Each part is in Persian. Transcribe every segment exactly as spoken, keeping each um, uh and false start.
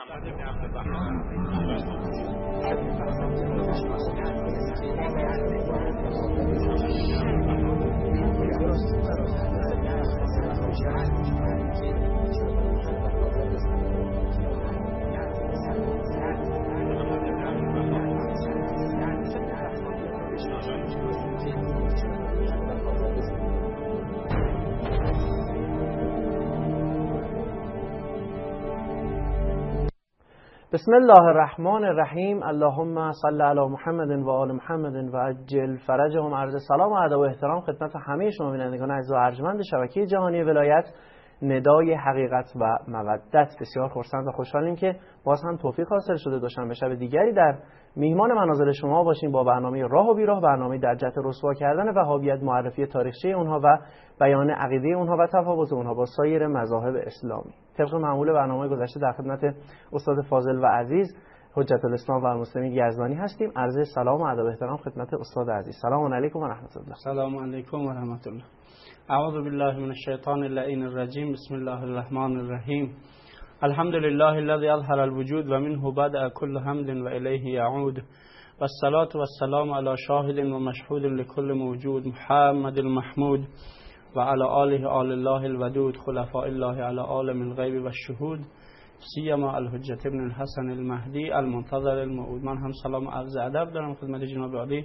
بسم الله الرحمن الرحیم. اللهم صل علی محمد و آل محمد و عجل فرجهم. عرض سلام و ادب و احترام خدمت همه شما بینندگان عزیز و ارجمند شبکه جهانی ولایت ندای حقیقت و مودت. بسیار خرسند و خوشحالیم که باز هم توفیق حاصل شده دوشنبه شب دیگری در میهمان منازل شما باشیم با برنامه راه و بیراه، برنامه در جهت رسوا کردن وهابیت، معرفی تاریخچه اونها و بیان عقیده اونها و تفاوت اونها با سایر مذاهب اسلامی. طبق معمول برنامه گذشته در خدمت استاد فاضل و عزیز حجت الاسلام و المسلمین یزدانی هستیم. عرض سلام و ادب و احترام خدمت استاد عزیز. سلام علیکم و رحمت الله. سلام علیکم و رحمت الله. اعوذ بالله من الشیطان اللعین الرجیم. بسم الله الرحمن الرحیم. الحمد لله الذي اظهر الوجود و منه بدأ كل حمد و الیه یعود. والصلاة والسلام على شاهد و مشهود لكل موجود محمد المحمود و على آله آل الله الودود خلفاء الله على عالم الغیب و الشهود سیما الحجة ابن الحسن المهدی المنتظر الموعود. من هم سلام و عرض ادب دارم خدمت جناب عالی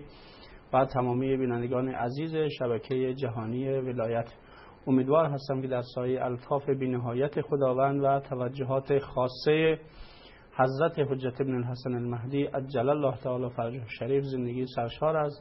و تمامی بینندگان عزیز شبکه جهانی ولایت. امیدوار هستم که در سایه الطاف بی‌نهایت خداوند و توجهات خاصه حضرت حجت ابن الحسن المهدی عجل الله تعالی فرجه شریف زندگی سرشار از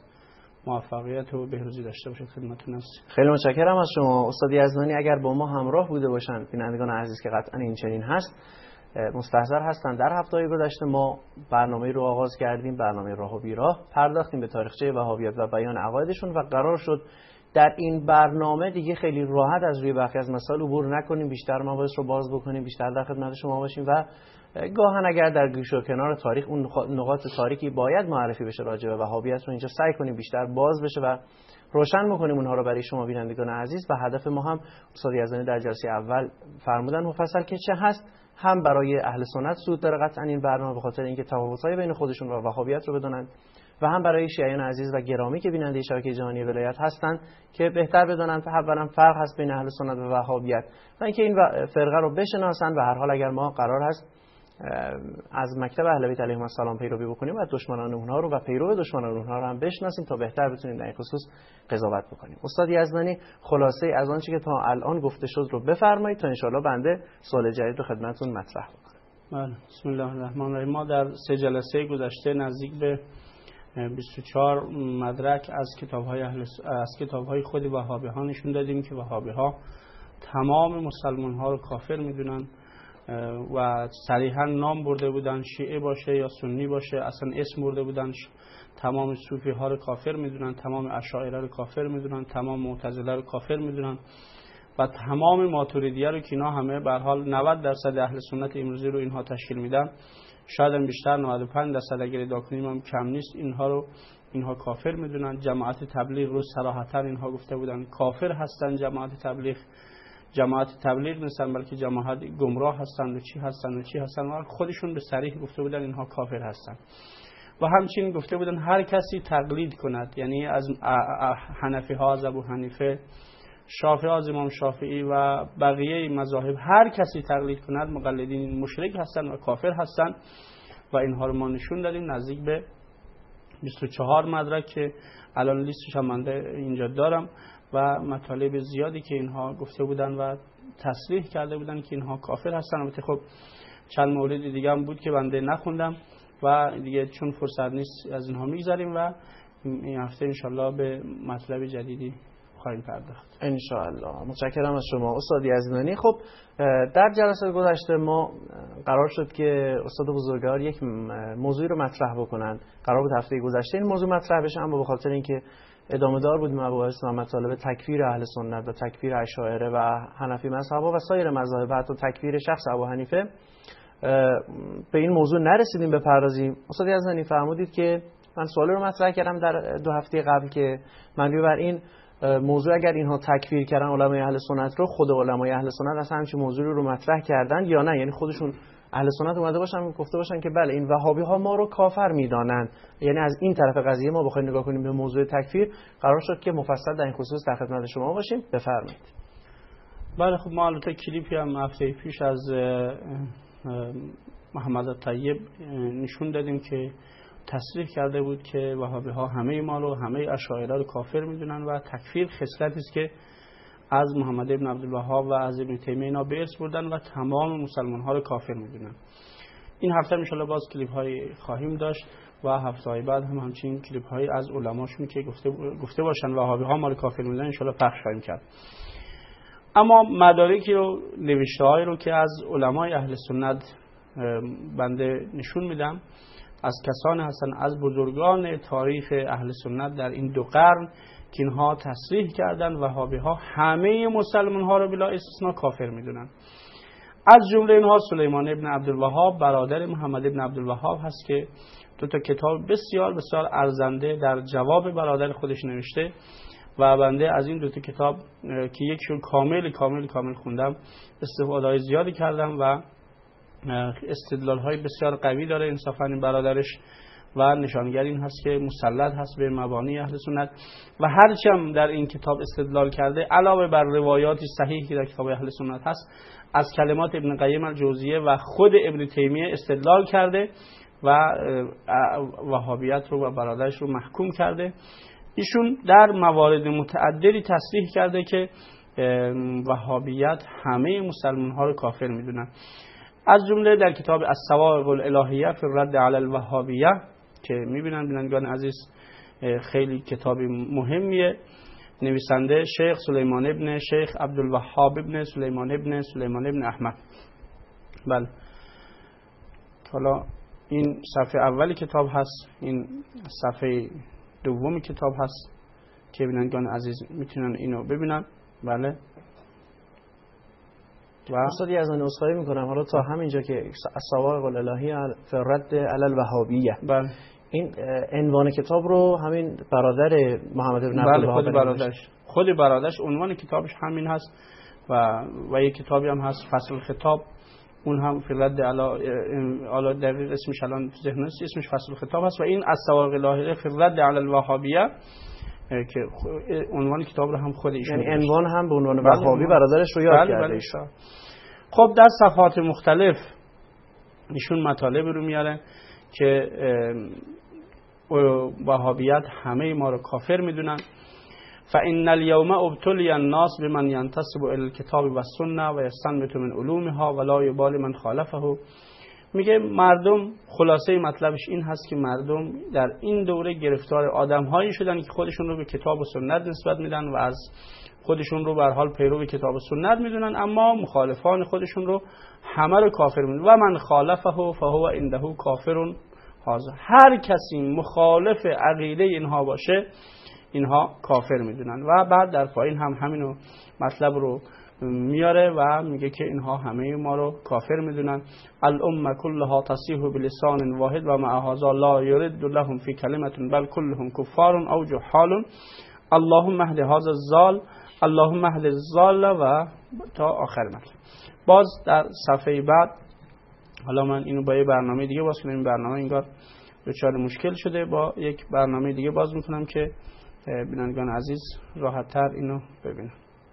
موفقیت و بهروزی داشته باشید. خدمتتون هستم. خیلی متشکرم از شما استاد یزدانی. اگر با ما همراه بوده باشند بینندگان عزیز که قطعا این چنین هست، مستحضر هستند در هفته‌های گذشته ما برنامه رو آغاز کردیم، برنامه راه و بیراه، پرداختیم به تاریخچه وهابیت و بیان عقایدشون و قرار شد در این برنامه دیگه خیلی راحت از روی برخی از مسائل عبور نکنیم، بیشتر مباحث رو باز بکنیم، بیشتر در خدمت شما باشیم و گاهن اگر در گوشه و کنار تاریخ اون نقاط تاریکی باید معرفی بشه راجع به وهابیت رو اینجا سعی کنیم بیشتر باز بشه و روشن بکنیم اونها رو برای شما بینندگان عزیز. و هدف ما هم استاد یزدانی در جلسه اول فرمودن مفصل که چه هست، هم برای اهل سنت سود داره قطعا این برنامه به خاطر اینکه تفاوت‌های بین خودشون و وهابیت رو بدونن، و هم برای شیعیان عزیز و گرامی که بیننده شبکه جهانی ولایت هستند که بهتر بدونن اولا فرق هست بین اهل سنت و وهابیت و اینکه این فرقه رو بشناسن. و هر حال اگر ما قرار هست از مکتب اهل بیت علیهم السلام پیروی بکنیم و دشمنان اونها رو و پیرو دشمنان اونها رو هم بشناسیم تا بهتر بتونیم در این خصوص قضاوت بکنیم. استاد یزدانی خلاصه از آنچه که تا الان گفته شد رو بفرمایید تا ان شاءالله بنده سوال جدید رو خدمتتون مطرح بکنم. بله، بسم الله الرحمن الرحیم. ما در سه جلسه گذشته نزدیک به بیست و چهار مدرک از کتاب‌های اهل از کتاب‌های خود وهابی‌ها نشون دادیم که وهابی‌ها تمام مسلمان‌ها رو کافر می‌دونن و صریحا نام برده بودن، شیعه باشه یا سنی باشه اصلا اسم برده بودن. تمام صوفی ها رو کافر میدونن، تمام اشاعره رو کافر میدونن، تمام معتزله رو کافر میدونن و تمام ماتوریدیه رو که اینا همه به هر حال نود درصد اهل سنت امروزی رو اینها تشکیل میدن، شاید هم بیشتر نود و پنج درصد اگر ادعا کنیم هم کم نیست، اینها رو اینها کافر میدونن. جماعت تبلیغ رو صراحتا اینها گفته بودن کافر هستن. جماعت تبلیغ جماعت تبلیغ نیستن بلکه جماعت گمراه هستن و چی هستن و چی هستن و خودشون به صریح گفته بودن اینها کافر هستن. و همچنین گفته بودن هر کسی تقلید کند، یعنی از حنفی ها از ابو حنیفه، شافعی از امام شافعی و بقیه مذاهب، هر کسی تقلید کند مقلدین مشرک هستن و کافر هستن و اینها رو ما نشون دادیم نزدیک به بیست و چهار مدرک که الان لیستش هم من اینجا دارم و مطالب زیادی که اینها گفته بودن و تصریح کرده بودن که اینها کافر هستن. البته خب چند مورد دیگه هم بود که بنده نخوندم و دیگه چون فرصت نیست از اینها میگذاریم و این هفته انشالله به مطلب جدیدی خواهیم پرداخت انشالله. متشکرم از شما استاد یزدانی. خب در جلسه گذشته ما قرار شد که استاد بزرگوار یک موضوعی رو مطرح بکنن. قرار بود هفته گذشته این موضوع مطرح بشه، اما به خاطر اینکه ادامه دار بود مباحث و مطالب تکفیر اهل سنت و تکفیر اشاعره و حنفی مذهب‌ها و سایر مذاهب و حتی تکفیر شخص ابو حنیفه به این موضوع نرسیدیم بپردازیم. استاد یزدانی فرمودید که من سوالی رو مطرح کردم در دو هفته قبل که مبنی بر این موضوع اگر اینها تکفیر کردن علمای اهل سنت رو، خود علمای اهل سنت اصلا همچین موضوعی رو مطرح کردن یا نه، یعنی خودشون اهل سنت اومده باشن گفته باشن که بله این وهابی ها ما رو کافر میدانند، یعنی از این طرف قضیه ما بخوایم نگاه کنیم به موضوع تکفیر، قرار شد که مفصل در این خصوص در خدمت شما باشیم. بفرمایید. بله خب ما البته کلیپی هم هفته پیش از محمد طیب نشون دادیم که تصریح کرده بود که وهابی ها همه ما رو، همه اشاعره رو کافر میدونن و تکفیر خصلتی است که از محمد ابن عبدالوهاب و از ابن تیمیه اینا به ارث بردن و تمام مسلمان ها رو کافر میدونن. این هفته ان شاءالله باز کلیپ های خواهیم داشت و هفته های بعد هم همچنین کلیپ های از علماشون که گفته گفته باشن وهابی ها ما رو کافر میدونن ان شاءالله پخش خواهیم کرد. اما مدارکی رو، نوشته هایی رو که از علمای اهل سنت بنده نشون میدم، از کسان هستن، از بزرگان تاریخ اهل سنت در این دو قرن که اینها تصریح کردن وهابی ها همه مسلمان ها رو بلا استثناء کافر میدونن. از جمله اینها سلیمان ابن عبدالوهاب برادر محمد ابن عبدالوهاب هست که دو تا کتاب بسیار بسیار ارزنده در جواب برادر خودش نوشته و بنده از این دو تا کتاب که یکشون کامل کامل کامل خوندم استفاده زیادی کردم و استدلال های بسیار قوی داره انصافا این برادرش و نشانگر این هست که مسلط هست به مبانی اهل سنت و هرچی هم در این کتاب استدلال کرده علاوه بر روایاتی صحیحی که در کتاب اهل سنت هست از کلمات ابن قیم الجوزیه و خود ابن تیمیه استدلال کرده و وهابیت رو و برادرش رو محکوم کرده. ایشون در موارد متعددی تصریح کرده که وهابیت همه مسلمان ها رو کافر میدونن. از جمله در کتاب الصواعق الالهیه فی الرد علی الوهابیه که میبینن بینندگان عزیز خیلی کتاب مهمیه، نویسنده شیخ سلیمان ابن شیخ عبدالوهاب ابن سلیمان ابن سلیمان ابن احمد. بله حالا این صفحه اولی کتاب هست، این صفحه دومی کتاب هست که بینندگان عزیز میتونن اینو ببینن. بله و استاد یزدانی عذرخواهی میکنم حالا تا همینجا که الصواعق الالهیه فی الرد علی الوهابیه، بله این عنوان کتاب رو همین برادر محمد بن عبدالوهاب خود برادرش خود برادرش عنوان کتابش همین هست و و یک کتابی هم هست فصل الخطاب، اون هم فی الرد علی علی دقیق اسمش الان تو ذهن نیست، اسمش فصل الخطاب هست و این الصواعق الالهیه فی الرد علی الوهابیه که عنوان کتاب رو هم خود ایشون، یعنی عنوان هم به عنوان وهابی برادرش رو یاد کرده. خب در صفحات مختلف ایشون مطالب رو میاره که وهابیت همه ما رو کافر میدونن. فإن اليوم ابتلي الناس بمن ينتسب الى الكتاب والسنه ويستنبط من علومها ولا يبالي من خالفه. میگه مردم، خلاصه مطلبش این هست که مردم در این دوره گرفتار آدم‌هایی شدن که خودشون رو به کتاب و سنت نسبت میدن و از خودشون رو به هر حال پیرو کتاب و سنت میدونن، اما مخالفان خودشون رو همه رو کافر میدونن. و من خالفه فهو عنده کافر هذا. هر کسی مخالف عقیده اینها باشه اینها کافر میدونن. و بعد در پایین هم همینو مطلب رو میاره و میگه که اینها همه ما رو کافر میدونن. الامه كلها تصیح بلسان واحد و مع هذا لا يرد لهم في كلمه بل كلهم كفار او جهال. اللهم اهد هذا الضال اللهم اهد الضال و تا آخر مطلب. باز در صفحه بعد، حالا من اینو با یه برنامه دیگه باز کنم، این برنامه انگار دچار مشکل شده، با یک برنامه دیگه باز میکنم که بینندگان عزیز راحت تر اینو ببینن.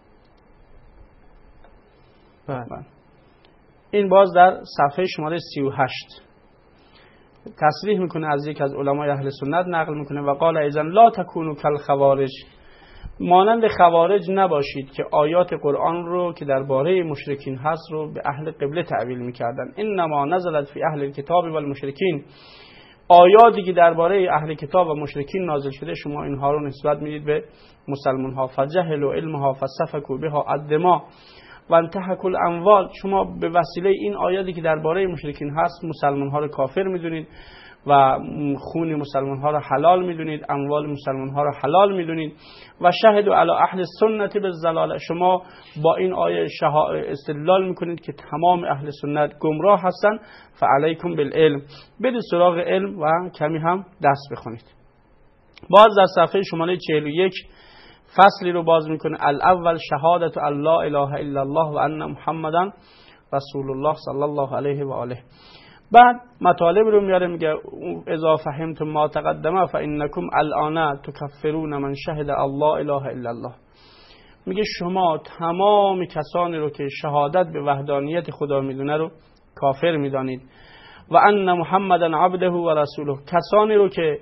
بله. این باز در صفحه شماره سی و هشت تصریح میکنه، از یک از علمای اهل سنت نقل میکنه و قال ایذن لا تکونوا کالخوارج، مانند خوارج نباشید که آیات قرآن رو که درباره مشرکین هست رو به اهل قبله تعبیر میکردن. انما نزلت فی اهل الکتاب و المشرکین، آیاتی که درباره اهل کتاب و مشرکین نازل شده شما اینها رو نسبت میدید به مسلمان ها. فجهلوا علمها فسفكوا بها الدماء و انتهکوا الاموال، شما به وسیله این آیاتی که درباره مشرکین هست مسلمان ها رو کافر میدونید و خون مسلمان ها رو حلال میدونید، اموال مسلمان ها رو حلال میدونید. و شهدوا علی اهل سنت بالضلال، شما با این آیه استدلال میکنید که تمام اهل سنت گمراه هستن. فعلیکم بالعلم، برید سراغ علم و کمی هم دست بخونید. باز در صفحه شماره چهل و یک فصلی رو باز میکنه، الاول شهادت الله اله الا الله و ان محمدن رسول الله صلی الله علیه و آله. بعد مطالب رو میاره، میگه اذا فهمتم ما تقدم فانکم الان تکفرون من شهد الله اله الا الله. میگه شما تمام کسانی رو که شهادت به وحدانیت خدا میدونه رو کافر میدانید و ان محمدن عبده و رسوله، کسانی رو که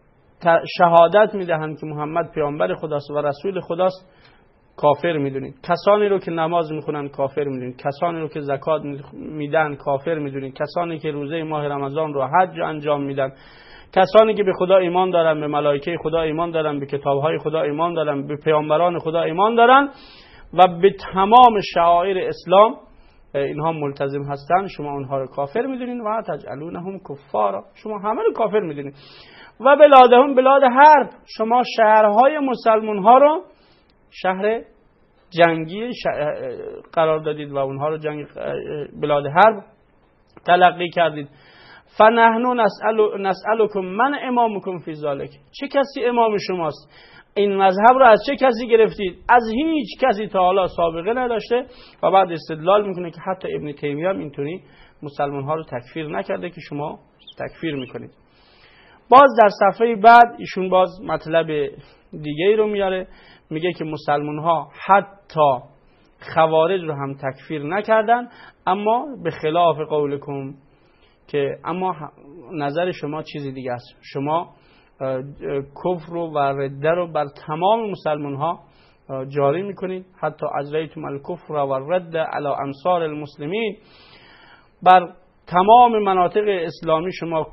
شهادت میدهند که محمد پیامبر خداست و رسول خداست کافر میدونید. کسانی رو که نماز میخونن کافر میدونید، کسانی رو که زکات میدن کافر میدونید، کسانی که روزه ماه رمضان رو حج انجام میدن، کسانی که به خدا ایمان دارن، به ملائکه خدا ایمان دارن، به کتابهای خدا ایمان دارن، به پیامبران خدا ایمان دارن و به تمام شعائر اسلام اینها ملتزم هستن، شما اونها رو کافر میدونید. و تجعلونهم کفارا، شما همه رو کافر میدونید. و بلادهم بلاد حرب، شما شهرهای مسلمان ها رو شهر جنگی قرار دادید و اونها رو جنگ بلاد حرب تلقی کردید. فنحن نسأل نسألكم من امامكم فی ذلک، چه کسی امام شماست؟ این مذهب رو از چه کسی گرفتید؟ از هیچ کسی تا حالا سابقه نداشته. و بعد استدلال میکنه که حتی ابن تیمیه هم اینطوری مسلمان ها رو تکفیر نکرده که شما تکفیر میکنید. باز در صفحه بعد ایشون باز مطلب دیگه ای رو میاره، میگه که مسلمان ها حتی خوارج رو هم تکفیر نکردن، اما به خلاف قولکم، که اما نظر شما چیزی دیگه است. شما کفر و رده رو بر تمام مسلمان ها جاری میکنید. حتی اجریتم الکفر و رده علی امصار المسلمین، بر تمام مناطق اسلامی شما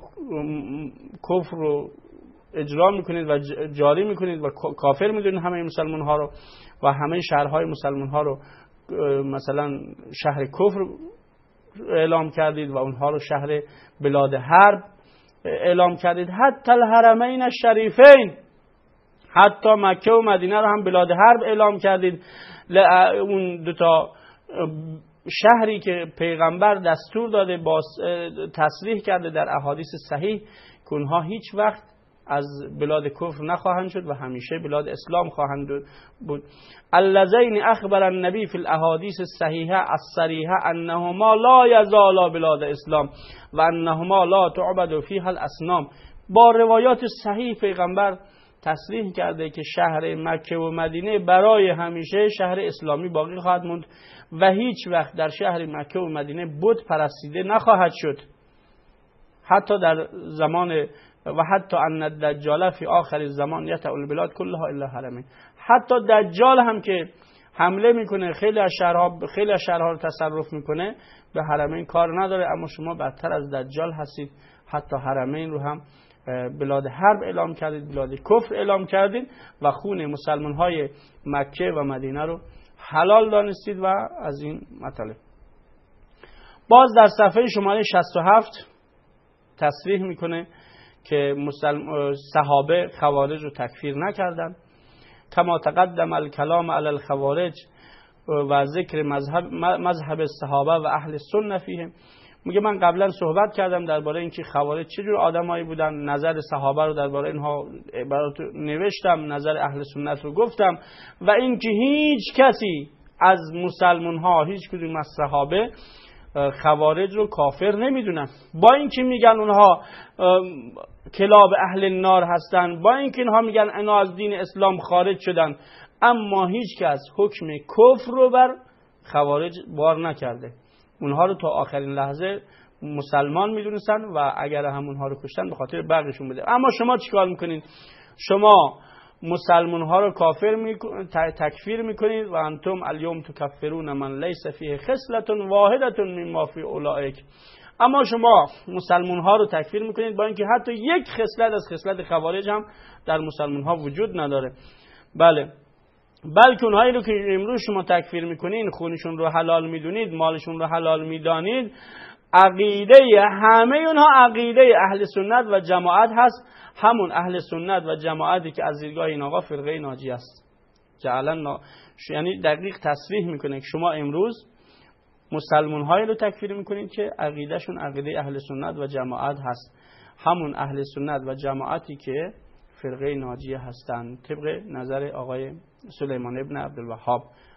کفر رو اجرا میکنید و جاری میکنید و کافر میدونید همه مسلمان ها رو و همه شهرهای مسلمان ها رو مثلا شهر کفر اعلام کردید و اونها رو شهر بلاد حرب اعلام کردید. حتی الحرمین الشریفین، حتی مکه و مدینه رو هم بلاد حرب اعلام کردید. اون دوتا شهری که پیغمبر دستور داده با تصریح کرده در احادیث صحیح که اونها هیچ وقت از بلاد کفر نخواهند شد و همیشه بلاد اسلام خواهند بود. اللذین اخبر النبی فی الاحادیث الصحیحه الصریحه انهما لا یزالا بلاد اسلام و انهما لا تعبد فیها الاصنام. با روایات صحیح پیغمبر تصریح کرده که شهر مکه و مدینه برای همیشه شهر اسلامی باقی خواهد موند و هیچ وقت در شهر مکه و مدینه بت پرستیده نخواهد شد. حتی در زمان و حتی ان الدجال فی آخر الزمان یتعل البلاد کلها الا حرمین، حتی دجال هم که حمله میکنه خیلی از شهرها خیلی از شهرها رو تصرف میکنه به حرمین کار نداره، اما شما بدتر از دجال هستید. حتی حرمین رو هم بلاد حرب اعلام کردید، بلاد کفر اعلام کردید و خون مسلمان های مکه و مدینه رو حلال دانستید. و از این مطلب باز در صفحه شماره شصت و هفت تصریح میکنه که صحابه خوارج رو تکفیر نکردن. کما تقدم الکلام علی الخوارج و ذکر مذهب مذهب صحابه و اهل سنت فیهم. میگه من قبلا صحبت کردم درباره اینکه خوارج چه جور آدمایی بودن، نظر صحابه رو درباره اینها براتون نوشتم، نظر اهل سنت رو گفتم و اینکه هیچ کسی از مسلمان ها، هیچ کدوم از صحابه خوارج رو کافر نمیدونن، با اینکه میگن اونها کلاب اهل النار هستن، با اینکه اینها میگن اینا از دین اسلام خارج شدن، اما هیچ کس حکم کفر رو بر خوارج بار نکرده. اونها رو تا آخرین لحظه مسلمان میدونستن و اگر هم اونها رو کشتن به خاطر بغضشون بوده. اما شما چیکار میکنین؟ شما مسلمان ها رو کافر میکنید، تکفیر میکنید و انتم الیوم تکفرون من لیس فیه خصلة واحدة مما فی اولئک. اما شما مسلمان ها رو تکفیر میکنید با اینکه حتی یک خصلت از خصلت خوارج هم در مسلمان ها وجود نداره. بله، بلکه اونهایی رو که امروز شما تکفیر میکنین، خونشون رو حلال میدونید، مالشون رو حلال میدانید، عقیده همه اونها عقیده اهل سنت و جماعت هست، همون اهل سنت و جماعتی که از دیدگاه این آقا فرقه ناجی است. جعلا نا... یعنی دقیق تصریح میکنه که شما امروز مسلمان هایی رو تکفیر میکنید که عقیدهشون عقیده اهل سنت و جماعت هست، همون اهل سنت و جماعتی که فرقه ناجیه هستند طبق نظر آقای سلیمان ابن عبدالوهاب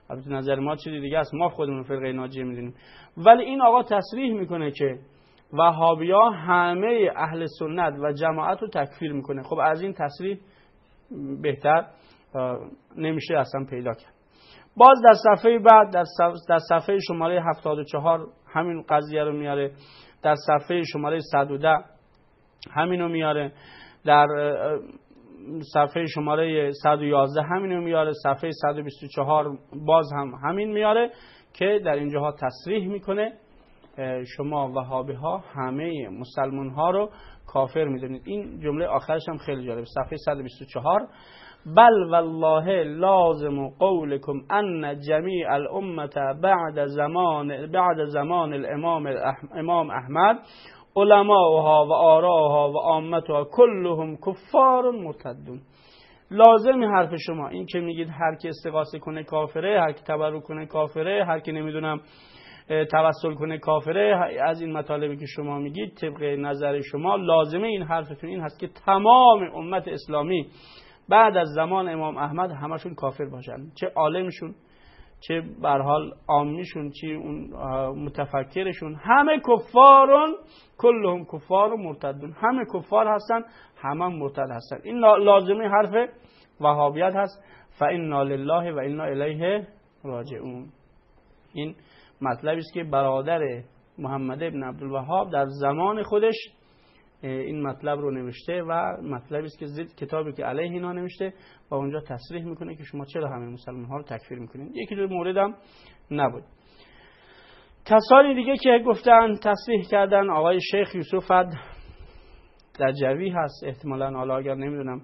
البته نظر ما چیزی دیگه است، ما خودمون فرقه ناجیه میدونیم. ولی این آقا تصریح میکنه که وهابی‌ها همه اهل سنت و جماعت رو تکفیر میکنه. خب از این تصریح بهتر نمیشه اصلا پیدا کرد. باز در صفحه بعد در در صفحه شماره هفتاد و چهار همین قضیه رو میاره، در صفحه شماره صد و ده همین رو میاره، در صفحه شماره صد و یازده همین رو میاره، صفحه صد و بیست و چهار باز هم همین میاره که در اینجاها تصریح میکنه شما وهابی ها همه مسلمان ها رو کافر میدونید. این جمله آخرش هم خیلی جالب، صفحه صد و بیست و چهار: بل والله لازم قولكم ان جمیع الامه بعد زمان بعد زمان الامام امام احمد علماءها و آراها و عامتها كلهم کفار مرتدون. لازم حرف شما این که میگید هر کی استغاثه کنه کافره، هر کی تبرک کنه کافره، هر کی نمیدونم توسل کنه کافره، از این مطالبی که شما میگید طبق نظر شما لازمه این حرفتون این هست که تمام امت اسلامی بعد از زمان امام احمد همشون کافر باشن، چه عالمشون چه به هر حال عامیشون چه اون متفکرشون، همه کفارون، کلهم کفار و مرتدون، همه کفار هستن، همه مرتد هستن. این لازمه حرف وهابیت هست. فانا لله و انا الیه راجعون. این مطلبی است که برادر محمد ابن عبدالوهاب در زمان خودش این مطلب رو نوشته و مطلبی است که ضد کتابی که علیه اینا نوشته و اونجا تصریح میکنه که شما چرا همه مسلمان ها رو تکفیر میکنید. یکی دو موردم نبود. کسانی دیگه که گفتن تصریح کردن آقای شیخ یوسف دجوی هست، احتمالاً حالا اگر نمیدونم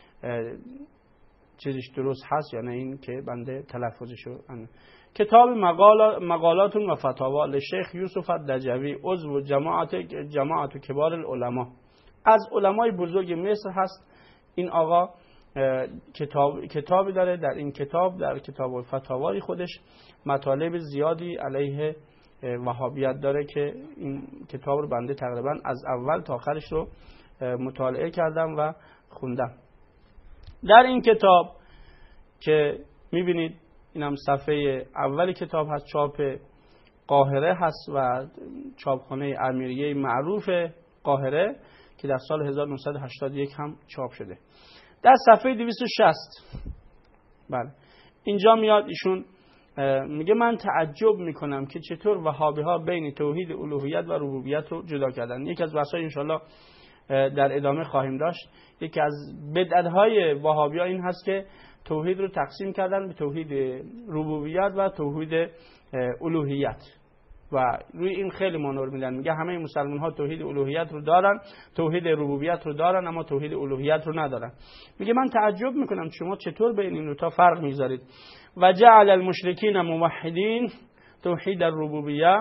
چیزش درست هست یا نه این که بنده تلفظشو ان کتاب مقال مقالات و فتاوا لشیخ یوسف دجوی عضو جماعت جماعت کبار العلماء، از علمای بزرگ مصر هست. این آقا کتاب کتابی داره، در این کتاب در کتاب فتاوای خودش مطالب زیادی علیه وهابیت داره که این کتاب رو بنده تقریبا از اول تا آخرش رو مطالعه کردم و خوندم. در این کتاب که میبینید اینم صفحه اول کتاب هست، چاپ قاهره هست و چاپخانه امیریه معروف قاهره که در سال هزار و نهصد و هشتاد و یک هم چاپ شده. در صفحه دویست و شصت بله اینجا میاد ایشون میگه من تعجب میکنم که چطور وهابی ها بین توحید الوهیت و ربوبیت رو جدا کردن. یکی از بحث‌های انشالله در ادامه خواهیم داشت. یکی از بدعت‌های وهابی ها این هست که توحید رو تقسیم کردن به توحید ربوبیت و توحید الوهیت و روی این خیلی مانور میدن. میگه همه مسلمان ها توحید الوهیت رو دارن، توحید ربوبیت رو دارن، اما توحید الوهیت رو ندارن. میگه من تعجب میکنم شما چطور بین این دو تا فرق میذارید. و جعل المشرکین موحدین توحید الربوبیه،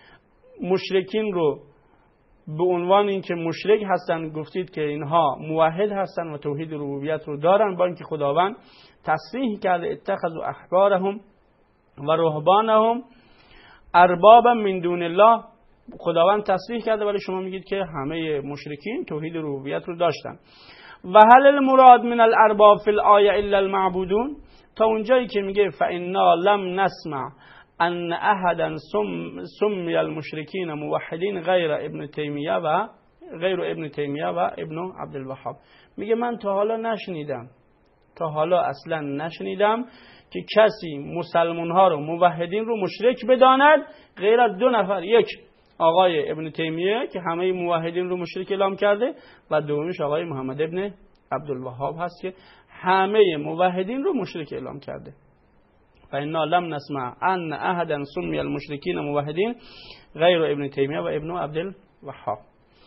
مشرکین رو به عنوان اینکه مشرک هستن گفتید که اینها موحد هستن و توحید ربوبیت رو دارن، با اینکه خداوند تصریح کرده اتخذوا احبارهم و رهبانهم اربابا من دون الله. خداوند تصریح کرده ولی شما میگید که همه مشرکین توحید ربوبیت رو داشتن. و هل المراد من الارباب فی الآیه الا المعبودون، تا اونجایی که میگه فانا لم نسمع ان احدا سمی المشرکین موحدین غیر ابن تیمیه و غیر ابن تیمیه و ابن عبدالوهاب. میگه من تا حالا نشنیدم تا حالا اصلا نشنیدم که کسی مسلمان ها رو موحدین رو مشرک بداند غیر از دو نفر، یک آقای ابن تیمیه که همه موحدین رو مشرک اعلام کرده و دومیش آقای محمد ابن عبدالوهاب هست که همه موحدین رو مشرک اعلام کرده. فإنا لم نسمع ان احدا سمی المشرکین موحدین غیر ابن تیمیه و ابن عبدالوهاب.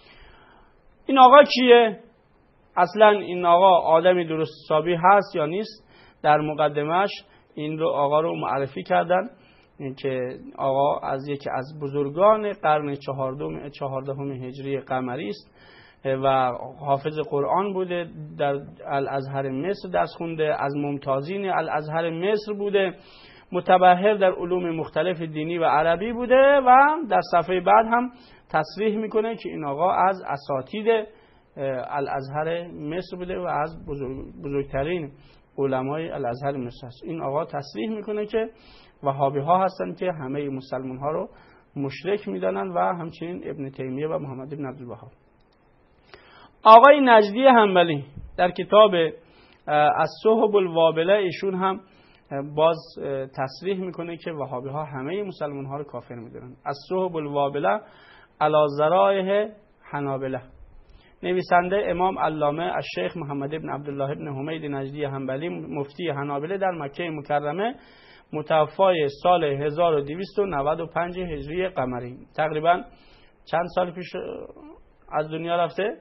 این آقا کیه؟ اصلا این آقا آدمی درست حسابی هست یا نیست؟ در مقدمش این رو آقا رو معرفی کردن که آقا از یکی از بزرگان قرن چهاردهم چهاردهم هجری قمری است و حافظ قرآن بوده، در الازهر مصر درس خونده، از ممتازین الازهر مصر بوده، متبحر در علوم مختلف دینی و عربی بوده و در صفحه بعد هم تصریح میکنه که این آقا از اساتید الازهر مصر بوده و از بزرگ بزرگترین علمای الازهر مصر است. این آقا تصریح میکنه که وهابی ها هستن که همه مسلمان ها رو مشرک میدانن و همچنین ابن تیمیه و محمد بن عبدالوهاب. آقای نجدی حنبلی در کتاب الصحب الوابله ایشون هم باز تصریح میکنه که وهابی ها همه مسلمان ها رو کافر میدونن. الصحب الوابله علی ذرائح حنابله، نویسنده امام علامه الشیخ محمد بن عبدالله بن حمید نجدی حنبلی مفتی حنابله در مکه مکرمه، متوفای سال هزار و دویست و نود و پنج هجری قمری. تقریبا چند سال پیش از دنیا رفته؟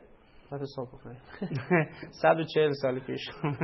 صد و چهل سال پیش.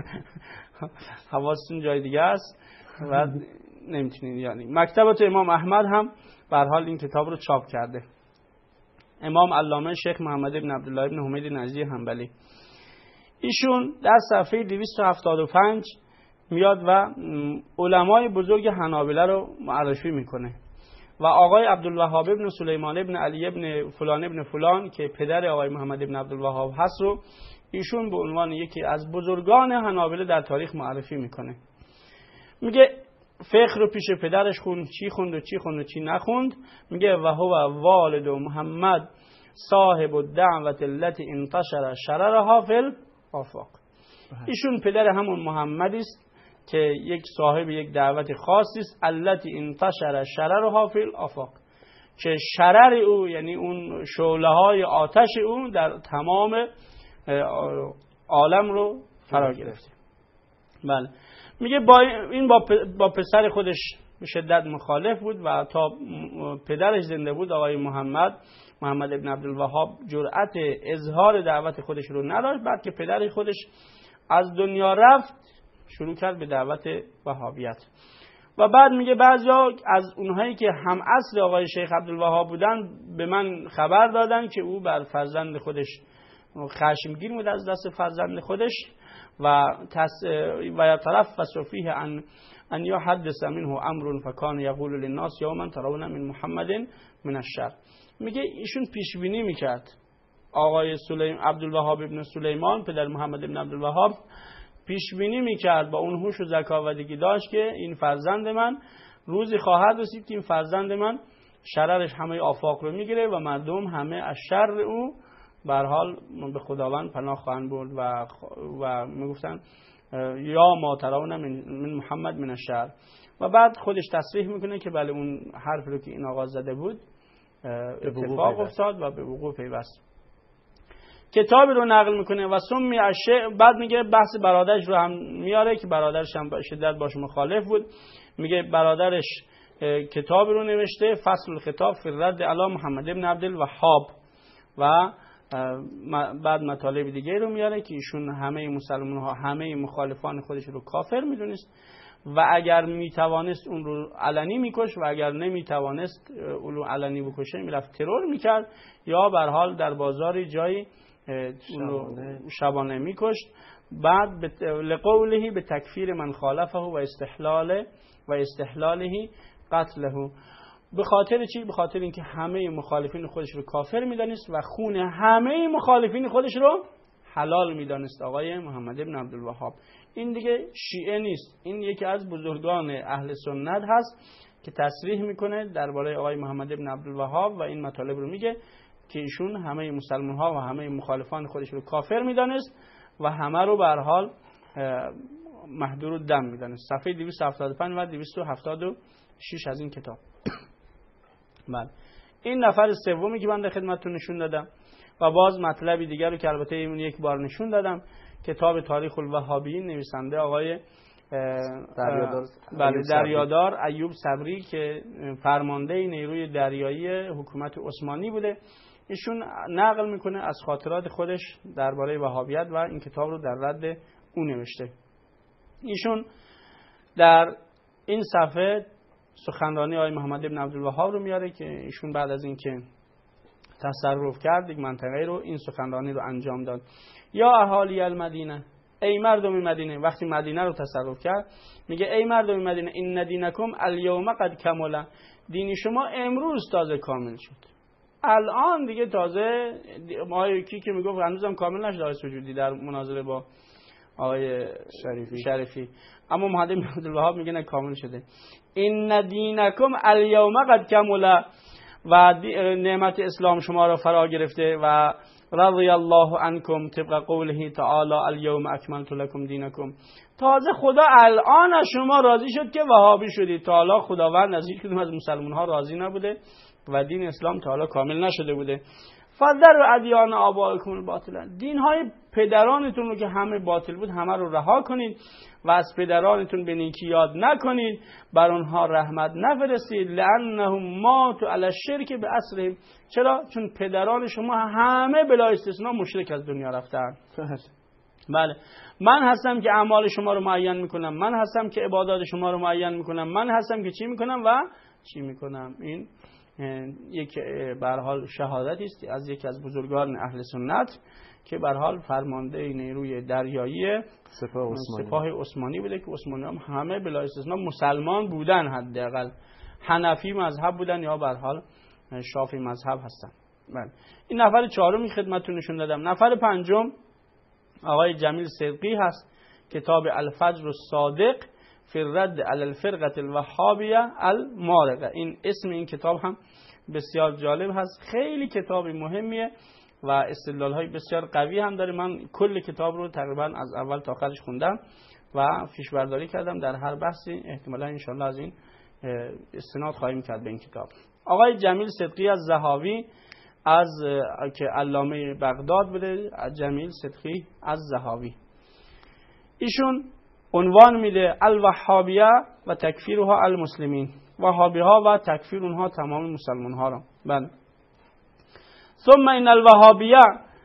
حواستون جای دیگه است و نمیتونید یعنی. مکتبت امام احمد هم به هر حال این کتاب رو چاپ کرده. امام علامه شیخ محمد بن عبدالله بن حمید نجدی حنبلی، ایشون در صفحه دویست و هفتاد و پنج میاد و علمای بزرگ حنابله رو معرفی میکنه و آقای عبدالوهاب ابن سلیمان ابن علی ابن فلان ابن فلان که پدر آقای محمد ابن عبدالوهاب هست رو ایشون به عنوان یکی از بزرگان حنابله در تاریخ معرفی میکنه. میگه فقه رو پیش پدرش خوند، چی خوند و چی خوند و چی نخوند. میگه و هو والد محمد صاحب الدعوت التي انتشر شررها فی الآفاق. ایشون پدر همون محمدی است که یک صاحب یک دعوت خاصی است، التي انتشر شررها فی الآفاق، که شرر او یعنی اون شعله های آتش او در تمام عالم رو فرا گرفته. بله. میگه با این با پسر خودش به شدت مخالف بود و تا پدرش زنده بود آقای محمد محمد ابن عبدالوهاب جرأت اظهار دعوت خودش رو نداشت. بعد که پدر خودش از دنیا رفت شروع کرد به دعوت وهابیت. و بعد میگه بعضیا از اونهایی که هم اصل آقای شیخ عبدالوهاب بودن به من خبر دادن که او بر فرزند خودش خشمگین بود از دست فرزند خودش و تس و یترفس فیه ان ان یحدث منه امر فکان یقول للناس یوما ترون من محمد من الشر. میگه ایشون پیش بینی میکرد، آقای سلیم عبدالوهاب ابن سلیمان پدر محمد ابن عبدالوهاب پیش بینی میکرد با اون هوش و ذکاوتی داشت که این فرزند من روزی خواهد رسید که این فرزند من شررش همه آفاق رو میگیره و مردم همه از شر او به هر حال به خداوند پناه خواهند برد و و میگفتن یا ما ترون من محمد من الشر. و بعد خودش تصریح میکنه که بله اون حرف رو که این آقا زده بود اتفاق افتاد و به وقوع پیوست. کتابی رو نقل میکنه و سمی الشیء. بعد میگه بحث برادرش رو هم میاره که برادرش هم شدت باش مخالف بود. میگه برادرش کتابی رو نوشته فصل الخطاب فی الرد علی محمد ابن عبدالوهاب و بعد مطالب دیگه رو میاره که ایشون همه مسلمان ها همه مخالفان خودش رو کافر میدونست و اگر میتوانست اون رو علنی میکش و اگر نمیتوانست اون رو علنی بکشه میرفت ترور میکرد یا به هر حال در بازاری جایی اون رو شبانه میکشت. بعد لقوله به تکفیر من خالفه و استحلال و استحلاله قتله. به خاطر چی؟ به خاطر اینکه همه مخالفین خودش رو کافر میدانست و خون همه مخالفین خودش رو حلال میدانست آقای محمد ابن عبدالوهاب. این دیگه شیعه نیست، این یکی از بزرگان اهل سنت هست که تصریح میکنه درباره آقای محمد ابن عبدالوهاب و این مطالب رو میگه که ایشون همه مسلمان ها و همه مخالفان خودش رو کافر میدانست و همه رو به هر حال محدور الدم میدانست. صفحه دویست و هفتاد و پنج و دویست و هفتاد و شش از این کتاب. بله. این نفر سومی که من در خدمتتون نشون دادم و باز مطلبی دیگر رو که البته این یک بار نشون دادم، کتاب تاریخ الوهابیین نویسنده آقای دریادار بله دریادار ایوب صبری که فرمانده نیروی دریایی حکومت عثمانی بوده. ایشون نقل میکنه از خاطرات خودش درباره وهابیت و این کتاب رو در رد اون نوشته. ایشون در این صفحه سخنرانی آقای محمد ابن عبدالوهاب رو میاره که ایشون بعد از اینکه تصرف کرد یک منطقه رو این سخنرانی رو انجام داد. یا اهالی المدینه، ای مردم مدینه. وقتی مدینه رو تصرف کرد میگه ای مردم مدینه این دینکم الیوم قد کمل، دین شما امروز تازه کامل شد. الان دیگه تازه ما یکی که میگفت هنوزم کامل نشد آیه سجودی در مناظره با آقای شریفی شریفی اما محمد بن عبدالوهاب میگه نه کامل شده. این دینکم الیوم قد کمل، و نعمت اسلام شما را فرا گرفته، و رضی الله عنکم طبق قوله تعالی الیوم اکملت لکم دینکم. تازه خدا الان از شما راضی شد که وهابی شدید. تا حالا خداوند از هیچ کدوم از مسلمان ها راضی نبوده و دین اسلام تا حالا کامل نشده بوده. فذر ادیان آبائکم الباطل، دین های پدرانتون رو که همه باطل بود همه رو رها کنید و از پدرانتون به نیکی یاد نکنید، بر اونها رحمت نفرستید. لانهم ماتوا علی الشرک باسرهم، چرا؟ چون پدران شما همه بلا استثناء مشرک از دنیا رفتن. بله، من هستم که اعمال شما رو معین میکنم، من هستم که عبادات شما رو معین میکنم، من هستم که چی میکنم و چی میکنم. این یک به هر حال شهادتی است از یکی از بزرگان اهل سنت که به هر حال فرمانده نیروی دریایی سپاه عثمانی, سپاه عثمانی بوده که عثمانی هم همه بلا استثناء مسلمان بودن، حداقل حنفی مذهب بودن یا به هر حال شافعی مذهب هستن. بله، این نفر چهارمی خدمتتون نشون دادم. نفر پنجم آقای جمیل صدقی هست، کتاب الفجر الصادق فی الرد علی الفرقه الوهابیه المارقه. این اسم این کتاب هم بسیار جالب هست، خیلی کتاب مهمیه و استدلال های بسیار قوی هم داره. من کل کتاب رو تقریبا از اول تا آخرش خوندم و فیش برداری کردم. در هر بحثی احتمالا ان شاء الله از این استناد خواهیم کرد به این کتاب. آقای جمیل صدقی از ذهاوی، از که علامه بغداد بوده، جمیل صدقی از ذهاوی، ایشون عنوان میده الوهابیه و تکفیرها المسلمین، وهابی ها و تکفیر اونها تمام مسلمان ها را. بله. ثم این الوهابیه،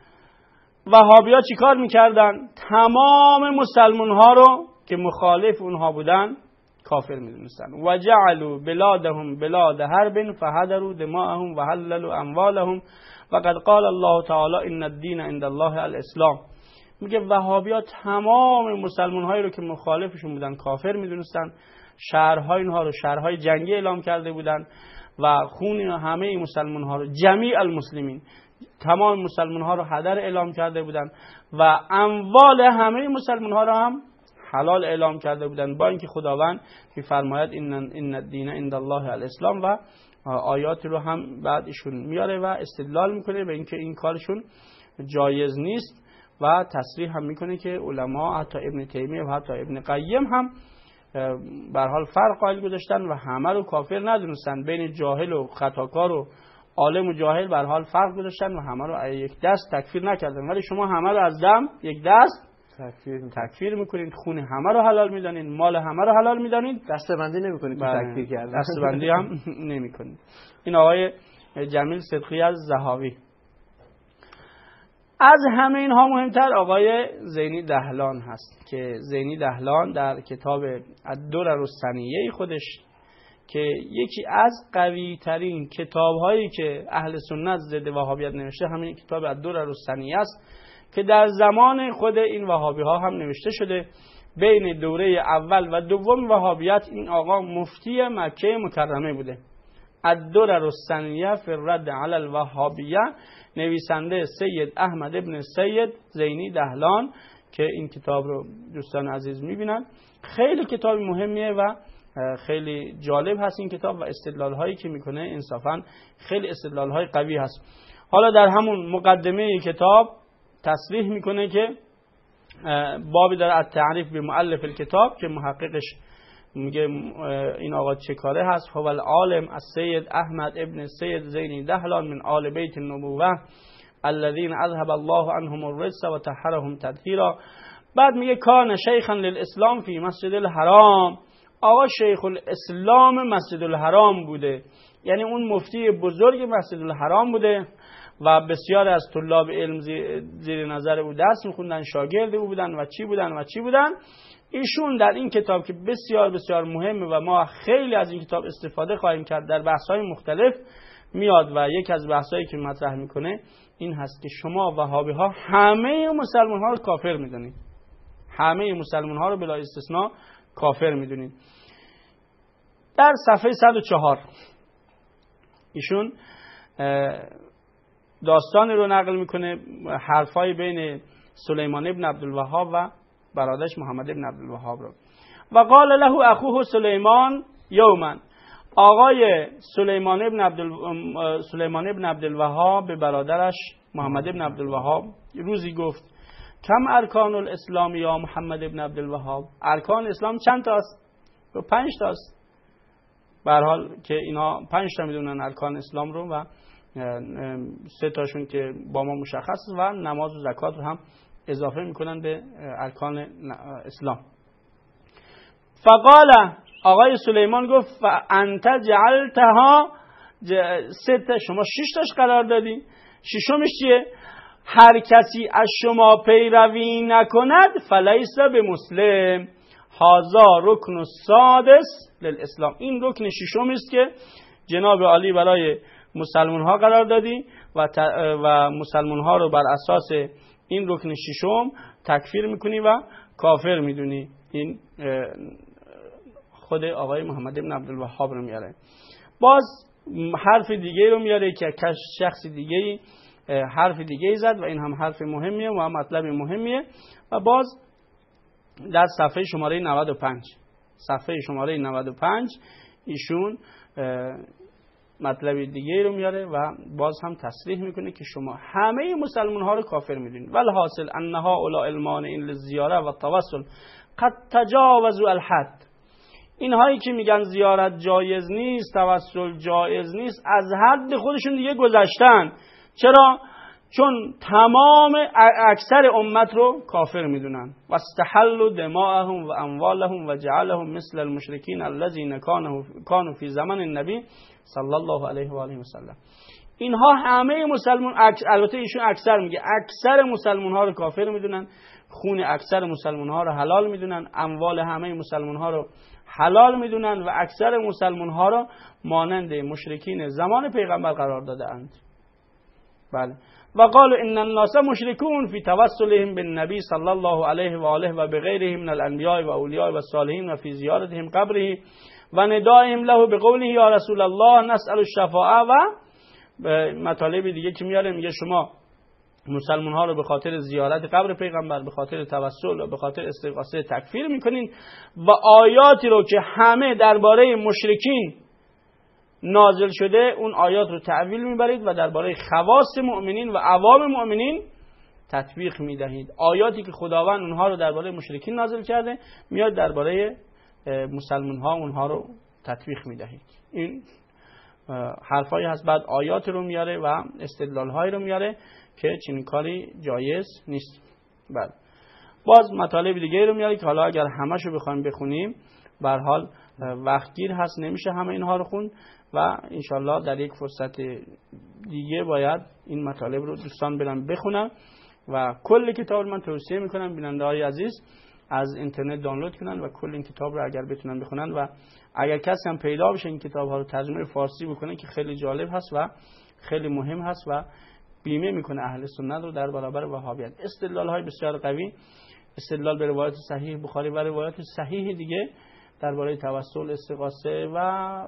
وهابی ها چیکار میکردن؟ تمام مسلمان ها رو که مخالف اونها بودن کافر میدونستن. و جعلوا بلادهم بلاد حرب فهدروا دماءهم و حللوا اموالهم و قد قال الله تعالی ان الدین عند الله الاسلام. میگه وهابی ها تمام مسلمان هایی رو که مخالفشون بودن کافر میدونستن، شهرهای اینها رو شهرهای جنگی اعلام کرده بودن و خون همه مسلمان ها رو، جمیع المسلمین، تمام مسلمان ها رو هدر اعلام کرده بودن و اموال همه مسلمان ها رو هم حلال اعلام کرده بودن، با اینکه خداوند میفرماید ان ان الدین عند الله الاسلام و آیاتی رو هم بعد ایشون میاره و استدلال میکنه به اینکه این کارشون جایز نیست و تصریح هم میکنه که علما حتی ابن تیمیه و حتی ابن قیم هم به هر حال فرق قائل گذاشتن و همه رو کافر ندونستن. بین جاهل و خطاکار و عالم و جاهل به هر حال فرق گذاشتن و همه رو یک دست تکفیر نکردن. ولی شما همه رو از دم یک دست تکفیر تکفیر میکنید، خون همه رو حلال میدانید، مال همه رو حلال میدانید، دستبندی نمیکنید تو تکفیر کردن، دستبندی هم نمیکنید. این آقای جمیل صدقی از ذهاوی. از همه اینها مهمتر آقای زینی دهلان هست که زینی دهلان در کتاب الدرر الثنیه خودش که یکی از قوی ترین کتاب هایی که اهل سنت ضد وهابیت نوشته همین کتاب الدرر الثنیه است که در زمان خود این وهابی ها هم نوشته شده. بین دوره اول و دوم وهابیت این آقا مفتی مکه مکرمه بوده. الدرر الثنیه فی الرد علی الوهابیه، نویسنده سید احمد ابن سید زینی دهلان که این کتاب رو دوستان عزیز میبینن. خیلی کتاب مهمیه و خیلی جالب هست این کتاب و استدلال هایی که میکنه انصافا خیلی استدلال های قوی هست. حالا در همون مقدمه کتاب تصریح میکنه که بابی داره از تعریف به مؤلف الکتاب که محققش میگه این آقا چه کاره هست. هو العالم السید احمد ابن سید زینی دهلان من آل بیت النبوه الذين اذهب الله عنهم الرجس و طهرهم تطهیرا. بعد میگه کان شیخا للاسلام فی مسجد الحرام، آقا شیخ الاسلام مسجد الحرام بوده، یعنی اون مفتی بزرگ مسجد الحرام بوده و بسیار از طلاب علم زیر نظر او درس میخوندن، شاگرد او بودن و چی بودن و چی بودن. ایشون در این کتاب که بسیار بسیار مهمه و ما خیلی از این کتاب استفاده خواهیم کرد در بحث‌های مختلف میاد و یک از بحث‌هایی که مطرح میکنه این هست که شما وهابی ها همه مسلمان ها رو کافر میدونید، همه مسلمان ها رو بلا استثناء کافر میدونید. در صفحه صد و چهار ایشون داستانی رو نقل میکنه، حرفای بین سلیمان ابن عبدالوهاب و برادرش محمد ابن عبدالوهاب رو. و قال له اخوه سلیمان یوما، آقای سلیمان ابن عبد سلیمان ابن عبدالوهاب به برادرش محمد ابن عبدالوهاب روزی گفت کم ارکان الاسلام یا محمد ابن عبدالوهاب، ارکان اسلام چند تاست؟ و پنج تاست. به هر حال که اینا پنج تا میدونن ارکان اسلام رو و سه تاشون که با ما مشخص و نماز و زکات رو هم اضافه میکنن به ارکان اسلام. فقال، آقای سلیمان گفت فانت جعلتها سته، شما شش تاش قرار دادی. ششمش چیه؟ هر کسی از شما پیروی نکند فلیس به مسلم، هذا رکن السادس للاسلام. این رکن ششم است که جناب عالی برای مسلمان ها قرار دادی و و مسلمان ها رو بر اساس این رکن ششم تکفیر میکنی و کافر میدونی. این خود آقای محمد ابن عبدالوهاب رو میاره. باز حرف دیگه رو میاره که شخص دیگه حرف دیگه زد و این هم حرف مهمیه و هم مطلب مهمیه. و باز در صفحه شماره نود و پنج صفحه شماره نود و پنج ایشون مطلب دیگه رو میاره و باز هم تصریح میکنه که شما همه مسلمان ها رو کافر میدونید. والحاصل انها اولا المانعین للزیاره و التوسل قد تجاوزوا الحد. اینهایی که میگن زیارت جایز نیست، توسل جایز نیست، از حد خودشون دیگه گذشتن. چرا؟ چون تمام اکثر امت رو کافر میدونن. و استحلوا دماءهم و اموالهم و جعلهم مثل المشرکین الذین کانوا فی زمان النبی صلی الله علیه و آله و سلم. اینها همه مسلمان، البته ایشون اکثر میگه، اکثر مسلمان ها رو کافر میدونن، خون اکثر مسلمان ها رو حلال میدونن، اموال همه مسلمان ها رو حلال میدونن و اکثر مسلمان ها رو مانند مشرکین زمان پیغمبر قرار داده اند. بله. و قالوا ان الناس مشركون في توسلهم بالنبي صلى الله عليه و آله و بغيره من الانبیاء و اولیاء و الصالحین و في زیارتهم قبره و ندائهم له بقوله یا رسول الله نسأل الشفاعه. و مطالب دیگه که میاره، میگه شما مسلمان ها رو به خاطر زیارت قبر پیغمبر، به خاطر توسل و به خاطر استغاثه تکفیر میکنین و آیاتی رو که همه درباره مشرکین نازل شده اون آیات رو تعویل میبرید و درباره خواص مؤمنین و عوام مؤمنین تطبیق میدهید. آیاتی که خداوند اونها رو درباره مشرکین نازل کرده میاد درباره مسلمان ها اونها رو تطبیق میدهید. این حرفایی هست. بعد آیات رو میاره و استدلال های رو میاره که چنین کاری جایز نیست. بعد باز مطالب دیگه رو میاره که حالا اگر همش رو بخوایم بخونیم به هر حال وقت گیر هست، نمیشه همه اینها رو خوند و انشالله در یک فرصت دیگه باید این مطالب رو دوستان برن بخونن و کل کتاب من توصیه میکنم بیننده های عزیز از اینترنت دانلود کنن و کل این کتاب رو اگر بتونن بخونن و اگر کسی هم پیدا بشه این کتاب ها رو ترجمه فارسی بکنه که خیلی جالب هست و خیلی مهم هست و بیمه میکنه اهل سنت رو در برابر وهابیت. استدلال های بسیار قوی، استدلال به روایت صحیح بخاری و روایت صحیح دیگه درباره توسل، استغاثه و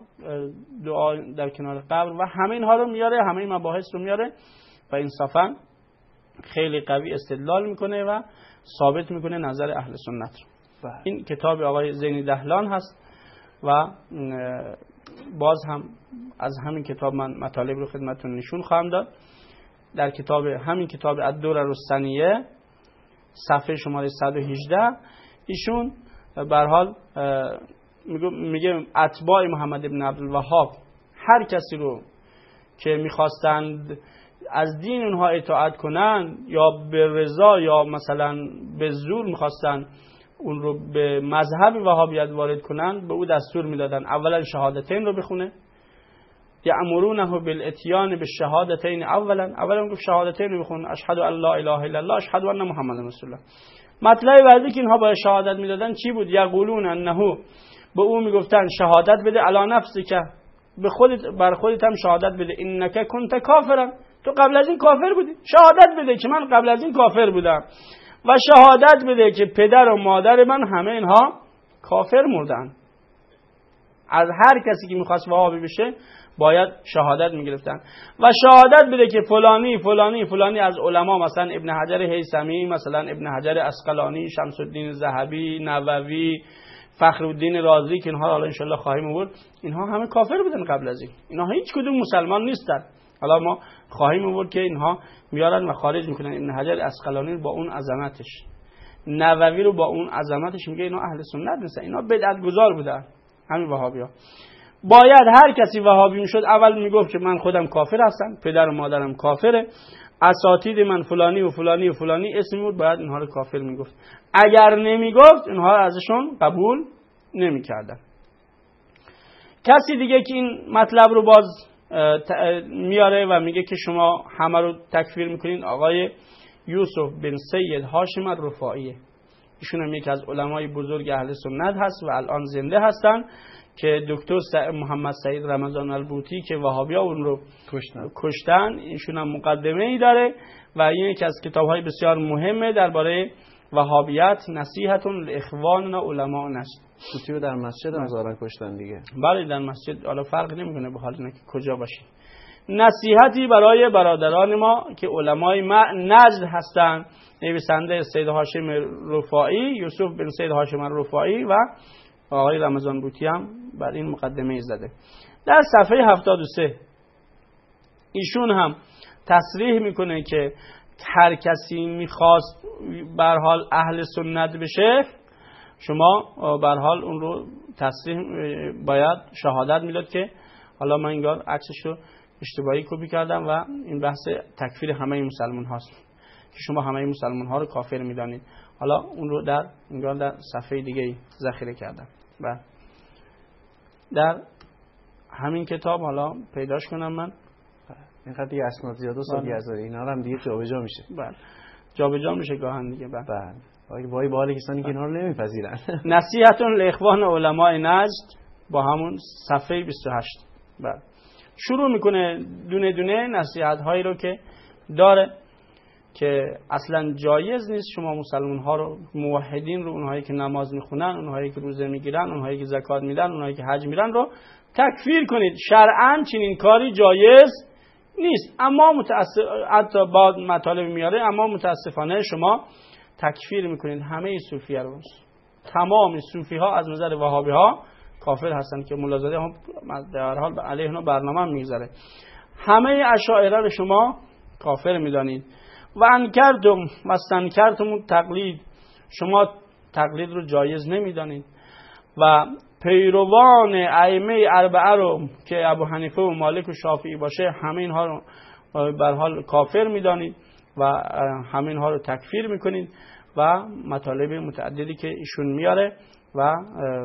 دعا در کنار قبر و همه اینها رو میاره، همه این مباحث رو میاره و انصافا خیلی قوی استدلال میکنه و ثابت میکنه نظر اهل سنت رو. این کتاب آقای زینی دهلان هست و باز هم از همین کتاب من مطالب رو خدمتتون نشون خواهم داد. در کتاب همین کتاب الدرر الثنیه صفحه شماره صد و هجده ایشون به هر حال میگه اتباع محمد ابن عبدالوهاب هر کسی رو که میخواستند از دین اونها اطاعت کنن یا به رضا یا مثلا به زور میخواستن اون رو به مذهب وهابیت وارد کنن به او دستور میدادن اولا شهادتین رو بخونه، یأمرونه بالاتیان بالشهادتین اولا اولا گفت شهادتین رو بخون، اشهد ان لا اله الا الله اشهد ان محمد رسول الله. مطلب بعدی که اینها باید شهادت میدادن چی بود؟ یقولون انه، به او میگفتن شهادت بده علی نفسی که به خودت بر خودت هم شهادت بده، انک کنت کافرا، تو قبل از این کافر بودی، شهادت بده که من قبل از این کافر بودم و شهادت بده که پدر و مادر من همه اینها کافر مردن. از هر کسی که میخواست وهابی بشه باید شهادت میگرفتن و شهادت بده که فلانی فلانی فلانی از علما، مثلا ابن حجر هیثمی، مثلا ابن حجر عسقلانی، شمس الدین ذهبی، نووی، فخرالدین رازی که اینها حالا ان شاء الله خواهیم آورد، اینها همه کافر بودن قبل از این، اینها هیچ کدوم مسلمان نیستن. حالا ما خواهیم آورد که اینها میارن و خارج میکنن ابن حجر عسقلانی با اون عظمتش، نووی رو با اون عظمتش، میگه اینا اهل سنت نیستن، اینا بدعت گذار بودن همین وهابی‌ها. باید هر کسی وهابی میشد اول میگفت که من خودم کافر هستم، پدر و مادرم کافره، اساتید من فلانی و فلانی و فلانی اسم بود، باید اینها رو کافر میگفت. اگر نمیگفت اینها رو ازشون قبول نمیکردن. کسی دیگه که این مطلب رو باز میاره و میگه که شما همه رو تکفیر میکنین، آقای یوسف بن سید هاشم الرفاعی، ایشون هم یکی از علمای بزرگ اهل سنت هست و الان زنده هستن، که دکتر محمد سعید رمضان البوطی که وهابی‌ها اون رو کشتن, کشتن. ایشون هم مقدمه ای داره و این یکی از کتاب‌های بسیار مهمه درباره وهابیت، نصیحت الاخوان علماء نجد. بوطی رو در مسجد هم ظاهرا کشتن دیگه. بله در مسجد، حالا فرق نمیکنه به حال اینه که کجا باشید. نصیحتی برای برادران ما که علمای نجد هستن، نویسنده سید هاشم رفاعی، یوسف بن سید هاشم رفاعی و آقای رمضان بوطی هم بر این مقدمه زده. در صفحه هفتاد و سه ایشون هم تصریح میکنه که هر کسی میخواست به هر حال اهل سنت بشه، شما به هر حال اون رو تصریح باید شهادت میداد که حالا من انگار عکسش رو اشتباهی کپی کردم و این بحث تکفیر همه مسلمان هاست که شما همه مسلمان ها رو کافر میدانید. حالا اون رو در انگار در صفحه دیگه ذخیره کردم و در همین کتاب حالا پیداش کنم من. اینقدر دیگه اسناد زیاد و سالی از اینا هم دیگه جابجا میشه. بله جابجا میشه گاهن دیگه. بله بله وای با حال کسانی که اینا رو نمیپذیرن. نصیحتون لاخوان علماء نجد با همون صفحه بیست و هشت. بله شروع میکنه دونه دونه نصیحت هایی رو که داره که اصلا جایز نیست شما مسلمان ها رو، موحدین رو، اونهایی که نماز میخونن، اونهایی که روزه میگیرن، اونهایی که زکات میدن، اونهایی که حج میرن رو تکفیر کنید. شرعاً چنین کاری جایز نیست. اما متاسف حتی بعد مطالب میاره، اما متاسفانه شما تکفیر میکنید همه صوفیه رو. تمام صوفی ها از نظر وهابی ها کافر هستن که ملازده هم در حال علیه اونا برنامه میگذاره. همه اشاعره رو شما کافر میدانید. و انکرتم و استنکرتم تقلید، شما تقلید رو جایز نمیدانید و پیروان ائمه اربعه رو که ابو حنیفه و مالک و شافعی باشه همه اینها رو به حال کافر میدانید و همه اینها رو تکفیر میکنید و مطالب متعددی که ایشون میاره و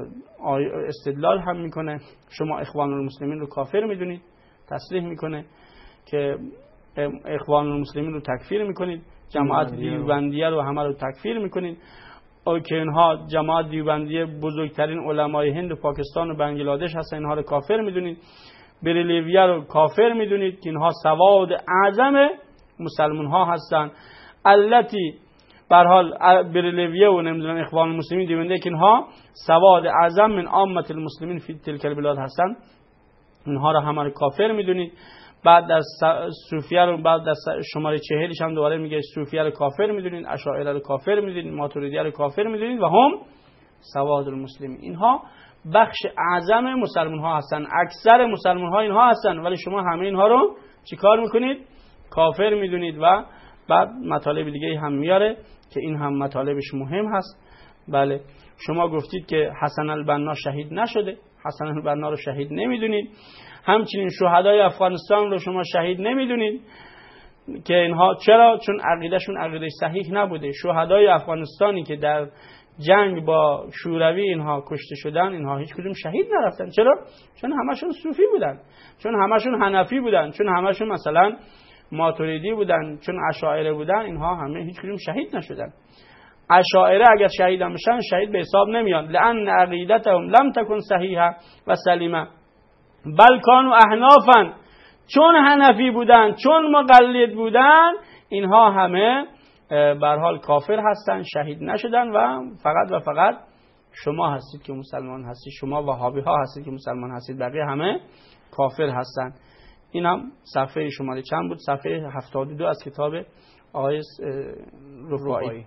استدلال هم میکنه. شما اخوان المسلمین رو کافر میدونید، تصریح میکنه که اخوان المسلمین رو تکفیر میکنید، جماعت دیوبندیه رو همه رو تکفیر میکنید او که اینها جماعت دیوبندیه بزرگترین علمای هند و پاکستان و بنگلادش هستن، اینها رو کافر میدونید. بریلویه رو کافر میدونید که اینها سواد اعظم مسلمان ها هستن. التی بر حال بریلویه و نمیدونم اخوان المسلمین دیوبندیه که اینها سواد اعظم من عامه المسلمین فی تلک البلاد هستن، اینها رو همه رو کافر میدونید. بعد از صوفیه رو بعد از شماره چهلش هم دوباره میگه صوفیه رو کافر میدونید، اشاعره رو کافر میدونید، ماتوریدیه رو کافر میدونید و هم سواد المسلمین. اینها بخش اعظم مسلمان ها هستن، اکثر مسلمان ها اینها هستن، ولی شما همه اینها رو چیکار میکنید؟ کافر میدونید. و بعد مطالب دیگه هم میاره که این هم مطالبش مهم هست. بله شما گفتید که حسن البنا شهید نشده، حسن البنا رو شهید نمیدونید. همچنین شهدای افغانستان رو شما شهید نمیدونید که اینها چرا؟ چون عقیدهشون عقیده صحیح نبوده. شهدای افغانستانی که در جنگ با شوروی اینها کشته شدن، اینها هیچ کدوم شهید نرفتن. چرا؟ چون همشون صوفی بودن، چون همشون حنفی بودن، چون همشون مثلا ماتوریدی بودن، چون اشاعره بودن، اینها همه هیچ کدوم شهید نشدن. اشاعره اگر شهید هم بشن شهید به حساب نمیان، لان عقیدتهم لم تکن صحیحه و سلیمه بل کانوا احنافا، چون حنفی بودن، چون مقلد بودن، اینها همه به هر حال کافر هستن، شهید نشدن و فقط و فقط شما هستید که مسلمان هستید، شما وهابی ها هستید که مسلمان هستید، بقیه همه کافر هستند. این هم صفحه شماره چند بود؟ صفحه هفتاد و دو از کتاب آقای رفاعی.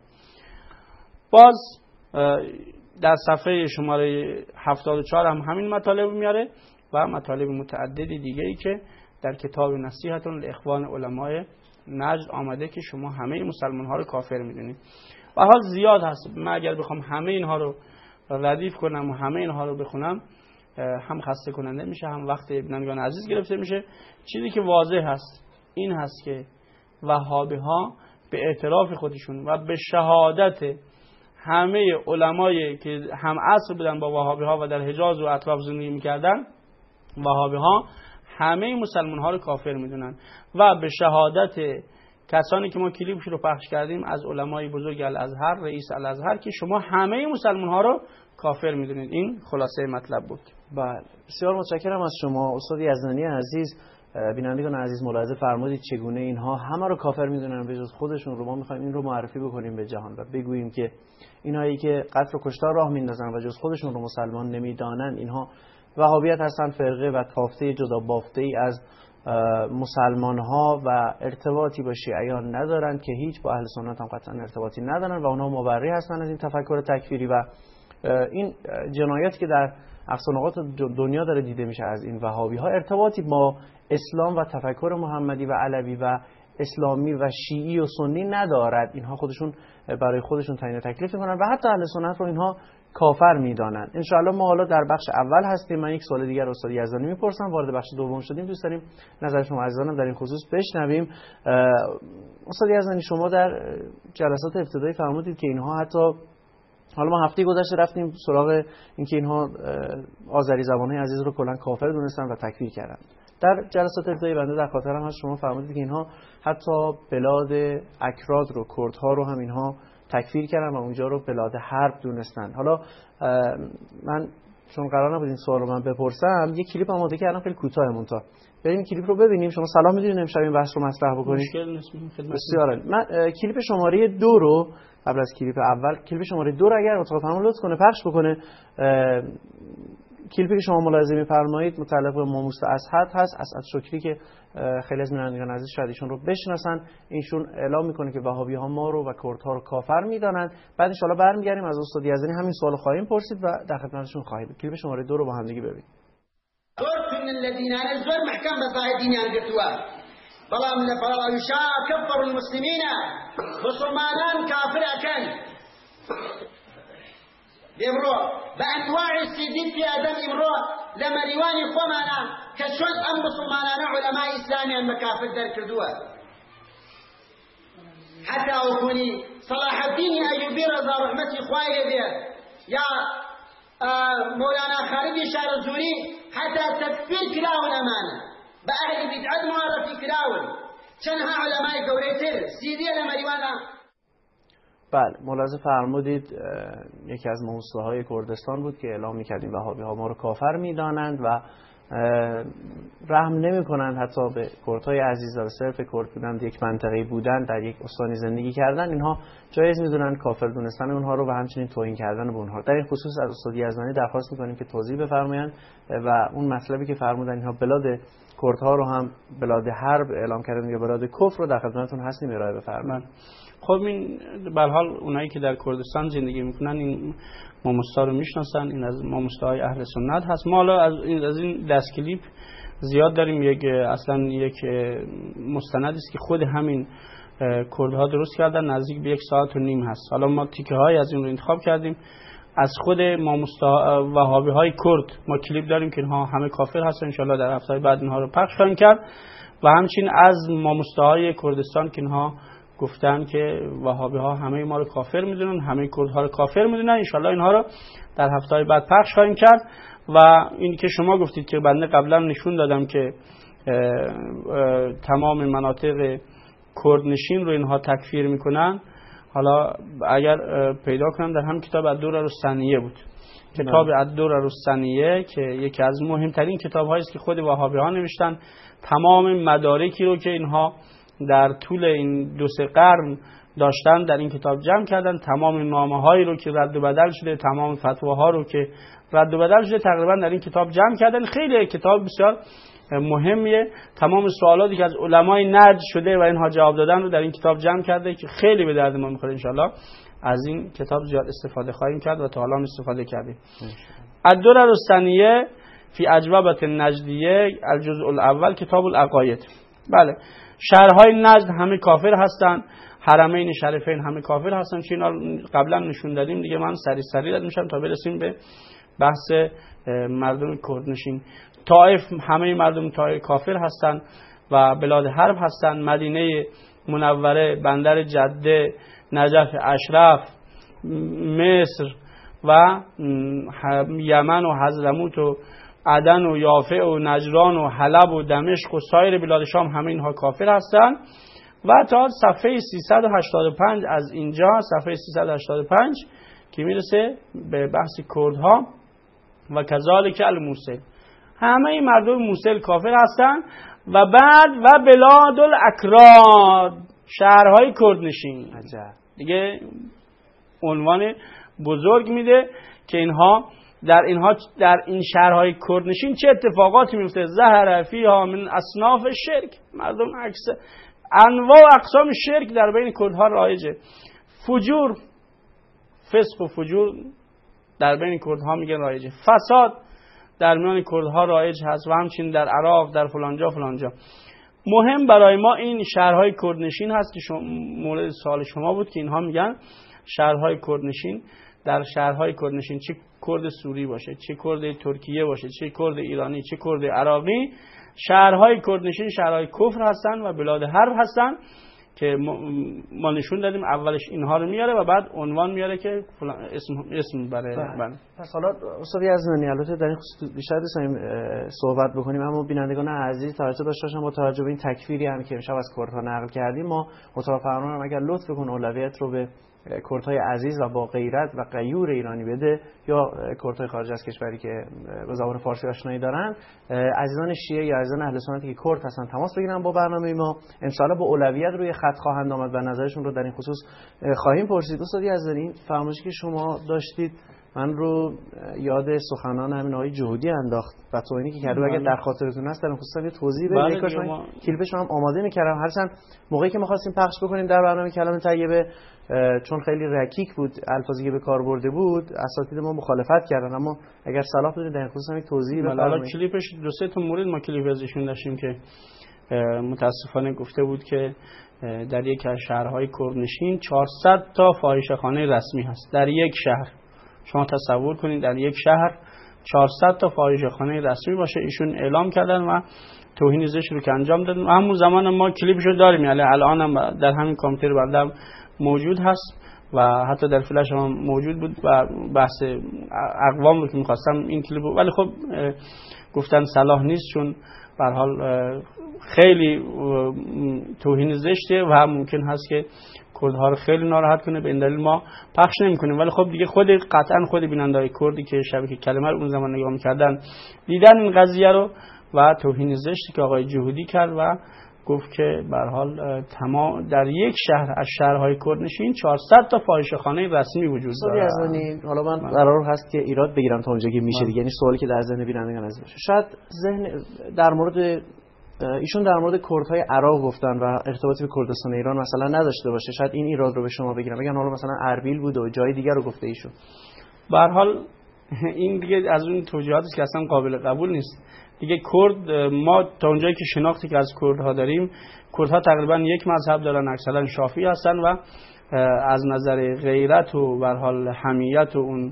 باز در صفحه شماره هفتاد و چهار هم همین مطالب میاره و مطالب متعددی دیگه ای که در کتاب نصیحة الاخوان علمای نجد آمده که شما همه مسلمان ها رو کافر میدونید. و حال زیاد هست، من اگر بخوام همه اینها رو ردیف کنم و همه اینها رو بخونم هم خسته کننده میشه، هم وقت بینندگان عزیز گرفته میشه. چیزی که واضح هست این هست که وهابی ها به اعتراف خودشون و به شهادت همه علمایی که هم عصر بودن با وهابی ها و در حجاز و اطراف زندگی میکردن، وهابی ها همه مسلمان ها رو کافر میدونن و به شهادت کسانی که ما کلیپش رو پخش کردیم از علمای بزرگ الازهر، رئیس الازهر، که شما همه مسلمان ها رو کافر میدونید. این خلاصه مطلب بود. بله، بسیار متشکرم از شما استاد یزدانی عزیز. بینندگان عزیز ملاحظه فرمودید چگونه اینها همه رو کافر میدونن به جز خودشون رو. ما میخوایم این رو معرفی بکنیم به جهان و بگوییم که اینهایی که قتل و کشتار راه میندازن و جز خودشون رو مسلمان نمیدانن، اینها وهابیت هستن، فرقه و تافته جدا بافته ای از مسلمان ها و ارتباطی با شیعیان ندارن که هیچ با اهل سنت هم قطعا ارتباطی ندارن و اونها مبرئ هستن از این تفکر تکفیری و این جنایاتی که در اقصا نقاط دنیا داره دیده میشه از این وهابی ها ارتباطی با اسلام و تفکر محمدی و علوی و اسلامی و شیعی و سنی ندارد. اینها خودشون برای خودشون تعیین تکلیف میکنن و حتی اهل سنت رو اینها کافر میدانن. ان شاء الله ما حالا در بخش اول هستیم. من یک سوال دیگر استاد یزدانی میپرسم، وارد بخش دوم شدیم. دوست داریم نظر شما عزیزانم در این خصوص بشنویم. استاد یزدانی، شما در جلسات ابتدایی فرمودید که اینها حتی، حالا ما هفته گذشته رفتیم سراغ اینکه اینها آذری زبان‌های عزیز رو کلا کافر دونستن و تکفیر کردن. در جلسات ابتدایی بنده در خاطرم هست شما فرمودید که اینها حتی بلاد اکراد رو، کردها رو هم اینها تکفیر کردن و اونجا رو بلاد حرب دونستن. حالا من چون قرار نبود این سوال رو من بپرسم، یک کلیپ آماده کردم خیلی کوتاه مونتا. بریم این کلیپ رو ببینیم. شما سلام میدونید امشب این بحث رو مطرح بکنیم. مشکل نیست. بسیار عالی. من کلیپ شماره دو رو قبل از کلیپ اول، کلیپ شماره دو رو اگر اتاق فرمان لطف کنه پخش بکنه. کلیپی که شما ملاحظه می‌فرمایید متعلق به ماموست اسعد هست. اسعد شکری که خیلی از بینندگان عزیز شاید ایشون رو بشناسن، اینشون اعلام میکنه که وهابی‌ها ما رو و کردها رو کافر میدانند. بعد ان شاء الله برمیگردیم از استاد یزدانی همین سوال خواهیم پرسید و در خدمتشون خواهیم بود. کلیپ شماره دو رو با هم دیگه ببینید. من الذين نزلوا محكم بصاحبين الفتوى بلام لفرا يشاء كفر المسلمين مسلمان كافر أكن امرو بأنواع السيدين في آدم امرو لما ريواني قمنا كشل أم مسلمان علماء إسلامي المكافر در كردوه حتى أكوني صلاح الدين أيوبي رضا رحمتي خواهي بيه يا مولانا خالد شار الزوري حتى تكفير كلاو الأمانة بأهل بدعة معرفي كلاو چنها علماء قوليتر سيدي لما ريوانا. بله، ملاحظه فرمودید یکی از موسوعه‌های کردستان بود که اعلام می‌کردیم وهابی‌ها ما رو کافر می‌دانند و رحم نمی‌کنند حتی به کردهای عزیز و صرف کرد بودند، یک منطقه‌ای بودند، در یک استانی زندگی کردن، اینها جایز می‌دونن کافر دونستن اونها رو و همچنین توهین کردن به اونها. در این خصوص از استاد یزدانی درخواست می‌کنیم که توضیح بفرمایند و اون مطلبی که فرمودن اینها بلاد کردها رو هم بلاد حرب اعلام کردن یا بلاد کفر رو در خدمتتون هستیم ارائه بفرمایید. خب این به هر حال اونایی که در کردستان زندگی میکنن این ماموستا رو میشناسن، این از ماموستاهای اهل سنت هست. ما حالا از این از این دست کلیپ زیاد داریم. یک اصلا یک مستندی است که خود همین کردها درست کردن، نزدیک به یک ساعت و نیم هست. حالا ما تیکه های از این رو انتخاب کردیم. از خود ماموستا وهابی های کرد ما کلیپ داریم که اینها همه کافر هستن. ان شاء الله در هفته بعد اینها رو پخش خواهیم کرد و همچنین از ماموستاهای کردستان که اینها گفتن که وهابی ها همه ما رو کافر میدونن، همه کردها رو کافر میدونن. ان شاء الله اینها رو در هفته بعد پخش خواهیم کرد. و این که شما گفتید که بنده قبلا نشون دادم که اه اه تمام مناطق کردنشین رو اینها تکفیر میکنن. حالا اگر پیدا کنم در هم کتاب الدرر السنیه بود، کتاب الدرر السنیه که یکی از مهمترین کتاب‌هایی است که خود وهابی ها نوشتن. تمام مدارکی رو که اینها در طول این دو سه قرن داشتن در این کتاب جمع کردن. تمام نامه‌هایی رو که رد و بدل شده، تمام فتواها رو که رد و بدل شده تقریبا در این کتاب جمع کردن. خیلی کتاب بسیار مهمیه. تمام سوالاتی که از علمای نجد شده و اینها جواب دادن رو در این کتاب جمع کرده که خیلی به درد ما میخوره. انشالله از این کتاب زیاد استفاده خواهیم کرد و تا الان استفاده کردیم. الدرر الثانیه فی اجوبة النجدیه الجزء الاول کتاب العقاید. بله، شهرهای نجد همه کافر هستن، حرمین شریفین همه کافر هستن. چه اینا قبلا نشون دادیم دیگه، من سری سری رد میشم تا برسیم به بحث مردم کردنشین. طائف همه مردم طائف کافر هستن و بلاد حرب هستن. مدینه منوره، بندر جده، نجف اشرف، مصر و یمن و حضرموت و عدن و یافع و نجران و حلب و دمشق و سایر بلاد شام همه اینها کافر هستن. و تا صفحه سیصد و هشتاد و پنج از اینجا، صفحه سیصد و هشتاد و پنج که میرسه به بحث کردها و کذالک الموصل، همه مردم موصل کافر هستن. و بعد و بلاد الاکراد، شهرهای کردنشین. دیگه عنوان بزرگ میده که اینها در اینها در این شهرهای کردنشین چه اتفاقاتی میفته. ظهر فیها من اصناف شرک، مردم عکس انواع و اقسام شرک در بین کردها رایجه. فجور، فسق و فجور در بین کردها میگن رایجه. فساد در میان کردها رایج هست و همچنین در عراق، در فلانجا فلانجا. مهم برای ما این شهرهای کردنشین هست که شما مورد سوال شما بود که اینها میگن شهرهای کردنشین. در شهرهای کردنشین چه کرد سوری باشه، چه کرد ترکیه باشه، چه کرد ایرانی، چه کرد عراقی، شهرهای کردنشین شهرهای کفر هستن و بلاد حرب هستن که ما نشون دادیم. اولش اینها رو میاره و بعد عنوان میاره که اسم اسم برای من. پس حالا استاد یزدانی البته در این خصوص بیشتر دوستیم صحبت بکنیم، اما بینندگان عزیز توجه داشته باشن با توجه به این تکفیری هم که امشب از کردها نقل کردیم، ما اتاق فرمان اگر لطف بکن اولویت رو به کردهای عزیز و با غیرت و غیور ایرانی بده یا کردهای خارج از کشوری که به زبان فارسی آشنایی دارن، عزیزان شیعه یا عزیزان اهل سنتی که کرد هستن تماس بگیرن با برنامه ما. ان شاء الله با اولویت روی خط خواهند آمد و نظرشون رو در این خصوص خواهیم پرسید. استاد یزدانی، فرمایشی که شما داشتید من رو یاد سخنان همین آقای جهودی انداخت و توهینی که کرده. اگه در خاطرتون هست در خصوصا یه توضیح بدید. کاش من کلیپش هم آماده می‌کردم، هرچند موقعی که ما خواستیم پخش بکنیم در برنامه کلام طیبه چون خیلی رکیک بود، الفاظی که به کار برده بود، اساتید ما مخالفت کردن. اما اگر صلاح بدید در خصوص هم توضیح بفرمایید. حالا کلیپش دو سه تا مورد ما کلیپ ازشون داشتیم که متاسفانه گفته بود که در یک از شهرهای کردنشین چهارصد تا فاحشه‌خانه رسمی هست در یک شهر. شما تصور کنید در یک شهر چهارصد تا فاحشه‌خانه رسمی باشه. ایشون اعلام کردن و توهین زشت رو که انجام دادن. همون زمان ما کلیپشو داریم، یعنی الان هم در همین کامپیوتر بردم موجود هست و حتی در فلش هم موجود بود و بحث اقوام رو که می‌خواستم این کلیپ، ولی خب گفتن صلاح نیست چون به هر حال خیلی توهین زشته و ممکن هست که کردها رو خیلی ناراحت کنه، به این دلیل ما پخش نمی‌کنیم. ولی خب دیگه خود قطعا خود بیننده‌های کردی که شبکه کلمه رو اون زمان نگاه می‌کردن دیدن این قضیه رو و توهین زشتی که آقای جهودی کرد و گفت که به هر حال تمام در یک شهر از شهرهای کردنشین چهارصد تا فاحشه‌خانه رسمی وجود داره. یزدانی، حالا من قرار هست که ایراد بگیرم تا اونجا که میشه دیگه، یعنی سوالی که در ذهن بینندگان از باشه. شاید ذهن در مورد ایشون در مورد کردهای عراق گفتن و ارتباطی به کردستان ایران مثلا نداشته باشه، شاید این ایراد رو به شما بگیرم بگن حالا مثلا اربیل بود و جای دیگر رو گفته ایشون. به هر حال این دیگه از اون توجیهاتی که اصلا قابل قبول نیست. دیگه کرد، ما تا اونجایی که شناختی که از کردها داریم، کردها تقریبا یک مذهب دارن، اکثرا شافعی هستن و از نظر غیرت و به هر حال حمیت و اون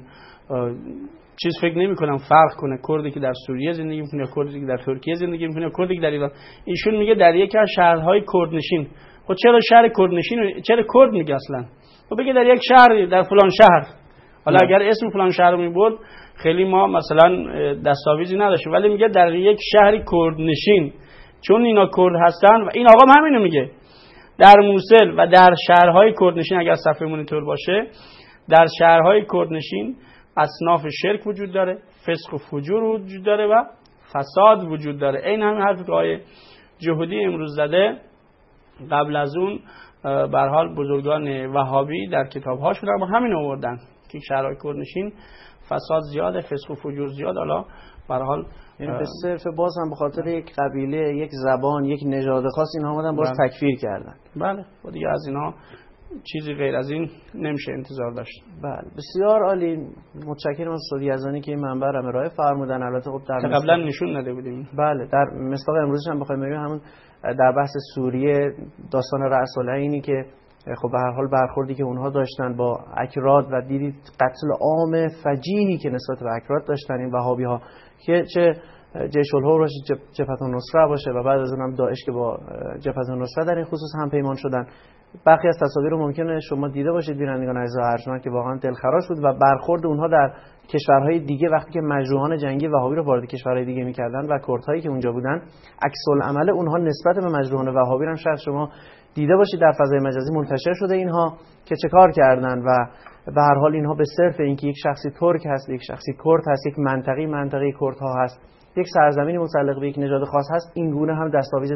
چیز فکر نمی کنم فرق کنه کردی که در سوریه زندگی میکنه یا کردی که در ترکیه زندگی میکنه یا کردی که در ایران. ایشون میگه در یکی از شهرهای کردنشین. خب چرا شهر کردنشین؟ چرا کرد میگه اصلا؟ خب بگه در یک شهر، در فلان شهر. حالا اگر اسم فلان شهر رو میبرد خیلی ما مثلا دستاویزی نداشت، ولی میگه در یک شهر کردنشین چون اینا کرد هستن و این آقا همینو میگه. در موصل و در شهرهای کردنشین اگر صفحه مونیتور باشه، در شهرهای کردنشین اصناف شرک وجود داره، فسق و فجور وجود داره و فساد وجود داره. این همین حرفی که آقای جهودی امروز زده قبل از اون به هر حال بزرگان وهابی در کتاب‌هاشون هم همین آوردن که شهرهای کردنشین فساد زیاده، فسق و فجور زیاد. حالا به هر حال یعنی به صرف باز هم به خاطر یک قبیله، یک زبان، یک نژاد خاص اینها اومدن باز تکفیر کردن. بله و دیگه از اینها چیزی غیر از این نمیشه انتظار داشت. بله بسیار عالی، متشکرم از استاد یزدانی که این منبع رو ارائه فرمودن. البته خب در قبلا نشون داده بودیم. بله در مصداق امروزش هم بخوایم ببینیم همون در بحث سوریه داستان رأس العینی که خب به هر حال برخوردی که اونها داشتن با اکراد و دیدید قتل عام فجیعی که نسبت به اکراد داشتن این وهابی ها که چه جیش الحر باشه، جبهه النصره باشه و بعد از اونم داعش که با جبهه النصره در این خصوص هم پیمان شدن. برخی از تصاویر رو ممکنه شما دیده باشید بینندگان عزیز و ارجمند که واقعا دلخراش بود و برخورد اونها در کشورهای دیگه وقتی که مجروحان جنگی وهابی رو وارد کشورهای دیگه می‌کردن و کردهایی که اونجا بودن، عکس العمل اونها نسبت به مجروحان وهابی هم شاید شما دیده باشید در فضای مجازی منتشر شده اینها که چه کار کردن و به هر حال اینها به صرف اینکه یک شخصی ترک هست، یک شخصی کرد هست، یک منطقی منطقه کردها هست، یک سرزمینی متعلق به یک نژاد خاص هست، این گونه هم دستاویز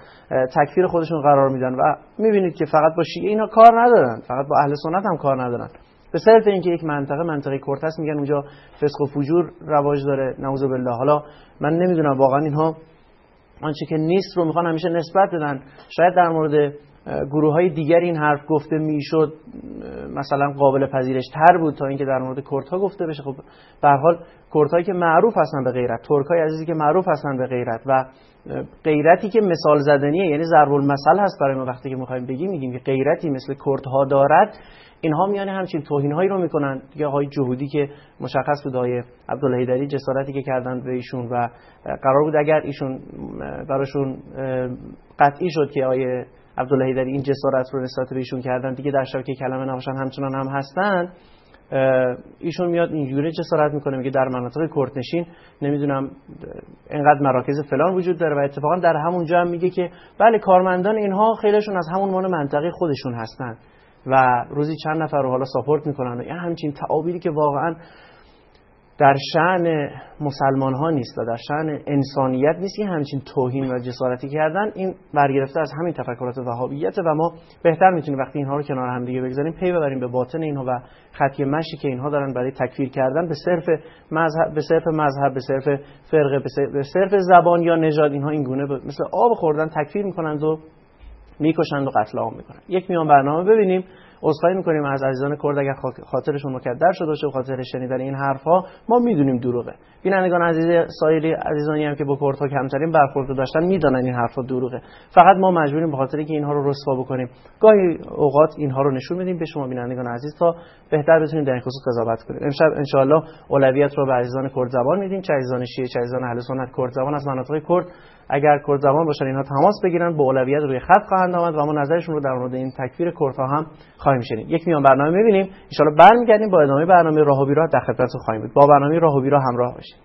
تکفیر خودشون قرار میدن و میبینید که فقط با شیعه اینا کار ندارن، فقط با اهل سنت هم کار ندارن. به صرف اینکه یک منطقه منطقه کرد هست میگن اونجا فسق و فجور رواج داره، نعوذ بالله. حالا من نمیدونم واقعا اینها آنچه که نیست رو میخوان همیشه نسبت بدن. شاید در مورد گروه های دیگر این حرف گفته میشد مثلا قابل پذیرش تر بود تا اینکه در مورد کردها گفته بشه. خب به هر حال کردهایی که معروف هستن به غیرت، ترکای عزیزی که معروف هستن به غیرت و غیرتی که مثال زدنیه، یعنی ضرب المثل هست برای ما وقتی که میخوایم بگیم میگیم که غیرتی مثل کردها دارد، اینها میان همچین توهین‌هایی رو میکنن. دیگه آقای جهودی که مشخص بود آقای عبدالحیدری جسارتی که کردن به ایشون و قرار بود اگر ایشون براشون قطعی شد که آقای عبدالحیدری این جسارت رو نسبت به ایشون کردن دیگه در شبکه کلمه نباشن همچنان هم هستن، ایشون میاد اینجوری جسارت میکنه میگه در مناطق کردنشین نمیدونم اینقدر مراکز فلان وجود داره و اتفاقا در همونجا هم میگه که بله کارمندان اینها خیلیشون از همون مان منطقه خودشون هستن و روزی چند نفر رو حالا ساپورت میکنن. یعنی همچین تعابیری که واقعا در شأن مسلمان ها نیست و در شأن انسانیت نیست که همچین توهین و جسارتی کردن. این برگرفته از همین تفکرات وهابیت و ما بهتر میتونیم وقتی اینها رو کنار هم دیگه بگذاریم پی ببریم به باطن اینها و خطی مشی که اینها دارن برای تکفیر کردن به صرف مذهب، به صرف مذهب، به صرف فرقه، به صرف زبان یا نژاد، اینها این گونه مثل آب خوردن تکفیر میکنند و میکشند و قتل عام میکنند. یک میان برنامه ببینیم. عذرخواهی میکنیم از عزیزان کرد اگر خاطرشون مکدر شده باشه و خاطر شنیدن این حرفها. ما میدونیم دروغه. بینندگان عزیز سایری عزیزانی هم که با کردها کمترین برخورد داشتن میدونن این حرفا دروغه. فقط ما مجبوریم به خاطر اینکه اینها رو رسوا بکنیم گاهی اوقات اینها رو نشون بدیم به شما بینندگان عزیز تا بهتر بتونید در این خصوص قضاوت کنید. امشب ان شاء الله اولویت رو به عزیزان کرد زبان میدیم، چه عزیزان شیعه چه عزیزان اهل سنت کرد زبان از مناطق کرد اگر کرد زبان باشن اینها تماس بگیرن با اولویت روی خط خواهند آمد و ما نظرشون رو در مورد این تکفیر کردها هم خواهیم شنید. یک میان برنامه می‌بینیم ان شاء الله برمیگردیم با ادامه برنامه راه و بیراه در خدمتتون خواهیم بود. با برنامه راه و بیراه همراه باشید.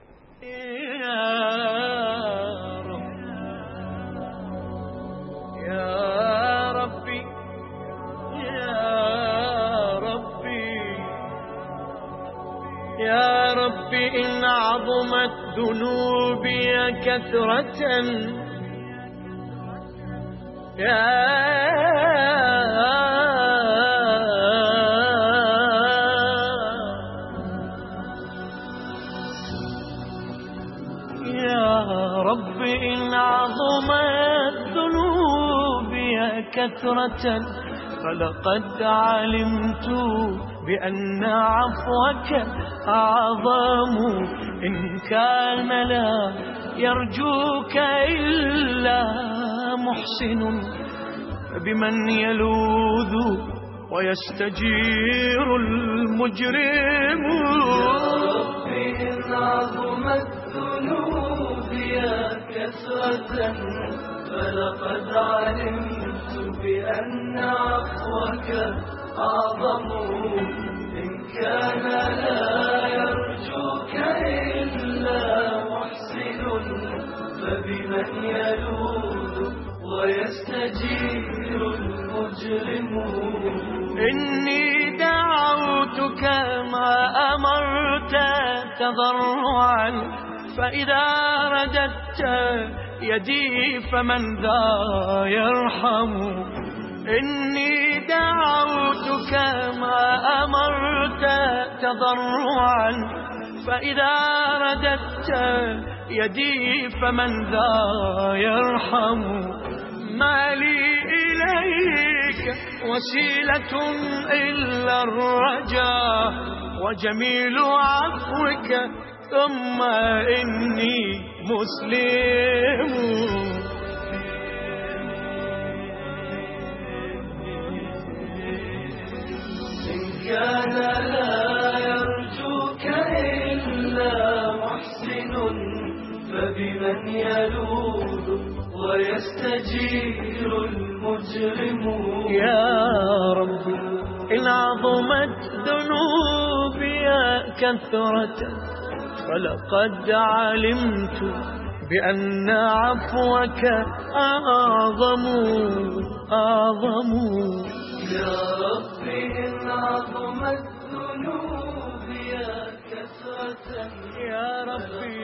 يا رب إن عظمت ذنوبي كثرة يا يا رب إن عظمت ذنوبي كثرة فلقد علمت بأن عفوك أعظم إن كان لا يرجوك إلا محسن بمن يلوذ ويستجير المجرم. يا رب إن عظمت ذنوبي كثرة فلقد علمت بأن عفوك أعظم إن كان لا يرجوك إلا محسن فبمن يلوذ ويستجير المجرم. إني دعوتك ما أمرت تضرعا فإذا رددت يدي فمن ذا يرحم إني دعوتك ما أمرت تضرعا فإذا رددت يدي فمن ذا يرحم ما لي إليك وسيلة إلا الرجاء وجميل عفوك ثم إني مسلم إن كان لا يرجوك إلا محسن فبمن يلوذ ويستجير المجرم يا رب إن عظمت ذنوبي كثرة فلقد علمت بأن عفوك أعظم أعظم يا رب إن عظمت ذنوبي كثرة يا ربي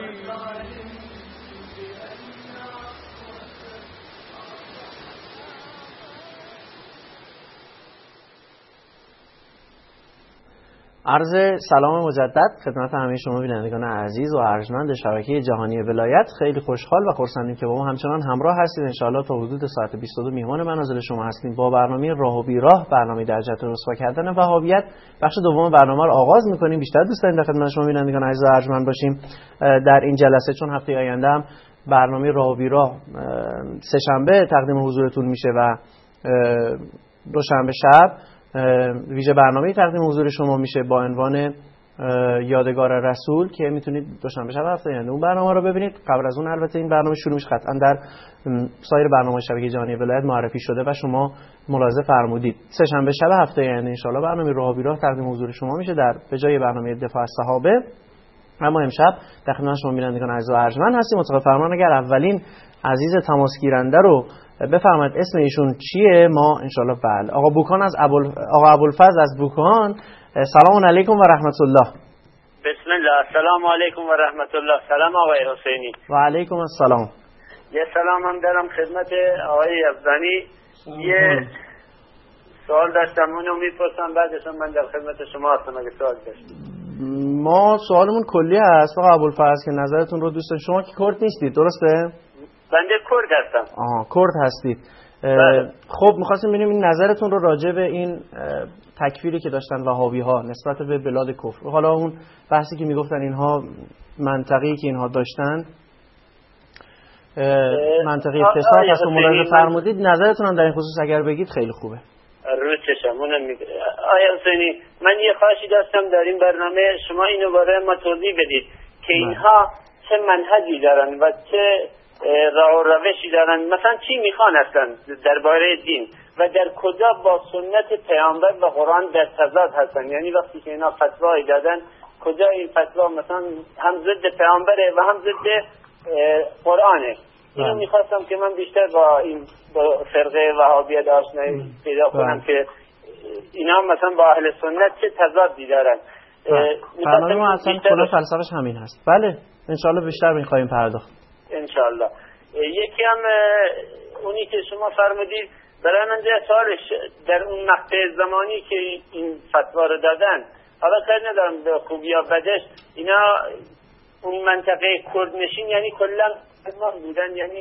عرض سلام مجدد خدمت همه شما بینندگان عزیز و ارجمند شبکه جهانی ولایت. خیلی خوشحال و خرسندیم که با ما همچنان همراه هستید. انشاءالله تا حدود ساعت بیست و دو میهمان منازل شما هستیم با برنامه راه و بیراه، برنامه در جهت رسوا کردن وهابیت. بخش دوم برنامه رو آغاز می‌کنیم. بیشتر دوست داریم در خدمت شما بینندگان عزیز و ارجمند باشیم در این جلسه، چون هفته آینده هم برنامه راه و بیراه سه شنبه تقدیم حضورتون میشه و دوشنبه شب ویژه برنامه تقدیم حضور شما میشه با عنوان یادگار رسول که میتونید دوشنبه شب هفته آینده اون برنامه رو ببینید. قبل از اون البته این برنامه شروع میشه، قطعا در سایر برنامه شبکه جهانی ولایت معرفی شده و شما ملاحظه فرمودید. سه شنبه شب هفته آینده ان شاءالله برنامه راه و بیراه تقدیم حضور شما میشه در به جای برنامه دفاع از صحابه. اما امشب در خدمت شما بینندگان عزیز و ارجمند هستیم. متقابل فرمان اگر اولین عزیز تماس گیرنده رو بفرمایید اسم ایشون چیه؟ ما ان شاءالله بله. آقا بوکان از ابو آقا ابوالفضل از بوکان. سلام علیکم و رحمت الله. بسم الله. السلام علیکم و رحمت الله. سلام آقای حسینی. و علیکم السلام. یه سلام هم دارم خدمت آقای یزدانی. یه سوال داشتم اونو میپرسم بعدش من در خدمت شما هستم اگه سوال داشتم. ما سوالمون کلی هست آقا ابوالفضل که نظرتون رو دوست دارم. شما که کرد نیستید درسته؟ بنده کرد هستم. آها کرد هستید. خب می‌خواستیم ببینیم این نظرتون رو راجع به این تکفیری که داشتن وهابی‌ها نسبت به بلاد کفر. حالا اون بحثی که میگفتن اینها منطقه‌ای که اینها داشتن منطقه فساد است و ملاحظه فرمودید، نظرتون هم در این خصوص اگر بگید خیلی خوبه. رو چشم اونم میگه. آیا حسینی من یه خواهشی داشتم در این برنامه شما اینو برای ما توضیح بدید که اینها چه منهجی دارن و چه راه و روشی دارن، مثلا چی میخوان اصلا درباره دین و در کجا با سنت پیامبر و قرآن در تضاد هستن. یعنی وقتی که اینا فتوایی دادن کجا این فتوا مثلا هم ضد پیامبره و هم ضد قرآنه. اینو میخواستم که من بیشتر با این با فرقه وهابیت آشنایی پیدا کنم که اینا مثلا با اهل سنت چه تضادی دارن. برنامه ما اصلا کلا فلسفه‌اش همین هست. بله انشالله بیشتر میخوایم پرداخت انشالله. یکی هم اونی که شما فرمودید برای من جای سوالش در اون مقطع زمانی که این فتوا رو دادن، حالا کار ندارم به خوبی یا بدش، اینا اون منطقه کردنشین یعنی کلا مسلمان بودن، یعنی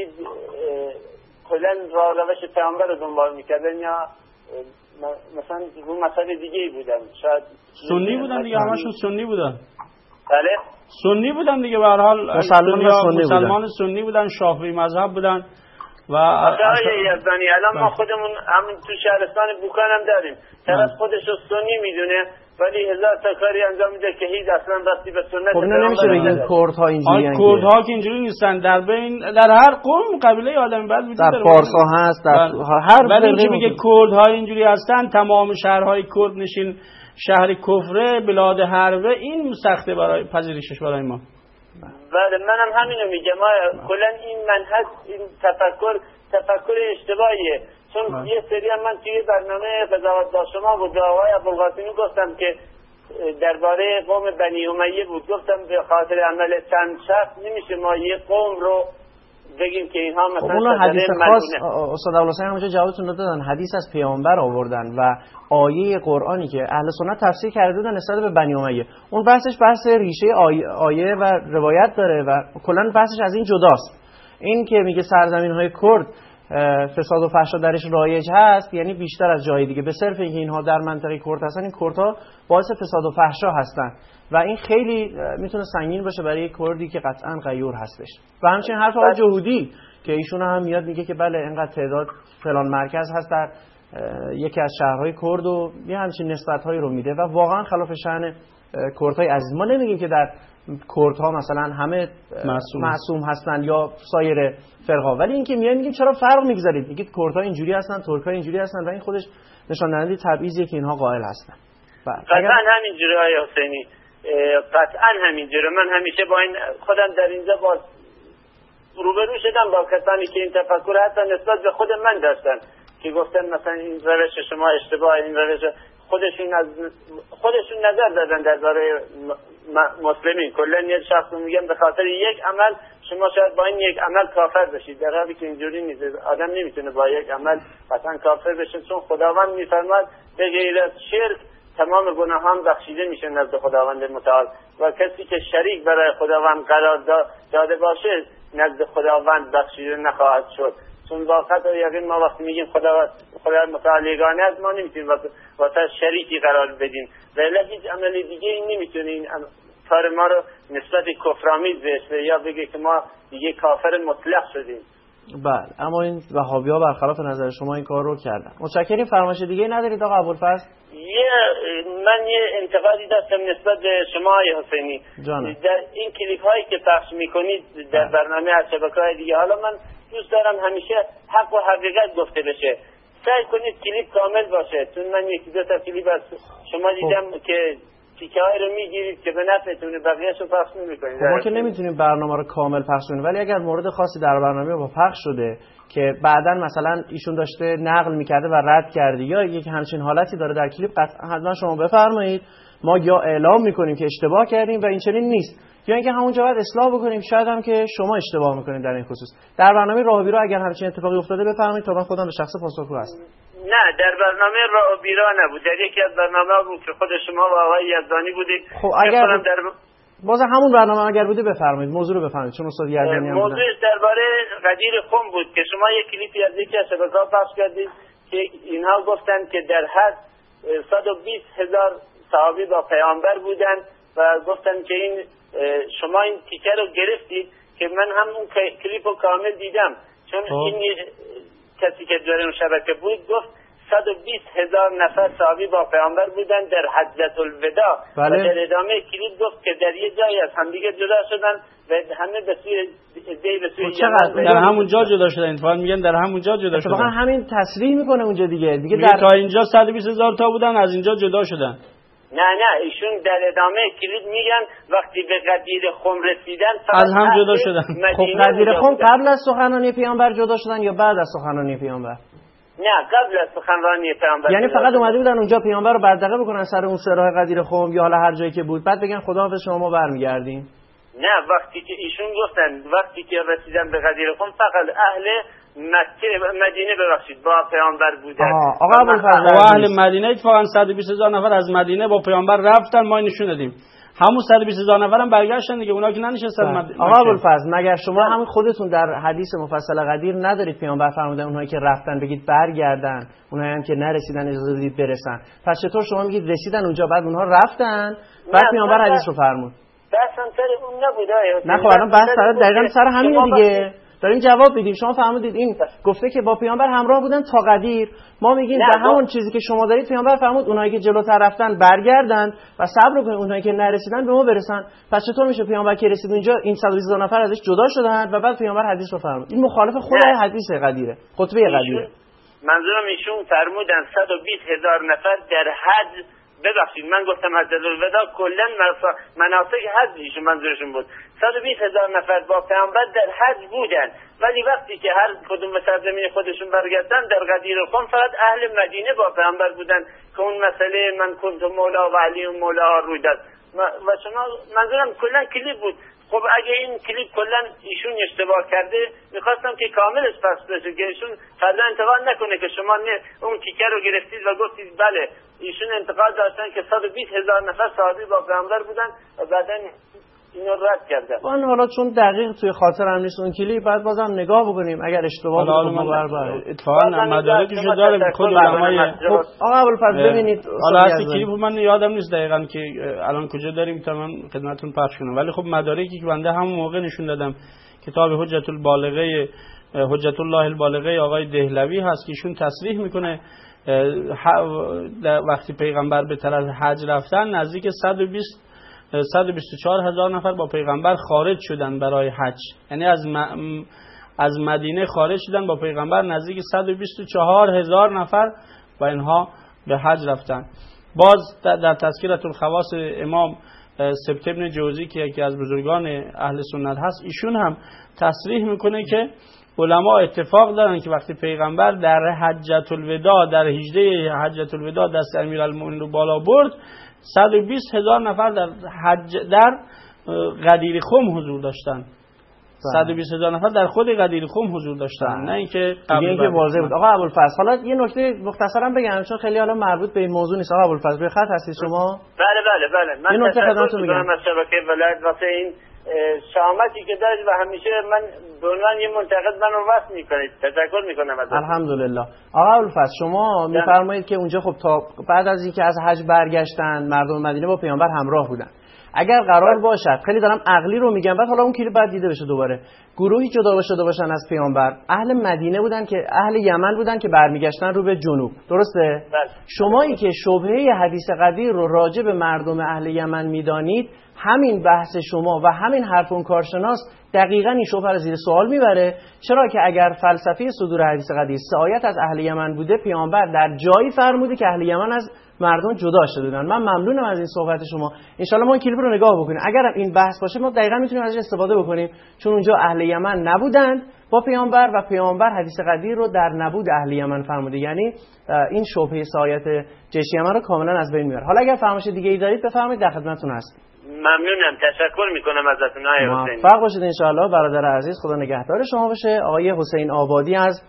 کلا راه روش پیامبر رو دنبال میکردن یا مثلا اون مسئله دیگه ای بودن؟ شاید سنی بودن دیگه، همشون سنی بودن. بله سنی بودن دیگه، به هر حال مسلمان سنی بودن، شافعی مذهب بودن. و آقای یزدانی الان ما خودمون همین تو شهرستان بوکان هم داریم، طرف خودش رو سنی میدونه ولی هزار تا کاری انجام میده که هیچ اصلا ربطی به سنت خب نمیشه بگید کردها اینجوریه. کردها که اینجوری نیستن، در بین در هر قوم قبیله آدم بعد وجود داره، در فارس ها هست، در هر ولی اینکه میگه کردها اینجوری هستن، تمام شهرهای کرد نشین شهر کفر بلاد حربه، این سخته برای پذیرشش برای ما. بله منم همینو میگم، ما کلا این منهج این تفکر تفکر اشتباهیه، چون آه. یه سری هم من توی برنامه قضاوت با شما بود آقای ابوالقاسمی گفتم که درباره قوم بنی امیه بود، گفتم به خاطر عمل چند شخص نمیشه ما یه قوم رو بگیم که اینها مثلا اون حدیث خاص استاد ابوالحسین همونجا جوابتون دادن، حدیث از پیامبر آوردن و آیه قرآنی که اهل سنت تفسیر کرده بودن نسبت به بنی امیه، اون بحثش بحث ریشه آیه, آیه و روایت داره و کلا بحثش از این جداست. این که میگه سرزمین‌های کرد فساد و فحشا درش رایج هست، یعنی بیشتر از جای دیگه، به صرف اینکه اینها در منطقه کرد هستن، این کردها باعث فساد و فحشا هستن و این خیلی میتونه سنگین باشه برای یک کردی که قطعا غیور هستش. و همچنین حرف آقای جهودی که ایشون هم میاد میگه که بله اینقدر تعداد فلان مرکز هست در یکی از شهرهای کرد و یه همچین نسبت‌هایی رو میده و واقعا خلاف شأن کردهای عزیز. ما نمیگیم که در کردها مثلا همه معصوم, معصوم هستن یا سایر فرقا، ولی اینکه میایم میگیم چرا فرق میگذارید، میگید کردها اینجوری هستن، ترک‌ها اینجوری هستن و این خودش نشان دهنده تبعیضیه که اینها قائل هستن. قطعا همینجوری آقای حسینی، قطعا همینجوری. من همیشه با این خودم در اینجا باز روبرو شدم با کسانی که این تفکر حتی نسبت به خود من داشتن که گفتن مثلا این روش شما اشتباه، این روش خودشون از خودشون نظر دادن درباره مسلمین. کلا یه شخص میگم به خاطر یک عمل شما شاید با این یک عمل کافر بشید، در حالی که اینجوری نیست. آدم نمیتونه با یک عمل اصلا کافر بشه، چون خداوند میفرماد به غیر از شرک تمام گناهان بخشیده میشه نزد خداوند متعال و کسی که شریک برای خداوند قرار داده باشه نزد خداوند بخشیده نخواهد شد. چون واقعا یقین ما وقتی میگیم خدا خدا متعال یگانه است، ما نمیتونیم واسه شریکی قرار بدیم و هیچ عمل دیگه این نمیتونه این کار ما رو نسبت کفرآمیز بشه یا بگه که ما دیگه کافر مطلق شدیم. بله، اما این وهابی‌ها برخلاف نظر شما این کار رو کردن. متشکرم. فرمایش دیگه ندارید آقا ابوالفضل؟ یه من یه انتقادی داشتم نسبت به شما آقای حسینی. جانم. در این کلیپ هایی که پخش میکنید در برنامه از شبکه‌های دیگه، حالا من دوست دارم همیشه حق و حقیقت گفته بشه. سعی کنید کلیپ کامل باشه، چون من یکی دو تا کلیپ از شما دیدم خب. که تیکه های رو میگیرید که به نفعتونه، بقیه‌شو پخش نمی‌کنید. ما که نمیتونیم برنامه رو کامل پخش کنیم، ولی اگر مورد خاصی در برنامه با پخش شده که بعداً مثلا ایشون داشته نقل میکرده و رد کرده یا یک همچین حالتی داره در کلیپ، قطعا حتما شما بفرمایید، ما یا اعلام میکنیم که اشتباه کردیم و این چنین نیست، یا اینکه همونجا باید اصلاح بکنیم، شاید هم که شما اشتباه میکنید در این خصوص. در برنامه راه و بیراه اگر همچین اتفاقی افتاده بفرمایید تا من خودم به شخص پاسخگو هستم. نه، در برنامه راه و بیراه نبود، در یکی از برنامه‌ها بود که خود شما و آقای یزدانی بودید. خب اگر در باز همون برنامه اگر بوده بفرمایید، موضوع رو بفرمایید، چون استاد یزدانی هم بودن. موضوعش درباره غدیر خم بود که شما یک کلیپی از یکی از شبکه‌ها پخش کردید که اینها گفتند که در حد صد و بیست هزار صحابی با پیامبر بودند و گفتند که این شما این تیکه رو گرفتید که من هم اون کلیپ رو کامل دیدم، چون خب. این کسی که در اون شبکه بود گفت صد و بیست هزار نفر صحابی با پیامبر بودن در حجة الوداع. بله. و در ادامه کلیپ گفت که در یه جایی از همدیگه جدا شدن و همه به سوی دی به سوی یمن در همون جا جدا شدن. اتفاقا میگن در همون جا جدا شدن. اتفاقا همین تصریح میکنه اونجا دیگه. دیگه در تا اینجا صد و بیست هزار تا بودن، از اینجا جدا شدن. نه نه، ایشون در ادامه کلیپ میگن وقتی به غدیر خم رسیدن از هم جدا شدن. خب غدیر خم قبل از سخنرانی پیامبر جدا شدن یا بعد از سخنرانی پیامبر؟ نه، قبل از سخنرانی پیامبر. یعنی فقط اومده بودن اونجا پیامبر رو بددقه بکنن سر اون سراح غدیر خم یا حالا هر جایی که بود، بعد بگن خداحافظ شما برمیگردیم؟ نه، وقتی که ایشون گفتن وقتی که رسیدن به غدیر خم فقط اهل مکه مدینه ببخشید با پیامبر بودن. آقا ابوالفضل اهل مدینه اتفاقا صد و بیست هزار نفر از مدینه با پیامبر رفتن، ما نشون دادیم. همون صد و بیست هزار نفر هم برگشتن دیگه، اونا که ننشستن مدینه. آقا ابوالفضل مگر شما همین خودتون در حدیث مفصل غدیر ندارید پیامبر فرمودن اونهایی که رفتن بگید برگردن، اونهایی هم که نرسیدن اجازه بدید برسن؟ پس چطور شما میگید رسیدن اونجا بعد اونها رفتن بعد پیامبر حدیث رو فرمود؟ بحثم سر اون نبود. نه خب الان بحث سر دقیقاً سر همین دیگه داریم جواب بدیم. شما فرمودید این گفته که با پیامبر همراه بودن تا غدیر، ما میگیم به همون چیزی که شما دارید پیامبر فرمود اونایی که جلوتر رفتن برگردن و صبر کنن، اونایی که نرسیدن به ما برسن. پس چطور میشه پیامبر که رسید اونجا این صد و بیست هزار نفر ازش جدا شدن و بعد پیامبر حدیث رو فرمود؟ این مخالف خود حدیث غدیره، خطبه غدیره. منظورم ایشون فرمودن صد و بیست هزار نفر در حج، ببخشید من گفتم حجة الوداع، کلا مناسک حج ایشون منظورشون بود. صد و بیست هزار نفر با پیامبر در حج بودن، ولی وقتی که هر کدوم به سرزمین خودشون برگشتن در غدیر خم فقط اهل مدینه با پیامبر بودن که اون مسئله من کنت مولا و علی مولا روی داد. و شما منظورم کلا کلیپ بود. خب اگه این کلیپ کلا ایشون اشتباه کرده، میخواستم که کامل پس بشه که ایشون فردا انتقاد نکنه که شما نه اون تیکه رو گرفتید و گفتید بله ایشون انتقاد داشتن که صد و بیست هزار نفر صحابی با پیامبر بودن و بعدا اینو رد کردن. من حالا چون دقیق توی خاطرم نیست اون کلیپ، بعد بازم نگاه بکنیم اگر اشتباه بود ما برابر اتفاقا مدارکشو داره خود علمای. آقا ابوالفضل ببینید حالا اصلا کلیپ من یادم نیست دقیقاً که الان کجا داریم تا من خدمتتون پخش کنم، ولی خب مدارکی که بنده همون موقع نشون دادم کتاب حجت البالغه حجت الله البالغه آقای دهلوی هست که ایشون تصریح میکنه وقتی پیغمبر به طرف حج رفتن نزدیک صد و بیست صد و بیست و چهار هزار نفر با پیغمبر خارج شدن برای حج، یعنی از م... از مدینه خارج شدن با پیغمبر نزدیک صد و بیست و چهار هزار نفر و اینها به حج رفتن. باز در تذکرة الخواص امام سبت ابن جوزی که یکی از بزرگان اهل سنت هست، ایشون هم تصریح میکنه که علما اتفاق دارن که وقتی پیغمبر در حجۃ الوداع در هجده حجۃ الوداع دست امیرالمومنین رو بالا برد، صد و بیست هزار نفر در حج در غدیر خم حضور داشتن. صد و بیست هزار نفر در خود غدیر خم حضور داشتن، نه اینکه دیگه اینکه واضح بود. آقا ابوالفضل حالا یه نکته مختصرا بگم چون خیلی حالا مربوط به این موضوع نیست. آقا ابوالفضل به خط هستید شما؟ بله بله بله. من این نکته خدمتتون میگم از شبکه ولایت واسه این شامتی که دارید و همیشه من به عنوان یه منتقد منو وصل میکنید. تشکر میکنم ازتون. الحمدلله. آقا ابوالفضل شما میفرمایید که اونجا خب تا بعد از اینکه از حج برگشتن مردم مدینه با پیامبر همراه بودن. اگر قرار باشد، خیلی دارم عقلی رو میگم، بعد حالا اون کلیپ بعد دیده بشه دوباره، گروهی جدا شده باشن از پیامبر، اهل مدینه بودن که اهل یمن بودن که برمیگشتن رو به جنوب، درسته؟ بله. شمایی که شبهه حدیث قدیر رو راجع به مردم اهل یمن میدانید، همین بحث شما و همین حرف اون کارشناس دقیقاً این شبهه رو زیر سوال میبره. چرا که اگر فلسفه صدور حدیث قدیر سه از اهل یمن بوده، پیامبر در جایی فرموده که اهل یمن از مردم جدا شده بودن. من ممنونم از این صحبت شما. ان شاءالله ما این کلیپ رو نگاه بکنیم. اگر این بحث باشه ما دقیقاً میتونیم ازش استفاده بکنیم، چون اونجا اهل یمن نبودند با پیامبر و پیامبر حدیث قدیر رو در نبود اهل یمن فرموده، یعنی این شبهه سایت جیش یمن رو کاملا از بین میبره. حالا اگر فرمایش دیگه ای دارید بفرمایید، در خدمتتون هستم. ممنونم، تشکر میکنم ازتون آقای حسین. موفق باشید ان شاءالله برادر عزیز، خدا نگهدار شما باشه. آقای حسین آبادی از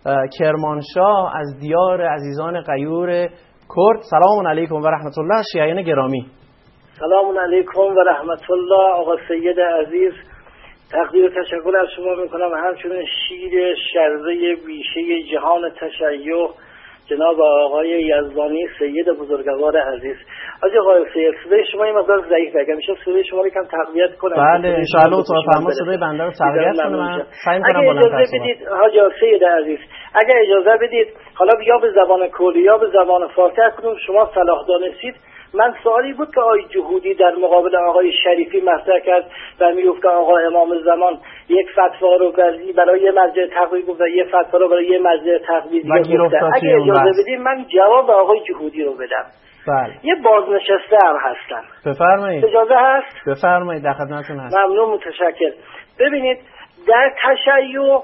کرمانشاه از دیار عزیزان غیور کرد، سلام علیکم و رحمت الله. شیعیان گرامی سلام علیکم و رحمت الله. آقا سید عزیز تقدیر و تشکر از شما میکنم و همچنین شیر شرزه بیشه جهان تشیع جناب آقای یزدانی سید بزرگوار عزیز. از آقای سید صدای شما یه مقدار ضعیف بگم، میشه صدای شما رو کم تقویت کنم. بله ان شاء الله تو فرما صدای بنده رو تقویت کنم. سعی می‌کنم اگه اجازه بدید حاج سید عزیز، اگه اجازه بدید حالا یا به زبان کردی یا به زبان فارسی کدوم شما صلاح دانستید. من سوالی بود که آقای جهودی در مقابل آقای شریفی مطرح کرد و میگفت که آقا امام زمان یک فتوا رو برای یه مرجع تقلید و یه فتوا رو برای یه مرجع تقلیدی گفته. اگه اجازه بدید من جواب آقای جهودی رو بدم. بله. یه بازنشسته هم هستم. بفرمایید. اجازه هست؟ بفرمایید، در خدمتتون هستم. ممنون، متشکر. ببینید در تشیع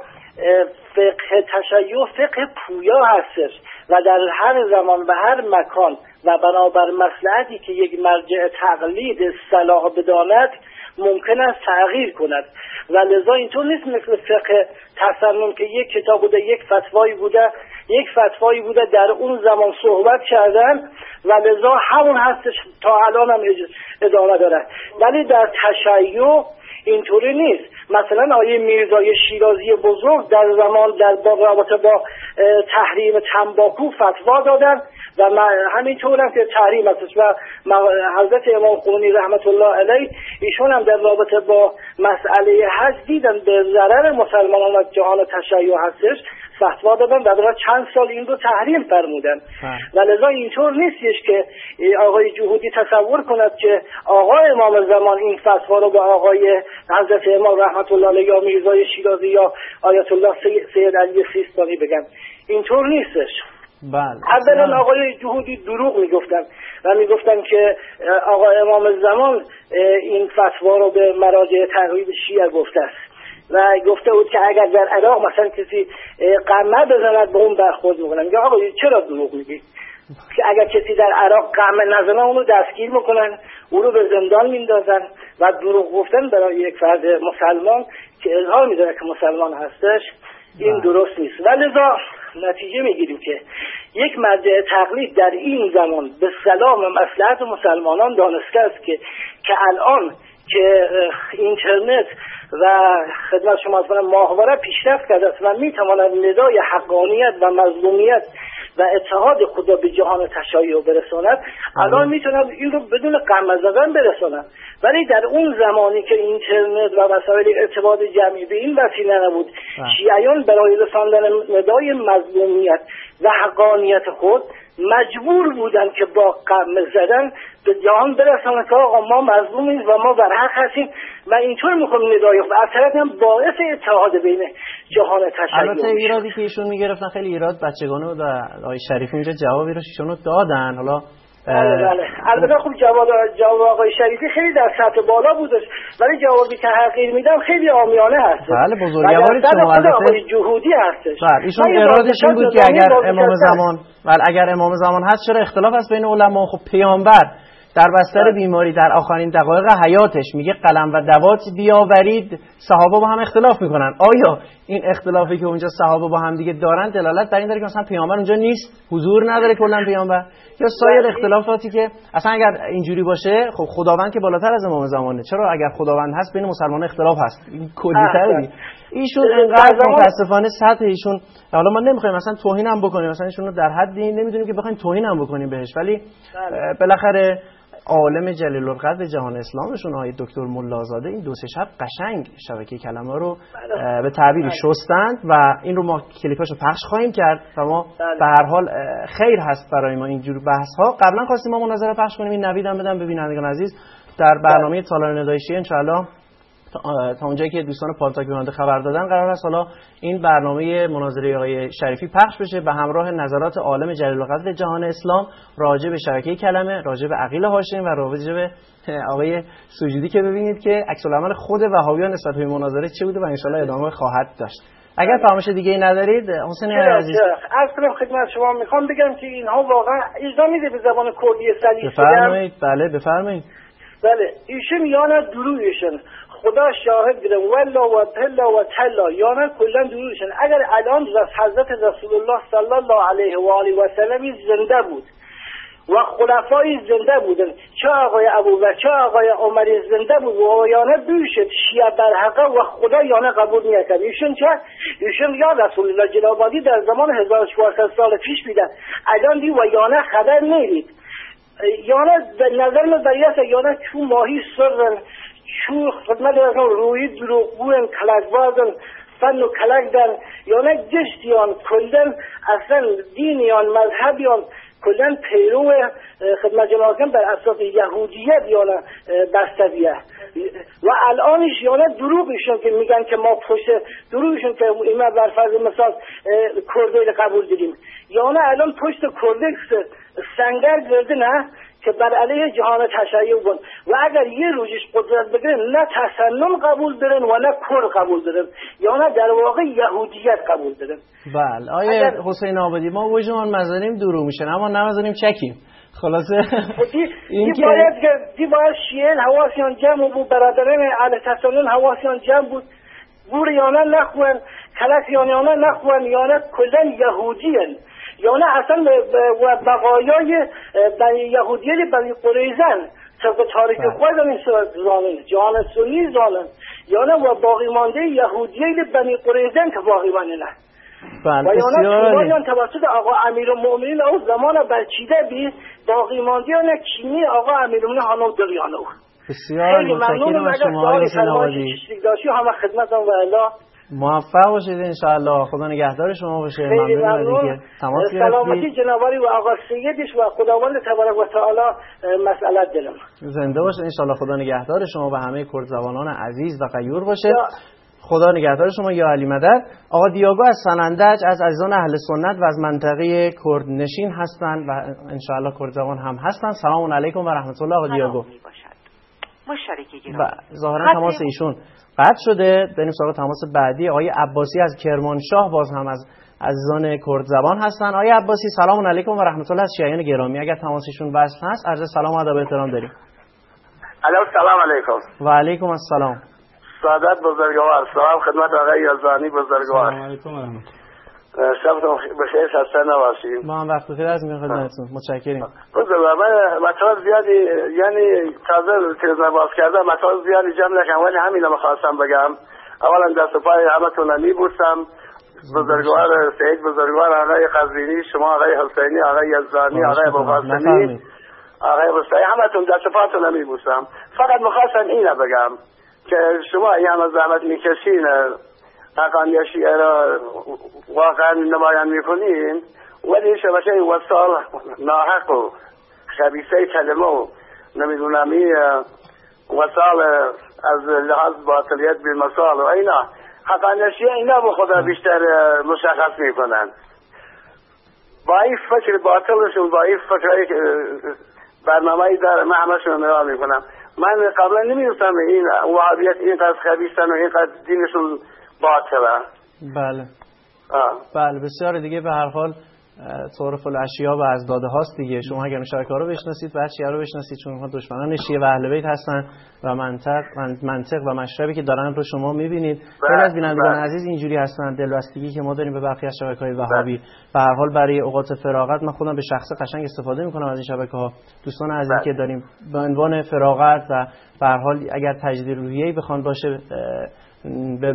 فقه تشیع فقه پویا هستش و در هر زمان و هر مکان و بنابر مصلحتی که یک مرجع تقلید صلاح بداند ممکن است تغییر کند و لذا اینطور نیست مثل فقه تسنن که یک کتاب بوده، یک فتوایی بوده، یک فتوایی بوده در اون زمان صحبت کردن و لذا همون هستش تا الان هم ادامه داره. ولی در تشیع اینطوری نیست. مثلا آیه میرزای شیرازی بزرگ در زمان در رابطه با تحریم تنباکو فتوا دادن و همینطور هم که تحریم هستش و حضرت امام خمینی رحمت الله علیه ایشون هم در رابطه با مسئله حج دیدن به ضرر مسلمانان و جهان تشیع هستش فتوا دادن و بعد چند سال این رو تحریم فرمودن و لذا اینطور نیستش که آقای جهودی تصور کند که آقا امام زمان این فتوا رو به آقای حضرت امام رحمت الله علیه یا میرزای شیرازی یا آیت الله سید علی سیستانی بگن. اینطور نیستش. بله. اولا آقای جهودی دروغ میگفتن و میگفتن که آقا امام زمان این فتوا رو به مراجع تقلید شیعه گفته است و گفته بود که اگر در عراق مثلا کسی قمه بزند به اون برخورد میکنن. یا آقا چرا دروغ میگی؟ که اگر کسی در عراق قمه نزنه اونو دستگیر میکنن، اونو به زندان میندازن و دروغ گفتن برای یک فرد مسلمان که اظهار می‌داره که مسلمان هستش این درست نیست. ولذا نتیجه میگیریم که یک مرجع تقلید در این زمان به سلام و مصلحت مسلمانان دانسته است که که الان که اینترنت و خدمت شما از ماهواره پیشرفت کرده است و میتواند ندای حقانیت و مظلومیت و اتحاد خدا به جهان تشیع برساند، الان میتونم این رو بدون قم زدن برسانم. ولی در اون زمانی که اینترنت و وسایل ارتباط جمعی به این وسیله نبود، شیعیان برای رساندن ندای مظلومیت و حقانیت خود مجبور بودن که با قم زدن به جهان برسانن که آقا ما مظلومیم و ما بر حق هستیم و اینطور میخوایم ندای و از طرف هم باعث اتحاد بین جهان تشیع. البته ایرادی که ایشون میگرفتن خیلی ایراد بچگانه و آقای شریفی اینجا جوابی رو ایشونو دادن. حالا بله بله البته خب جواب جواب آقای شریفی خیلی در سطح بالا بودش، ولی جوابی که حقیر میدم خیلی عامیانه هست. بله بزرگواری شما البته جهودی هستش. بله ایشون ارادش این بود که اگر امام زمان بله اگر امام زمان هست چرا اختلاف است بین علما؟ خب پیامبر در بستر بیماری در آخرین دقایق حیاتش میگه قلم و دوات بیاورید، صحابه با هم اختلاف میکنن. آیا این اختلافی که اونجا صحابه با هم دیگه دارن دلالت بر این داره که مثلا پیامبر اونجا نیست، حضور نداره کلا پیامبر، یا سایر اختلافاتی که اصلا اگر اینجوری باشه خب خداوند که بالاتر از امام زمانه، چرا اگر خداوند هست بین مسلمان اختلاف هست؟ این کلی‌تره. ایشون انقدر متاسفانه سطح ایشون، حالا ما نمیخوایم مثلا توهین هم بکنیم، مثلا ایشون رو در حدی نمیدونیم که بخوایم توهین هم بکنیم بهش، ولی بالاخره عالم جلیل القدر جهان اسلامشون آقای دکتر ملازاده این دو سه شب قشنگ شبکه کلمه رو به تعبیری شستند و این رو ما کلیپاشو پخش خواهیم کرد و ما به هر حال خیر هست برای ما اینجور بحث ها. قبلا خواستیم ما مناظره پخش کنیم، این نویدم بدم به بینندگان عزیز در برنامه تالار ندای شیعه ان شاء الله تا اونجایی که دوستان پانتاک بیمانده خبر دادن قرار است حالا این برنامه مناظره آقای شریفی پخش بشه به همراه نظرات عالم جلیل القدر جهان اسلام راجع به شبکه کلمه، راجع به عقیل هاشم و راجع به آقای سجودی که ببینید که عکس العمل خود وهابیان نسبت به مناظره چه بوده و ان شاء الله ادامه خواهد داشت. اگر فرمایش دیگه ای ندارید حسین عزیز. اصلا خدمت شما میخوام بگم که اینها واقعا اجازه میده به زبان کردی سلیس بفرمایید. بله بفرمایید. بله ایشون یانا درویشن خدا شاهد بده والله و تلا و تلا یانا کلا درویشن. اگر الان حضرت رسول الله صلی الله علیه و آله و سلم زنده بود و خلفای زنده بودن، چه آقای ابوبکر چه آقای عمر زنده بود و یانا دوشت شیعه بر حقه و خدا یانا قبول نکرد. ایشون چه؟ ایشون یا رسول الله جلابادی در زمان هزار و چهارصد سال پیش بیدن، الان دی و یانا خبر نیرید. یانا به نظر من بریست یانا چون ماهی سرن چون خدمت از روی دروغگوین کلکبازن فن و کلکدن یانا گشتیان کلن اصلا دینیان مذهبیان کلن پیرو خدمت جنازم بر اساس یهودیت یانا بستویه و الانش یانا دروغشون که میگن که ما پشت دروغشون که اینا بر فرض مثال کرده قبول دیدیم، یانا الان پشت کرده سنگر گرده نه که بر علیه جهان تشیع بود و اگر یه روزش قدرت بگیرن نه تسنن قبول برن و نه کر قبول برن یا نه در واقع یهودیت قبول برن. بله آیه حسین آبادی ما وجهان مزاریم دورو میشن اما نمازاریم چکیم خلاصه این که باید که دی باید شیعه حواسیان جمع بود، برادران اهل تسنن حواسیان جمع بود، بور یانه نخوان کلک یانه نخوان یانه کلن یهودیان یا نه اصلا و بقایای یهودیان بنی قریظه طبق تاریخ خودم این صورت زانن جهان سنی زانن یا نه و باقی مانده یهودیان بنی قریظه که باقی مانده نه و یا نه چونایان توسط آقا امیرالمؤمنین او زمان برچیده بی باقی مانده نه چینی آقا امیرالمؤمنین هانو دریانه بسیار متشکرم از شما آقای حسین آبادی. همه خدمتم و الا موفق باشید ان شاء الله. خدا نگهدار شما باشه. ممنون از اینکه تماس گرفتید. سلامتی جنابالی و آقا سیدش و خداوند تبارک و تعالی مسئلت دلم. زنده باشه ان شاء الله. خدا نگهدار شما و همه کرد زبانان عزیز و غیور باشه. خدا نگهدار شما یا علی مدد. آقا دیاگو از سنندج از عزیزان اهل سنت و از منطقه کرد نشین هستند و ان شاء الله کرد زبان هم هستند. سلام علیکم و رحمت الله. آقا دیاگو مشترکی گرامی. ظاهرا تماس ایشون قطع شده. بریم سراغ تماس بعدی. آقای عباسی از کرمانشاه باز هم از عزیزان کرد زبان هستن. آقای عباسی سلام علیکم و رحمت الله از شیعیان گرامی. اگر تماسشون وصل هست عرض سلام و ادب و احترام داریم. الو سلام علیکم. و علیکم السلام. سعادت بزرگوار. سلام خدمت آقای یزدانی بزرگوار. سلام علیکم و رحمت الله. شبتون بخیر، خسته نباشید. ما هم وقت بخیر از میان خدمتتون. متشکریم. بزرگوار من مطالب زیادی یعنی تازه تلویزیون باز کردم، مطالب زیادی جمع نکردم ولی همین رو خواستم بگم. اولا دست پای همتون میبوسم. بزرگوار سید بزرگوار، آقای قزوینی، شما آقای حسینی، آقای یزدانی، آقای ابوالقاسمی، آقای رستایی، همتون دست پاتون میبوسم. فقط میخواستم اینو بگم که شما ایام زحمت میکشین حقانیت شیعه را واقعا نمایان میکنین، ولی شبکه وصال ناحق و خبیثه کلمه و نمیدونم این وصال از لحاظ باطلیت بالمثال و اینا، حقانیت شیعه اینا به خدا بیشتر مشخص میکنن. با این فکر باطلشون، با این فکرهایی که برنامه‌ای داره، من همشون نگاه میکنم. من قبلا نمیدونستم این وهابیت اینقدر خبیثن و اینقدر دینشون باطله. بله آه. بله بسیار دیگه. به هر حال تعارف الاشیاء و از داده هاست دیگه. شما اگر شیعه رو بشناسید بعد شیعه رو بشناسید، چون اونها دشمنان شیعه و اهل بیت هستن و منطق منطق و مشربی که دارن رو شما میبینید. خیلی از بینندگان عزیز اینجوری هستن. دلبستگی که ما داریم به بقیه از شبکه‌های وهابی، به هر حال برای اوقات فراغت من خودم به شخص قشنگ استفاده میکنم از این شبکه‌ها. دوستان عزیزی که داریم به عنوان فراغت و به هر حال اگر تجدید روحیه‌ای بخوان باشه به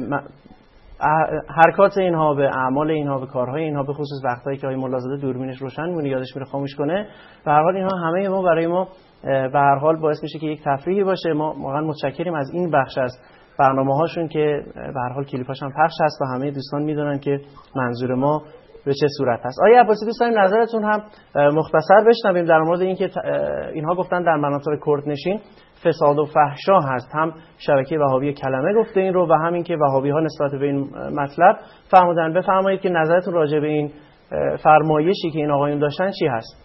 حرکات اینها، به اعمال اینها، به کارهای اینها، به خصوص وقتایی که آقای ملازاده دوربینش روشن می‌مونه، یادش میره خاموش کنه، به هر حال اینها همه ما برای ما به هر حال باعث میشه که یک تفریحی باشه. ما واقعا متشکریم از این بخش از برنامه‌هاشون که به هر حال کلیپاش هم پخش هست و همه دوستان میدونن که منظور ما به چه صورت هست. آقای عباسی دوست داریم نظرتون هم مختصر بشنویم در مورد اینکه اینها گفتن در مناطق کردنشین فساد و فحشا هست. هم شبکه وهابی کلمه گفته این رو و همین که وهابی ها نسبت به این مطلب فرمودن. بفرمایید که نظرتون راجع به این فرمایشی که این آقایون داشتن چی هست؟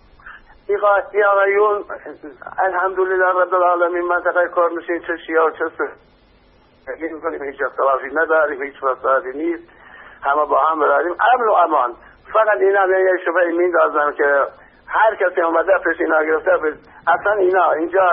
این آقایون الحمدلله رب العالمین منطقه کردنشین چه شیعه و چه سنی میکنیم، هیچ اختلافی نداریم، هیچ فسادی نیست، همه با هم براریم، امن و امان. فقط اینا به یک شبهی میندازن که هر کسی اومده پیش اینا گرفته، اصلا اینا اینجا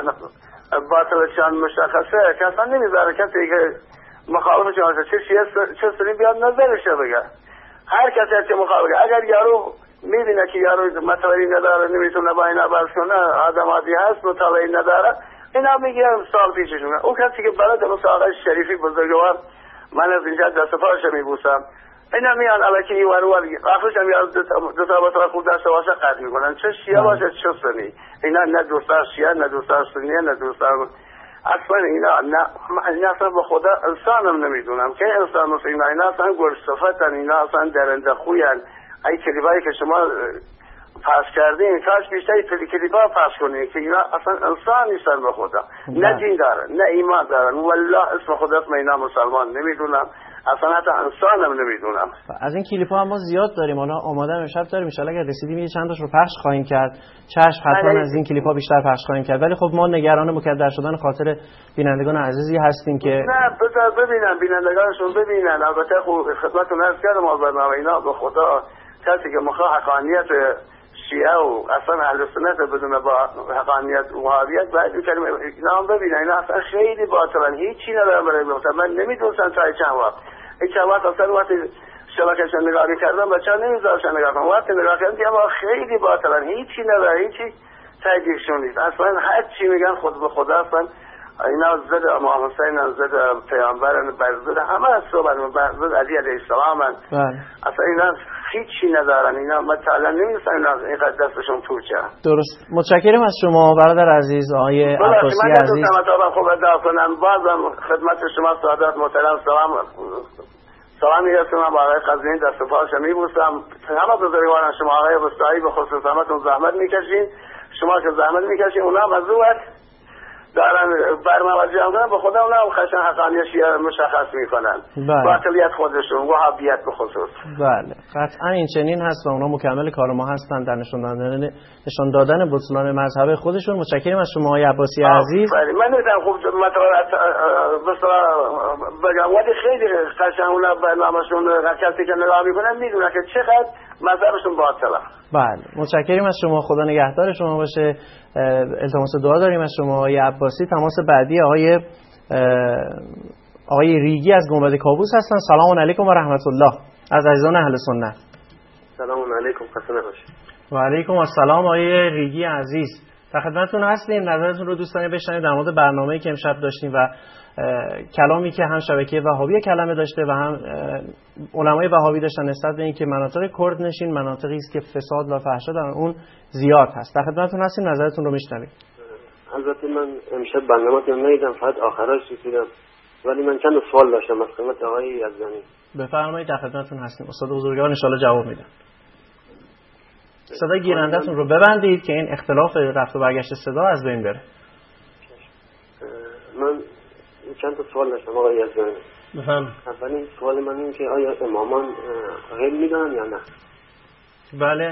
باطلشان مشخصه که اصلا نمیذاره کسی که مخالفشان باشه چه شیعه چه سنی بیاد نظرشه بگه. هر کسی که مخالفه، اگر یارو میبینه که یارو مطالعی نداره، نمیتونه با اینا بحث کنه، آدم عادی هست، مطالعی نداره، اینا میگه سال پیششونه. اون کسی که بلد مثل آقای شریفی بزرگوار، من از اینجا دست پاش میبوسم، اینا میان الکی این ور ور آخرش هم یاد دو تا با خود دست واسه قطع میکنن، چه شیعه باشه چه سنی. اینا نه دوستان شیعه، نه دوستان سنی، نه دوستان اصلا اینا نه، اینا اصلا به خدا انسانم نمیدونم که انسان مثل اینا. اینا اصلا گرسفتن، اینا اصلا درنده خوین. ای کلیپایی که شما پخش کردین کاش بیشتر کلیپا پخش کنین که اینا اصلا انسان نیستن به خدا، نه دین دارن نه ایمان دارن. والله اسم خدا اسم اینا مسلمان نمیدونم، اصلا حتی انسانم نمیدونم. از این کلیپ ها ما زیاد داریم، حالا آماده امشب داریم، ان شاءالله اگر رسیدیم یه چند تاش رو پخش خواهیم کرد. چشم حتما از این کلیپ ها بیشتر پخش خواهیم کرد، ولی خب ما نگران مکدر شدن خاطر بینندگان عزیزی هستیم که نه بذار ببینن بینندگانشون ببینن. البته خب خدمتتون عرض کردم از برنامه اینا به خدا کسی که مخواه حقانیت شیعه و اصلا اهل سنت بدون با حقانیت و وهابیت باید این کلمه اینا هم ببینن. اینا اصلا خیلی باطلن، هیچی ندارن برای گفتن. من نمیدونستم تا چند وقت این چند وقت اصلا وقتی شبکه‌شون نگاه کردم بچه‌ها نمیذاشتن نگاه کنم، وقتی نگاه کردم دیدم خیلی باطلن، هیچی ندارن، هیچی تاییدشون نیست. اصلا هر چی میگن خود به خدا اصلا اینا ضد امام حسین، ضد پیامبرن، بر ضد همه صحبت بر ضد علی علیه السلام. اصلا اینا هیچی ندارن، اینا مثلا نمی‌دونن اینا اینقدر دستشون توچه. درست. متشکرم از شما برادر عزیز آقای عباسی عزیز. من دوستم خوب ادا کنم. بازم خدمت شما سعادت محترم سلام سلام میرسونم با آقای قزوینی، دست پاش میبوسم. همه بزرگواران شما آقای رستایی به خصوص همتون زحمت میکشین. شما که زحمت میکشین اونا هم از اون دارن برنامه جمع کنن، به خدا اونا هم خشن حقانیت شیعه مشخص میکنن، باطلیت خودشون، وهابیت به خصوص. بله قطعا این چنین هست و اونا مکمل کار ما هستن در نشون دادن نشون دادن بطلان مذهب خودشون. متشکرم از شما آقای عباسی عزیز. بله من نمیدونم خوب مثلا مثلا بگم ولی خیلی قشنگ اونا برنامه‌شون کسی که نگاه میکنن میدونن که چقدر مذهبشون باطله. بله متشکرم از شما، خدا نگهدار شما باشه. التماس دعا داریم از شما آقای عباسی. عباسی. تماس بعدی آقای آقای ریگی از گنبد کابوس هستن. سلام علیکم و رحمت الله از عزیزان اهل سنت. سلام علیکم، خسته نباشید. و علیکم السلام آقای ریگی عزیز، در خدمتتون هستیم. نظرتون رو دوست داریم بشنویم در مورد برنامه‌ای که امشب داشتیم و کلامی که هم شبکه وهابی کلمه داشته و هم علمای وهابی داشتن نسبت به اینکه مناطق کرد نشین مناطقی است که فساد و فحشا در اون زیاد هست. در خدمتتون هستیم، نظرتون رو میشنویم. البته من امشب برنامه‌تون ندیدم، فقط آخرش دیدم، ولی من چند سوال داشتم از خدمت آقای یزدانی. بفرمایید، در خدمتتون هستیم. استاد بزرگوار ان شاءالله جواب میدن. صدای گیرنده‌تون رو ببندید که این اختلاف رفت و برگشت صدا از بین بره. من چند تا سوال داشتم آقای یزدانی. بفرمایید. اولین سوال من این که آیا امامان غیب میدونن یا نه؟ بله.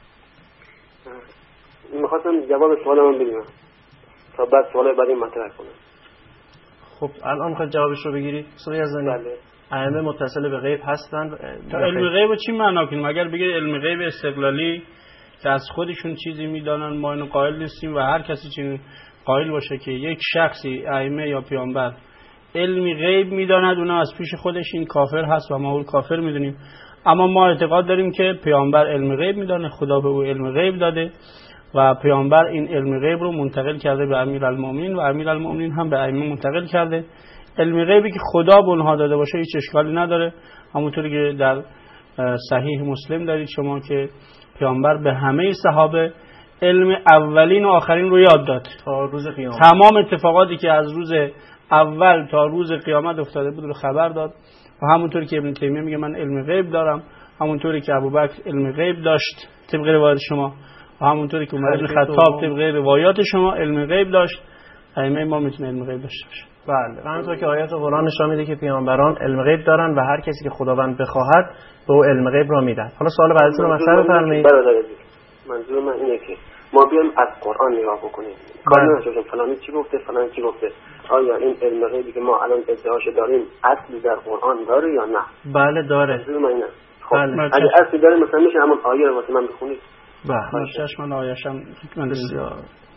میخواستم جواب سوالمو بدونم تا بعد سوال بعدی مطرح کنم. خب الان میخواید جوابش رو بگیرید؟ استاد یزدانی. بله. ائمه متصل به غیب هستند. تا علم غیب چی معنا کنیم؟ اگر بگید علم غیب استقلالی که از خودشون چیزی میدانن ما اینو قائل نیستیم و هر کسی چیزی قائل باشه که یک شخصی ائمه یا پیامبر علمی غیب میداند اونم از پیش خودش این کافر هست و ما اون کافر میدونیم. اما ما اعتقاد داریم که پیامبر علم غیب میدانه، خدا به او علم غیب داده و پیامبر این علم غیب رو منتقل کرده به امیرالمومنین و امیرالمومنین هم به ائمه منتقل کرده. علم غیبی که خدا به اونها داده باشه هیچ اشکالی نداره، همونطوری که در صحیح مسلم دارید شما که پیامبر به همه صحابه علم اولین و آخرین رو یاد داد تا روز قیامت. تمام اتفاقاتی که از روز اول تا روز قیامت افتاده بود رو خبر داد و همونطوری که ابن تیمیه میگه من علم غیب دارم، همونطوری که ابوبکر علم غیب داشت طبق روایت شما و همونطوری که عمر بن خطاب طبق روایات شما علم غیب داشت، ائمه ما میتونه علم غیب داشته باشه. بله، همونطور که آیات قرآن نشان میده که پیامبران علم غیب دارن و هر کسی که خداوند بخواهد به او علم غیب را میدن. حالا سوال بعدیتون رو مطرح بفرمایید. منظور من اینه که ما بیایم از قرآن نگاه بکنیم. کار نشه فلانی چی گفته فلانی چی گفته. آیا این علم غیبی که ما الان ادعاش داریم اصلی در قرآن داره یا نه؟ بله داره. منظور من اینه. خب بله. اگه اصلی داره مثلا میشه همون آیه رو واسه من بخونید. بله. چشم آیه‌شم بسیار.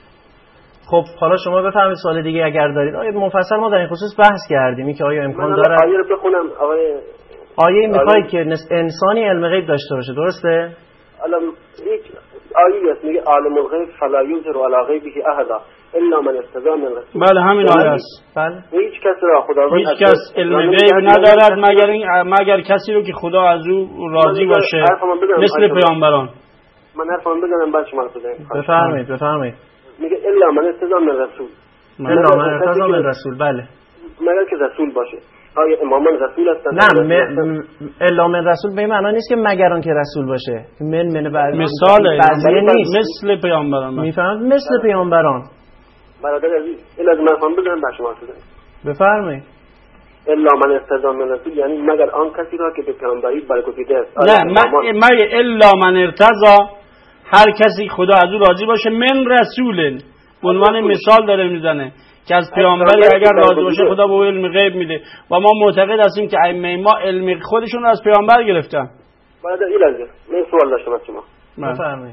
خب حالا شما بفرمایید سوال دیگه اگر دارید. آیه مفصل ما در این خصوص بحث کردیم این که آیا امکان داره آیه رو بخونم. آقای آیه میخواید که انسانی علم غیب داشته باشه، درسته؟ الان یک آیه است میگه عالم الغیب فلا یظهر علی غیبه احدا الا من ارتضی من رسول. بله همین آیه است. بله. هیچ کس را خداوند هیچ کس علم غیب ندارد مگر این مگر کسی رو که خدا از او راضی باشه مثل پیامبران. من حرفم بزنم بعد شما بزنید. بفرمایید بفرمایید. میگه الا من ارتضی من رسول. الا من ارتضی من رسول. بله. مگر که رسول باشه. آیا امامان رسول هستن؟ نه، الا من رسول به معنی نیست که مگر آن که رسول باشه. من من بعد مثاله بعضیه نیست. مثل پیامبران. میفهمید؟ مثل پیامبران. برادر عزیز الا از من فهم بزنم بعد شما بزنید. بفرمایید. الا من ارتضی من رسول یعنی مگر آن کسی را که به پیامبری برگزیده است. نه مگر الا من ارتضی هر کسی خدا از او راضی باشه من رسول به عنوان مثال داره میزنه که از پیامبری اگر راضی باشه خدا به او علم غیب میده و ما معتقد هستیم که ائمه ما علم خودشون رو از پیامبر گرفتن. بعد این لحظه من سوال داشتم از شما. بفرمایید.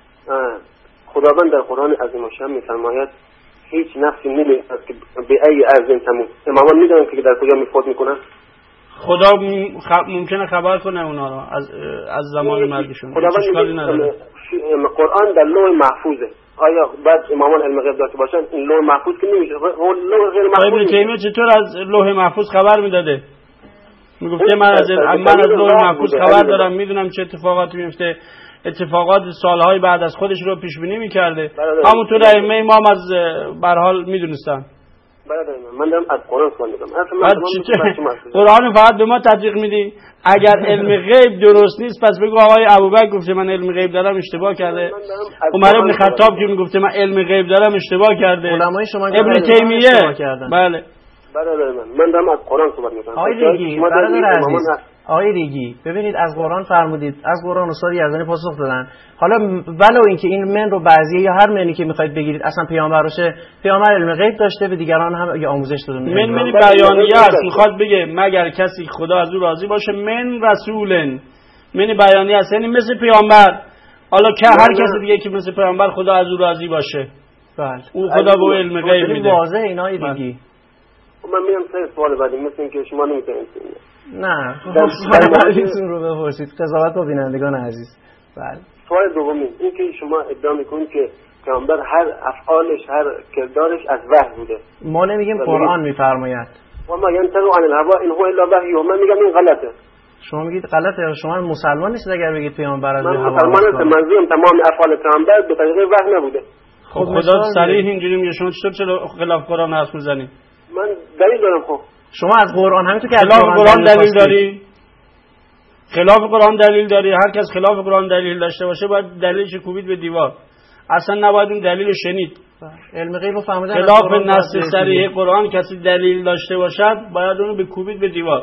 خداوند در قرآن عظیم الشان میفرماید هیچ نفسی نمی‌داند که به ای ارض تموت. امامان میدونن که در کجا میفوت میکنن؟ خدا خب ممکنه خبر کنه اونا رو از از زمان مرگشون. اشکالی نداره. قرآن در لوح محفوظه. آیا بعد امامان علم غیب داشته باشن این لوح محفوظ که نمیشه؟ لوح غیر محفوظ. ابن تیمیه چطور از لوح محفوظ خبر میداده؟ میگفته من از من از لوح محفوظ خبر دارم، میدونم چه اتفاقاتی میفته، اتفاقات سالهای بعد از خودش رو پیش بینی میکرده. همونطور ائمه ما از به هر حال میدونستن. من دارم از قرآن سوال میکنم. قرآن فقط به ما تطبیق میدی؟ اگر علم غیب درست نیست پس بگو آقای ابوبکر گفته من علم غیب دارم اشتباه کرده، عمر بن خطاب که میگفته من علم غیب دارم اشتباه کرده، علمای شما ابن تیمیه. بله برادر من من دارم از قرآن صحبت میکنم. آقای ریگی برادر عزیز، آقای ریگی ببینید از قرآن فرمودید، از قرآن استاد یزدانی پاسخ دادن. حالا ولو اینکه این من رو بعضیه یا هر منی که میخواید بگیرید اصلا پیامبر باشه، پیامبر علم غیب داشته به دیگران هم یا آموزش داده. من منی بیانیه است، میخواد بگه مگر کسی خدا از او راضی باشه من رسولن. منی بیانیه است یعنی مثل پیامبر. حالا که هر کسی دیگه که مثل پیامبر خدا از او راضی باشه بله. اون خدا به علم غیب میده. واضحه اینا دیگه. من میگم سه سوال بعدی مثل اینکه شما نمیتونید. نه سوال بعدیتون رو بپرسید. قضاوت با بینندگان عزیز. بله. سوال دومی این که شما ادعا میکنید که پیامبر هر افعالش هر کردارش از وحی بوده. ما نمیگیم قرآن میفرماید. و ما ینطق عن الهوا ان هو الا وحی. من میگم این غلطه. شما میگید غلطه. شما مسلمان نیستید اگر بگید پیامبر از من هوا. مسلمان هستم. منظورم تمام افعال پیامبر به طریق وحی نبوده. خب خدا صریح اینجوری میگه شما چطور چرا خلاف قرآن حرف میزنید؟ من دلیل دارم. خب شما از قرآن همینطور که خلاف قرآن دلیل داری؟ خلاف قرآن دلیل داری؟ هر کس خلاف قرآن دلیل داشته باشه باید دلیلش کوبید به دیوار. اصلا نباید اون دلیل رو شنید. علم غیب رو فهمیدن. خلاف نص صریح قرآن کسی دلیل داشته باشد باید اونو به کوبید به دیوار.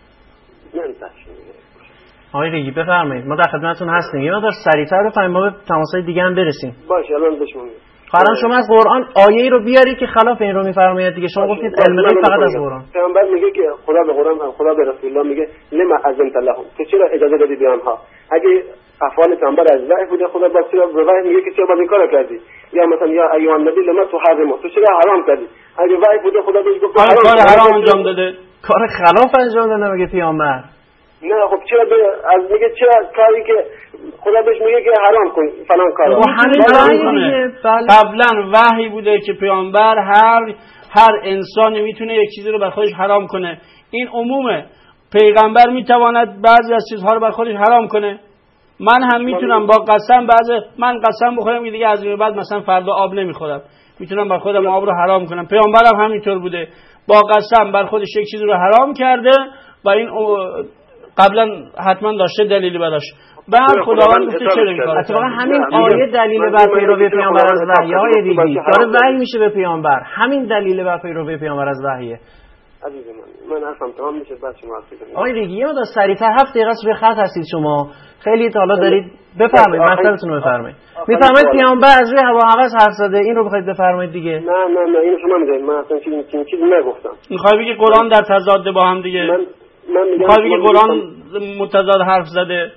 آقای ریگی بفرمایید. ما در خدمتتون هستیم. یه مقدار سریعتر بفرمایید ما به تماس‌های دیگه هم برسیم. باشه الان بشون. قرآن شما از قرآن آیه‌ای رو بیاری که خلاف این رو میفرماید دیگه. شما گفتید علم غیب فقط از قرآن. پیامبر میگه که خدا به قرآن خدا به رسول الله میگه لما اذنت لهم. تو چرا اجازه دادی به آنها؟ اگه افعال پیامبر از وحی بوده خدا با چرا به وحی میگه که چرا این کارو کردی؟ یا مثلا یا ایها النبی لما تحرم. تو چرا حرام کردی؟ اگه وحی بوده خدا بهش گفت کار حرام انجام داده. کار خلاف انجام داده میگه پیامبر. نه خب چرا از میگه چرا کاری که خدا بهش میگه که حرام کن فلان کارو. همین وحی قبلا وحی بوده که پیامبر هر هر انسانی میتونه یک چیزی رو بر خودش حرام کنه. این عمومه. پیغمبر میتواند بعضی از چیزها رو بر خودش حرام کنه. من هم میتونم با قسم بعضی من قسم بخورم که دیگه از این بعد مثلا فردا آب نمیخورم. میتونم بر خودم آب رو حرام کنم. پیامبرم همینطور بوده. با قسم بر خودش یک چیزی رو حرام کرده و این قبلا حتما داشته دلیلی براش. بعد خداوند گفته چرا این کارو اتفاقا همین آیه دلیل بر پیروی پیامبر از وحیه دیگه داره وحی میشه به پیامبر. همین دلیل بر پیروی پیامبر از وحیه. عزیز من من حرفم تمام میشه بعد شما حرف بزنید. آقای ریگی ما داشت سریعتر هفت دقیقه روی خط هستید شما. خیلی تا حالا دارید بفرمایید مطلبتون رو بفرمایید. میفرمایید پیامبر از روی هوا و هوس حرف زده این رو بخواید بفرمایید دیگه. نه نه نه اینو شما میگید. من اصلا چیزی چیزی نگفتم. میخوای بگی قرآن در تضاد با هم دیگه؟ من من میگم میخوای بگی قرآن متضاد حرف زده؟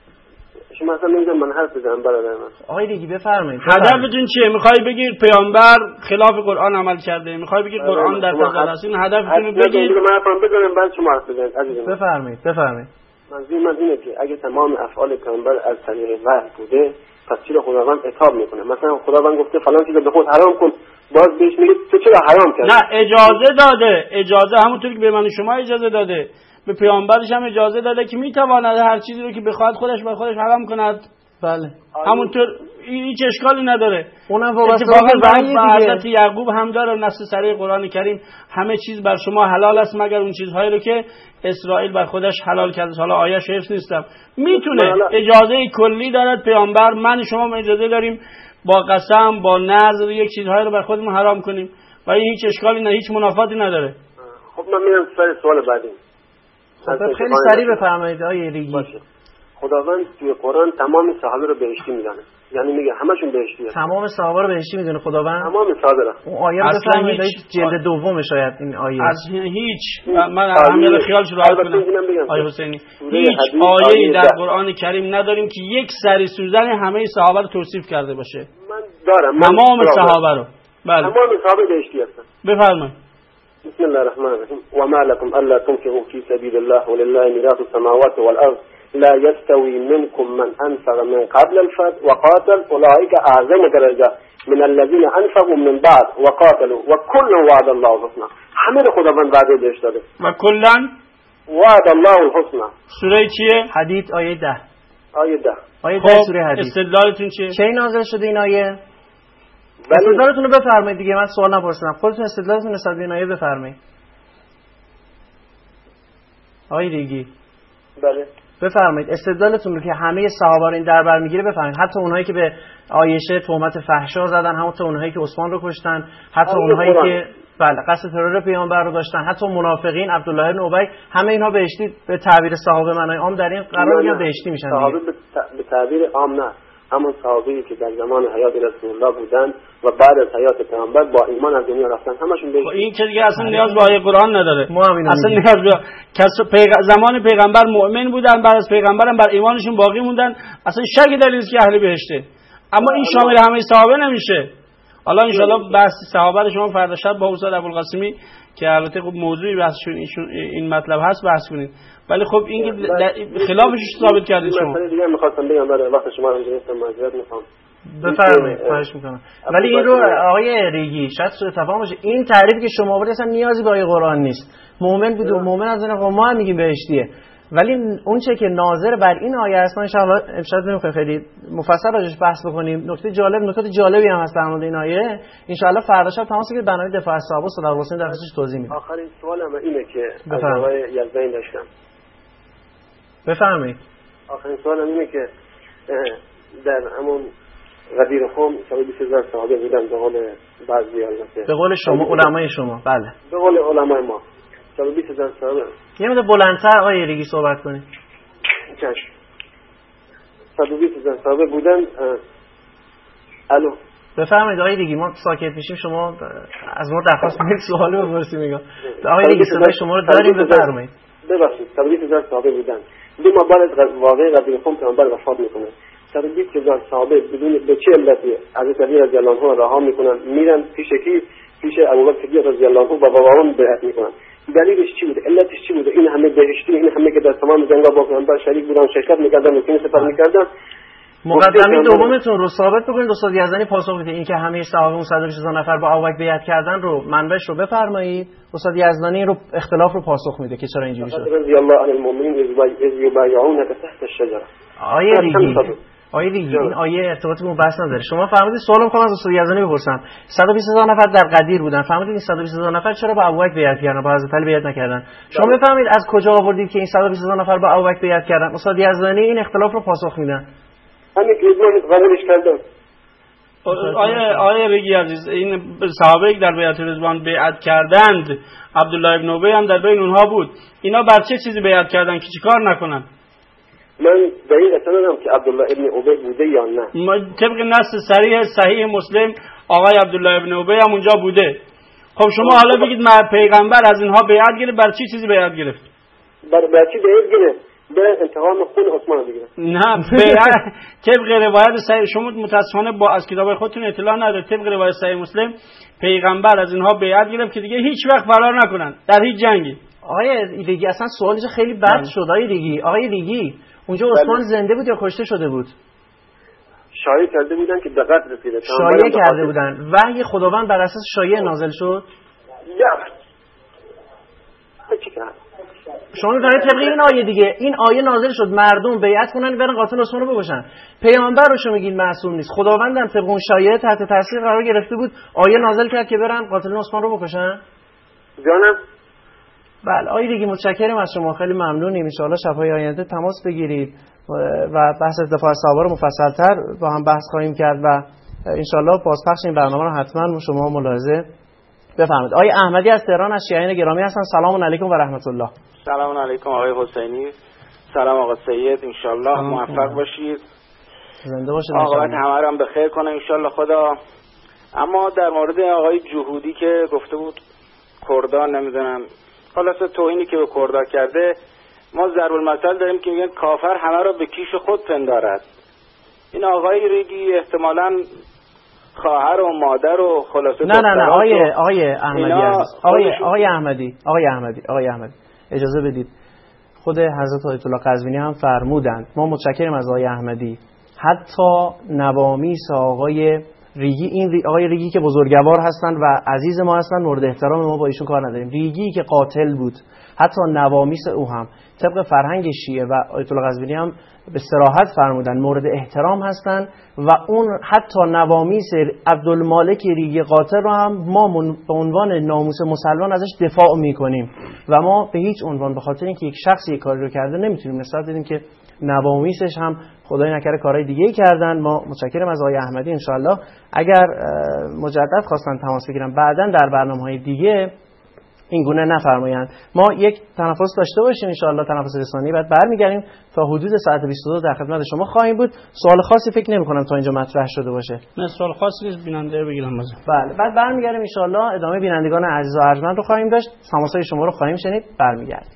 شما اصلا نمیدونم من حرف بزنم برادر من. آقای دیگه بفرمایید. هدفتون چیه؟ میخوای بگی پیامبر خلاف قرآن عمل کرده؟ میخوای بگی قرآن در تضاد است؟ این هدفتون بگید. من حرفم بزنم بعد شما حرف بزنید عزیز من. بفرمایید بفرمایید. منظور من اینه که اگه تمام افعال پیامبر از طریق وحی بوده پس چرا خداوند عتاب میکنه؟ مثلا خداوند گفته فلان چیزو به خود حرام کن باز بهش میگه تو چرا حرام کردی؟ نه اجازه داده. اجازه همونطور که به من و شما اجازه داده به پیامبرش هم اجازه داده که میتواند هر چیزی رو که بخواد خودش بر خودش حرام کند. بله همونطور هیچ اشکالی نداره. اونم وابسته به حضرت یعقوب هم داره نص صریح قرآن کریم همه چیز بر شما حلال است مگر اون چیزهایی رو که اسرائیل بر خودش حلال کرده. حالا آیه حفظ نیستم. میتونه اجازه کلی دارد پیامبر. من شما اجازه داریم با قسم با نذر یک چیزهایی رو بر خودمون حرام کنیم و این هیچ اشکالی نه هیچ منافاتی نداره. خب من میرم سر سوال بعدی. خب خیلی سریع بفرمایید آیه ریگی. باشه. خداوند توی قرآن تمام صحابه رو بهشتی میدونه. یعنی میگه همشون بهشتی هستن. تمام صحابه رو بهشتی میدونه خداوند. تمام صحابه رو. اون آیه رو بفرمایید جلد دوم شاید این آیه. از هیچ من همین خیالش رو راحت کنم. آیه حسینی هیچ آیه‌ای در قرآن کریم نداریم که یک سری سوزن همه صحابه رو توصیف کرده باشه. من دارم. تمام صحابه رو. بله. تمام صحابه بهشتی هستن. بفرمایید. بسم الله الرحمن الرحيم وما لكم ألا تنفقوا في سبيل الله ولله ميراث السماوات والأرض لا يستوي منكم من أنفق من قبل الفتح وقاتل أولئك أعظم درجة من الذين أنفقوا من بعد وقاتلوا وكل وعد الله الحسنى. همه خداوند وعده بهش داده. و کلا وعد الله الحسنى. سوره چیه؟ حدید آیه ده. آیه ده. آیه ده سوره حدید. استدلالتون چیه؟ چه نازل شده این آیه؟ بله. استدلالتون رو بفرمایید دیگه من سوال نپرسیدم. خودتون استدلالتون نسبت به این آیه بفرمایید. آیه ریگی. بله. بفرمایید استدلالتون رو که همه صحابه رو این در بر میگیره بفرمایید. حتی اونهایی که به عایشه تهمت فحشا زدن، همونطور اونهایی که عثمان رو کشتن، حتی اونهایی که بله قصد ترور پیامبر رو داشتن، حتی منافقین عبدالله بن ابی، همه اینها بهشتی به تعبیر صحابه معنای عام در این قرار میاد بهشتی میشن. صحابه به تعبیر عام نه، همون صحابه‌ای که در زمان حیات رسول الله بودن و بعد از حیات پیامبر با ایمان از دنیا رفتن همشون بهشتی. این که دیگه اصلا نیاز به آیه قرآن نداره. ما هم اصلا نیاز به کس پیغ... زمان پیغمبر مؤمن بودن، بعد از پیغمبرم بر ایمانشون باقی موندن، اصلا شک دلیلی که اهل بهشته. اما این شامل همه صحابه نمیشه. حالا ان شاءالله بحث صحابت شما فردا شب با استاد ابوالقاسمی که البته خب موضوعی بحثشون این مطلب هست بحث کنید. ولی خب این خلافش ثابت کردید شما. مثلا دیگه می‌خواستم بگم برای وقت شما رو گرفتم، معذرت می‌خوام. بفرمایید، خواهش می‌کنم. ولی این رو آقای ریگی شاید سوء تفاهم باشه، این تعریفی که شما آوردید اصلا نیازی به آیه قرآن نیست. مؤمن بود و مؤمن از این ما هم میگیم بهشتیه. ولی اون چه که ناظر بر این آیه است، ما ان شاءالله امشب نمیخوایم خیلی مفصل راجعش بحث بکنیم. نکته جالب، نکته جالبی هم هست در مورد این آیه. ان شاءالله فردا شب تماس که برنامه دفاع از صحابه صلی الله علیه و آله در خصوصش توضیح میدیم. آخرین سوالم اینه که از آقای یزدانی داشتم. بفرمایید. آخرین سوالم اینه که در همون غدیر قوم بیست هزار صحابه بودن به قول بعضی البته. به قول شما علمای شما، بله. به قول علمای ما. بیست هزار صحابه. یه مقدار بلندتر آقای ریگی صحبت کنید. چشم. صد و بیست هزار صحابه بودن. الو. بفرمایید آقای ریگی، ما ساکت میشیم شما از ما درخواست می‌کنید سوال بپرسید. میگم آقای ریگی صدای شما رو داریم، بفرمایید. ببخشید صد و بیست هزار صحابه بودن. دو ماه بعد از واقعه غدیر قوم پیامبر وفات میکنه. صد و بیست هزار صحابه بدون به چه علتی حضرت علی رضی الله عنه رها میکنن، میرن پیش کی؟ پیش ابوبکر صدیق رضی الله عنه و باباون بیعت میکنن. دلیلش چی بود؟ علتش چی بود؟ این همه بهشتی، این همه که در تمام جنگا با پیامبر شریک بودن، شرکت میکردن، ممکن سفر میکردن. مقدمه دومتون رو ثابت بکنید. استاد یزدانی پاسخ میده این که همه صحابه اون صد و بیست هزار نفر با ابوبکر بیعت کردن رو منبعش رو بفرمایید. استاد یزدانی رو اختلاف رو پاسخ میده که چرا اینجوری شد. رضی الله عن المؤمنین اذ یبایعونک تحت الشجره. آیه ریگی آیه ریگی این آیه ارتباطی به بحث نداره. شما فرمودید سوالم کنم از استاد یزدانی بپرسم. صد و بیست هزار نفر در غدیر بودن، فرمودید این صد و بیست هزار نفر چرا با ابوبکر بیعت کردن، با حضرت علی بیعت نکردن؟ شما بفرمایید از کجا آوردید که این صد و بیست هزار نفر با ابوبکر بیعت کردن؟ استاد یزدانی این اختلاف رو پاسخ میدن. همین که رضوان قبولش کردن. آیه آیه ریگی عزیز، این صحابه که در بیعت رضوان بیعت کردند، عبدالله ابن ابی هم در بین اونها بود. اینا بر چه چیزی بیعت کردن که چیکار نکنن؟ من دلیل اصلا ندارم که عبدالله ابن ابی بوده یا نه. ما طبق نص صریح صحیح مسلم آقای عبدالله ابن ابی هم اونجا بوده. خب شما حالا بگید ما پیغمبر از اینها بیعت گرفت، بر چه چیزی بیعت گرفت؟ بر بر چی بیعت گرفت؟ به انتقام خون عثمان بگیرن. نه بیعت طبق روایت صحیح شما متاسفانه با از کتاب خودتون اطلاع ندارید. طبق روایت صحیح مسلم پیغمبر از اینها بیعت گرفت که دیگه هیچ وقت فرار نکنن در هیچ جنگی. آقای ریگی اصلا سوالش خیلی بد شد. آقای ریگی آقای ریگی اونجا عثمان زنده بود یا کشته شده بود؟ شایعه کرده بودن که به قتل رسیده. شایعه کرده بودن. وحی خداوند بر اساس شایعه نازل شد. یا چی کرد؟ شما می‌فرمایید طبق این آیه دیگه، این آیه نازل شد مردم بیعت کنن برن قاتل عثمان رو بکشن. پیامبر رو شما میگین معصوم نیست. خداوند هم طبق اون شایعه تحت تاثیر قرار گرفته بود، آیه نازل کرد که برن قاتل عثمان رو بکشن. جانم بله آقای دیگه متشکرم از شما، خیلی ممنونیم. ان شاءالله شب‌های آینده تماس بگیرید و بحث دفاع از صحابه رو مفصل‌تر با هم بحث خواهیم کرد و ان شاءالله بازپخش این برنامه رو حتما شما ملاحظه بفرمایید. آقای احمدی از تهران از شیعیان گرامی هستن. سلام علیکم و رحمت الله. سلام علیکم آقای حسینی. سلام آقا سید، ان شاء الله موفق باشید. زنده باشید. آقابت همه رو هم بخیر کنه ان شاء الله خدا. اما در مورد آقای جهودی که گفته بود کردان نمیدونم خلاصه توهینی که به کردا کرده، ما ضرب المثل داریم که میگن کافر همه رو به کیش خود پندارد. این آقای ریگی احتمالاً خواهر و مادر و خلاصه نه نه نه آقای آقای احمدی آقای آقای احمدی آقای احمدی آقای احمدی اجازه بدید. خود حضرت آیت الله قزوینی هم فرمودند، ما متشکریم از آقای احمدی، حتی نوامیس آقای ریگی، این آقای ریگی که بزرگوار هستند و عزیز ما هستند، مورد احترام، ما با ایشون کار نداریم. ریگی که قاتل بود، حتی نوامیس او هم طبق فرهنگ شیعه و آیت الله قزوینی هم به صراحت فرمودن مورد احترام هستند و اون حتی نوامیس عبدالمالک ریگی قاتل رو هم ما به عنوان ناموس مسلمان ازش دفاع میکنیم و ما به هیچ عنوان به خاطر اینکه یک شخصی یک کاری رو کرده نمیتونیم نسبت بدیم که نوامیسش هم خدای نکره کارهای دیگه کردن. ما متشکرم از آقای احمدی. انشالله اگر مجدد خواستن تماس بگیرن بعداً در برنامه‌های دیگه این گونه نفرمایند. ما یک تنفس داشته باشیم انشالله، تنفس رسانی، بعد برمیگردیم تا حدود ساعت بیست و دو در خدمت شما خواهیم بود. سوال خاصی فکر نمی‌کنم تا اینجا مطرح شده باشه. نه سوال خاصی نیست، بیننده بگیرم بازم. بله بعد برمیگردیم انشالله ادامه بینندگان عزیز و ارجمند رو خواهیم داشت. تماس‌های شما رو خواهیم شنید. برمیگردیم.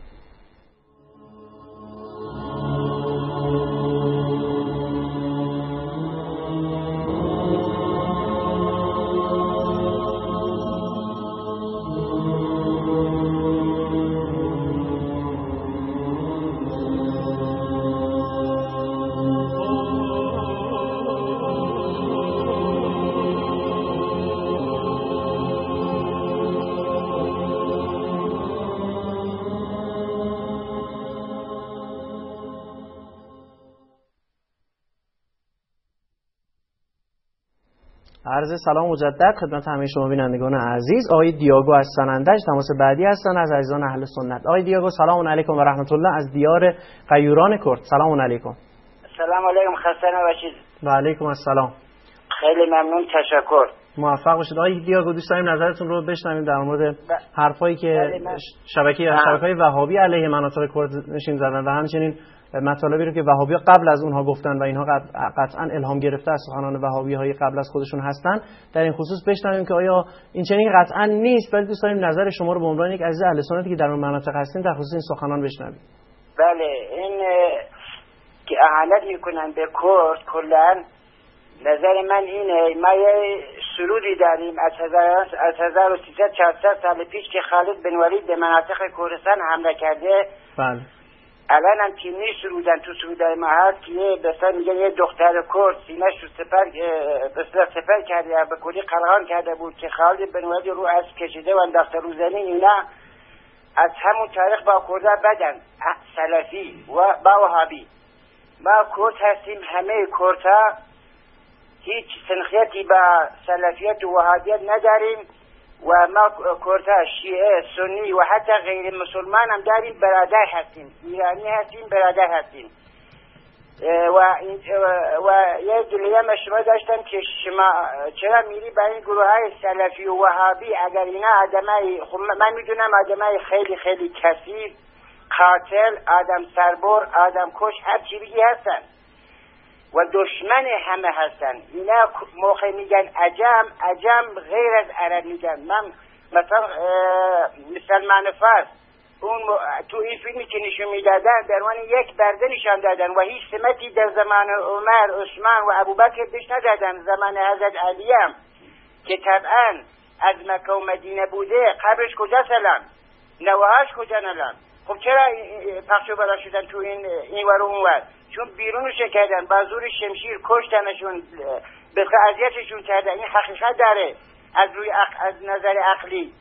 عرض سلام مجدد خدمت همه شما بینندگان عزیز. آقای دیاگو از سنندج تماس بعدی هستن از عزیزان اهل سنت. آقای دیاگو سلام علیکم و رحمت الله از دیار غیوران کرد. سلام علیکم. سلام علیکم، خسته نباشید. و علیکم السلام. خیلی ممنون، تشکر. موفق باشید. آقای دیاگو دوست داریم نظرتون رو بشنویم در مورد حرفایی که شبکه شبکه‌های وهابی علیه مناطق کرد نشین زدن و همچنین مطالبی رو که وهابی‌ها قبل از اونها گفتن و اینها قطعا الهام گرفته از سخنان وهابی‌های قبل از خودشون هستن، در این خصوص بشنویم که آیا این چنین قطعا نیست، ولی دوست داریم نظر شما رو به عنوان یک عزیز اهل سنتی که در اون مناطق هستین در خصوص این سخنان بشنویم. بله، این که اهانت میکنن به کرد کلا، نظر من اینه، ما یه سرودی داریم از هزار و سیصد چهارصد سال پیش که خالد بن ولید به مناطق کردستان حمله کرده. بله. الان هم که می سرودن تو سرودای ما هست که یه بسیار میگن یه دختر کرد سینه‌ش رو سپر بسیار سپر کرده به کلی قلقان کرده بود که خالد بن ولید رو از کشیده و انداخته رو زمین. اینا از همون تاریخ با کرده بدن، سلفی و با وهابی. ما کرد هستیم، همه کردها هیچ سنخیتی با سلفیت و وهابیت نداریم و ما کردها شیعه، سنی و حتی غیر مسلمان هم داریم، برادر هستیم، ایرانی هستیم، برادر هستیم. و و یه دلیل من شما داشتم که شما چرا میری با این گروه های سلفی و وهابی؟ اگر اینا آدمای، خب من میدونم آدمای خیلی خیلی کثیف، قاتل، آدم سربر، آدم کش، هر چی بگی هستن و دشمن همه هستن. اینا موقع میگن عجم، عجم غیر از عرب میگن. من مثلا مسلمان فارس اون تو این فیلمی که نشون میدادن در وان یک برده نشان دادن و هیچ سمتی در زمان عمر، عثمان و ابوبکر بهش ندادن. زمان حضرت علی هم که طبعا از مکه و مدینه بوده، قبرش کجاست الان؟ نوهاش کجا الان؟ خب چرا پخش و بلا شدن تو این این ور و اون ور؟ چون بیرونش کردن، با زور شمشیر کشتنشون، به اذیتشون کردن. این حقیقت داره از روی اق... از نظر عقلی.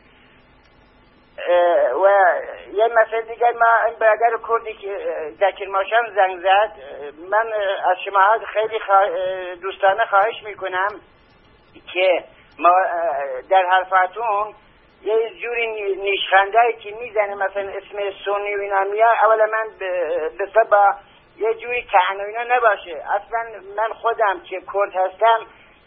و یه مسئله دیگر، ما این برادر کردی که ذکر ماشان زنگ زد، من از شما خیلی خوا... دوستانه خواهش میکنم که ما در حرفاتون یه جوری نیشخنده‌ای که میزنه مثلا اسم سنی و اینا میاد، اولا من به سبا یه جوری طعن و اینا نباشه. اصلا من خودم که کرد هستم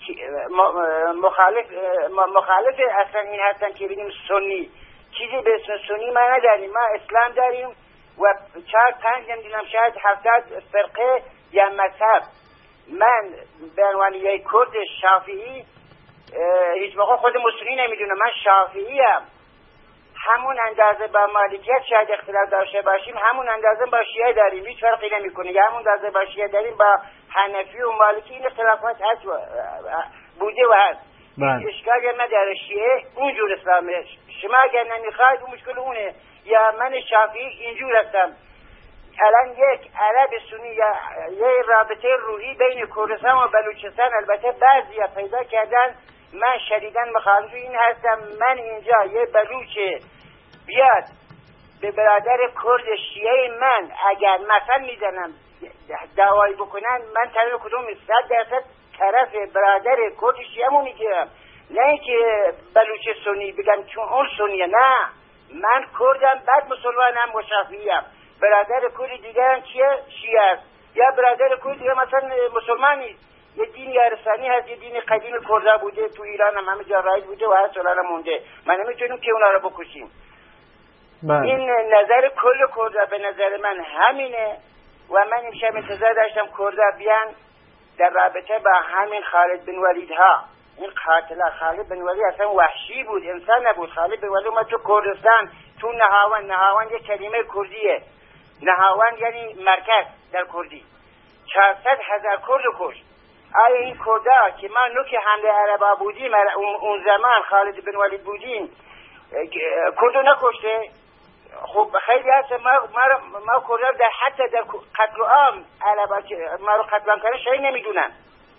مخالف مخالف اصلا این هستم که بگیم سنی. چیزی به اسم سنی ما نداریم، ما اسلام داریم و چهار پنج نمیدونم شاید هفتاد فرقه یا مذهب. من به عنوان یک کرد شافعی هیچ موقع خود مسلمی نمیدونم، من شافعی ام. همون اندازه با مالکیت شاید اختلاف داشته باشیم، همون اندازه با شیعه داریم، هیچ فرقی نمیکنه. یا همون اندازه با شیعه داریم، با حنفی و مالکی این اختلافات هست و بوده و هست. اشکالی نداره. شیعه اونجور اسلامه، شما اگر نمیخواید اون مشکل اونه. یا من شافعی اینجور هستم. الان یک عرب سنی یا یه رابطه روحی بین کردستان و بلوچستان البته بعضیا پیدا کردن، من شدیداً مخالف این هستم. من اینجا یه بلوچ بیاد به برادر کرد شیعه من اگر مثلا میزنم دعوایی بکنن، من طرف کدوم صد درصد طرف برادر کرد شیعه مو میگیرم، نه اینکه بلوچ سنی بگم چون اون سنیه. نه، من کردم، بعد مسلمانم و شافعیم. برادر کرد دیگر هم چیه؟ شیعه است. یا برادر کرد دیگر مثلا مسلمان نیست، یه دین یارسانی هست، یه دین قدیم کرده بوده، تو ایران هم همه جا رایج بوده و هر سالانه مونده. من نمیتونیم که اونا رو بکشیم. بله. این نظر کل کرده به نظر من همینه و من امشب انتظار داشتم کرده بیان در رابطه با همین خالد بن ولید ها. این قاتل خالد بن ولید اصلا وحشی بود، انسان نبود. خالد بن ولید اومد تو کردستان، تو نهاوند. نهاوند یه کلمه کردیه، نهاوند یعنی مرکز در کردی. چهارصد هزار کرد کشت. آیا این کردا که ما نوک حمله عربا بودیم اون زمان خالد بن ولید بودیم کردو نکشته؟ خب خیلی هست ما ما, ما کردا در حتی در قتل عام عربا که ما رو قتل عام کردن شاید نمیدونن.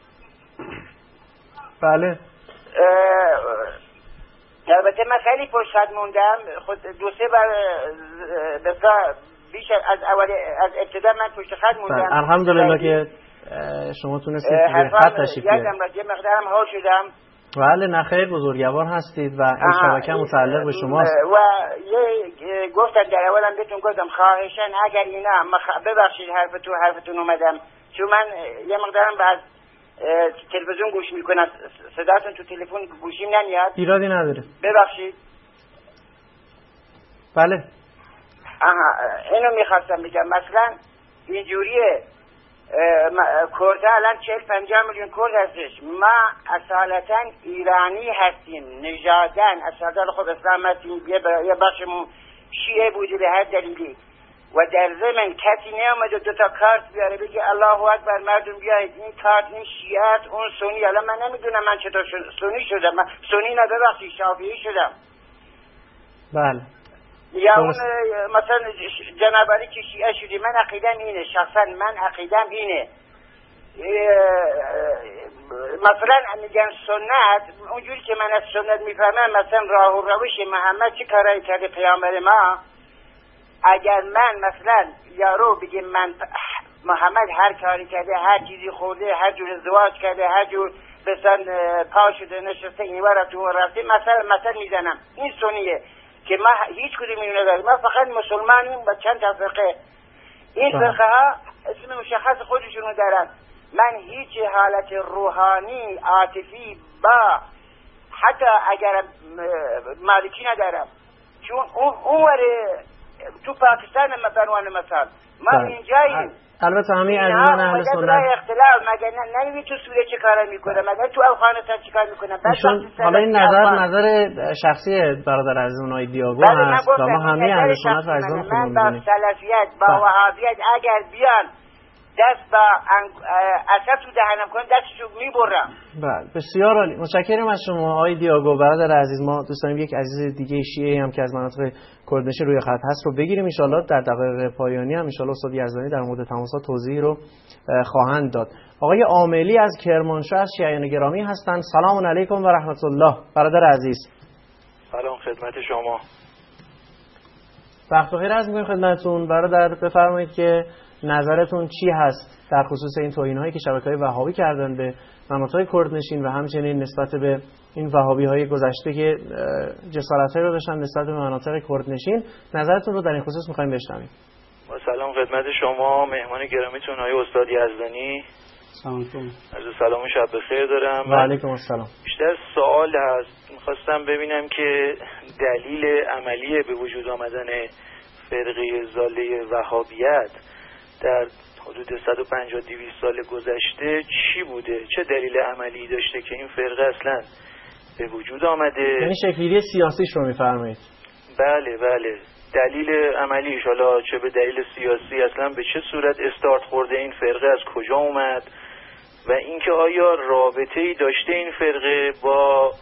بله. البته من خیلی پشت خط موندم، خود دو سه بار بسیار بیش از اول از ابتدا من پشت خط موندم. الحمدلله که شما تونستید توی خط تشریف بیارید. یادم رفت یه مقدارم ها شدم بله نخیر بزرگوار هستید و این شبکه متعلق به شماست. و یه گفتن در اولم بهتون گفتم خواهشاً اگر اینا ببخشید حرفتون حرفتون اومدم، چون من یه مقدارم بعد تلویزیون گوش میکنم، صداتون تو تلفن گوشیم نمیاد. ایرادی نداره. ببخشید. بله. آها اینو میخواستم بگم، مثلا اینجوریه کرده الان چهل پنجاه میلیون کرد هستش، ما اصالتا ایرانی هستیم، نژادن اصالتا خب اسلام هستیم، یه بخشمون شیعه بودی به هر دلیلی و در ضمن کسی نیامده دو تا کارت بیاره بگه الله اکبر مردم بیاید این کارت این شیعه اون سنی. الان من نمیدونم من چطور شد سنی شدم، من سنی نه ببخشید شافعی شدم. بله. یا اون مثلا جناب علی که شیعه شدی، من عقیدم اینه، شخصا من عقیدم اینه. مثلا میگن سنت اونجوری که من از سنت میفهمم، مثلا راه و روش محمد چی کارایی کرده پیامبر ما، اگر من مثلا یارو بگه من محمد هر کاری کرده، هر چیزی خورده، هر جور ازدواج کرده، هر جور مثلا پا شده نشسته اینور تو رفته، مثلا مثلا میزنم این سنیه که ما هیچ کدوم اینو نداریم، ما فقط مسلمانیم با چند تا فرقه. این فرقه ها اسم مشخص خودشونو دارن. من هیچ حالت روحانی عاطفی با حتی اگر مالکی ندارم، چون اون اون تو پاکستان مثلا مثلا ما اینجاییم. البته همه عزیزان اهل سنت اختلاف مگر نمی‌بینی تو سوریه چه کار میکنه، مگر تو افغانستان چه کار میکنه. حالا این نظر نظر شخصی برادر عزیزون آقای دیاگو هست و ما همه اهل سنت و عزیزان خودمون می‌دونیم. من با سلفیت با وهابیت اگر بیان دست با اصل تو دهنم کنه دستشو میبرم. بله بسیار عالی، متشکرم از شما آقای دیاگو برادر عزیز. ما دوست داریم یک عزیز دیگه شیعه هم که از مناطق کردنشین روی خط هست رو بگیریم، ان شاءالله در دقایق پایانی هم ان شاءالله استاد یزدانی در مورد تماسات توضیح رو خواهند داد. آقای عاملی از کرمانشاه از شیعیان گرامی هستند. سلام علیکم و رحمت الله برادر عزیز. سلام خدمت شما. وقت بخیر عرض می‌کنم خدمتتون برادر، بفرمایید که نظرتون چی هست در خصوص این توهین‌هایی که شبکه‌های وهابی کردن به مناطق کردنشین و همچنین نسبت به این وهابی‌های گذشته که جسارت‌هایی رو داشتن نسبت به مناطق کردنشین. نظرتون رو در این خصوص می‌خوایم بشنویم. با سلام خدمت شما مهمان گرامیتون آقای استاد یزدانی. سلام علیکم. عرض سلام و شب بخیر دارم. و علیکم السلام. بیشتر سوال هست، می‌خواستم ببینم که دلیل عملی به وجود آمدن فرقه ضاله وهابیت در حدود صد و پنجاه تا دویست سال گذشته چی بوده؟ چه دلیل عملی داشته که این فرقه اصلا به وجود آمده؟ یعنی شکل‌گیری سیاسیش رو می‌فرمایید؟ بله بله، دلیل عملیش، حالا چه به دلیل سیاسی اصلا به چه صورت استارت خورده این فرقه، از کجا اومد و اینکه آیا رابطه‌ای داشته این فرقه با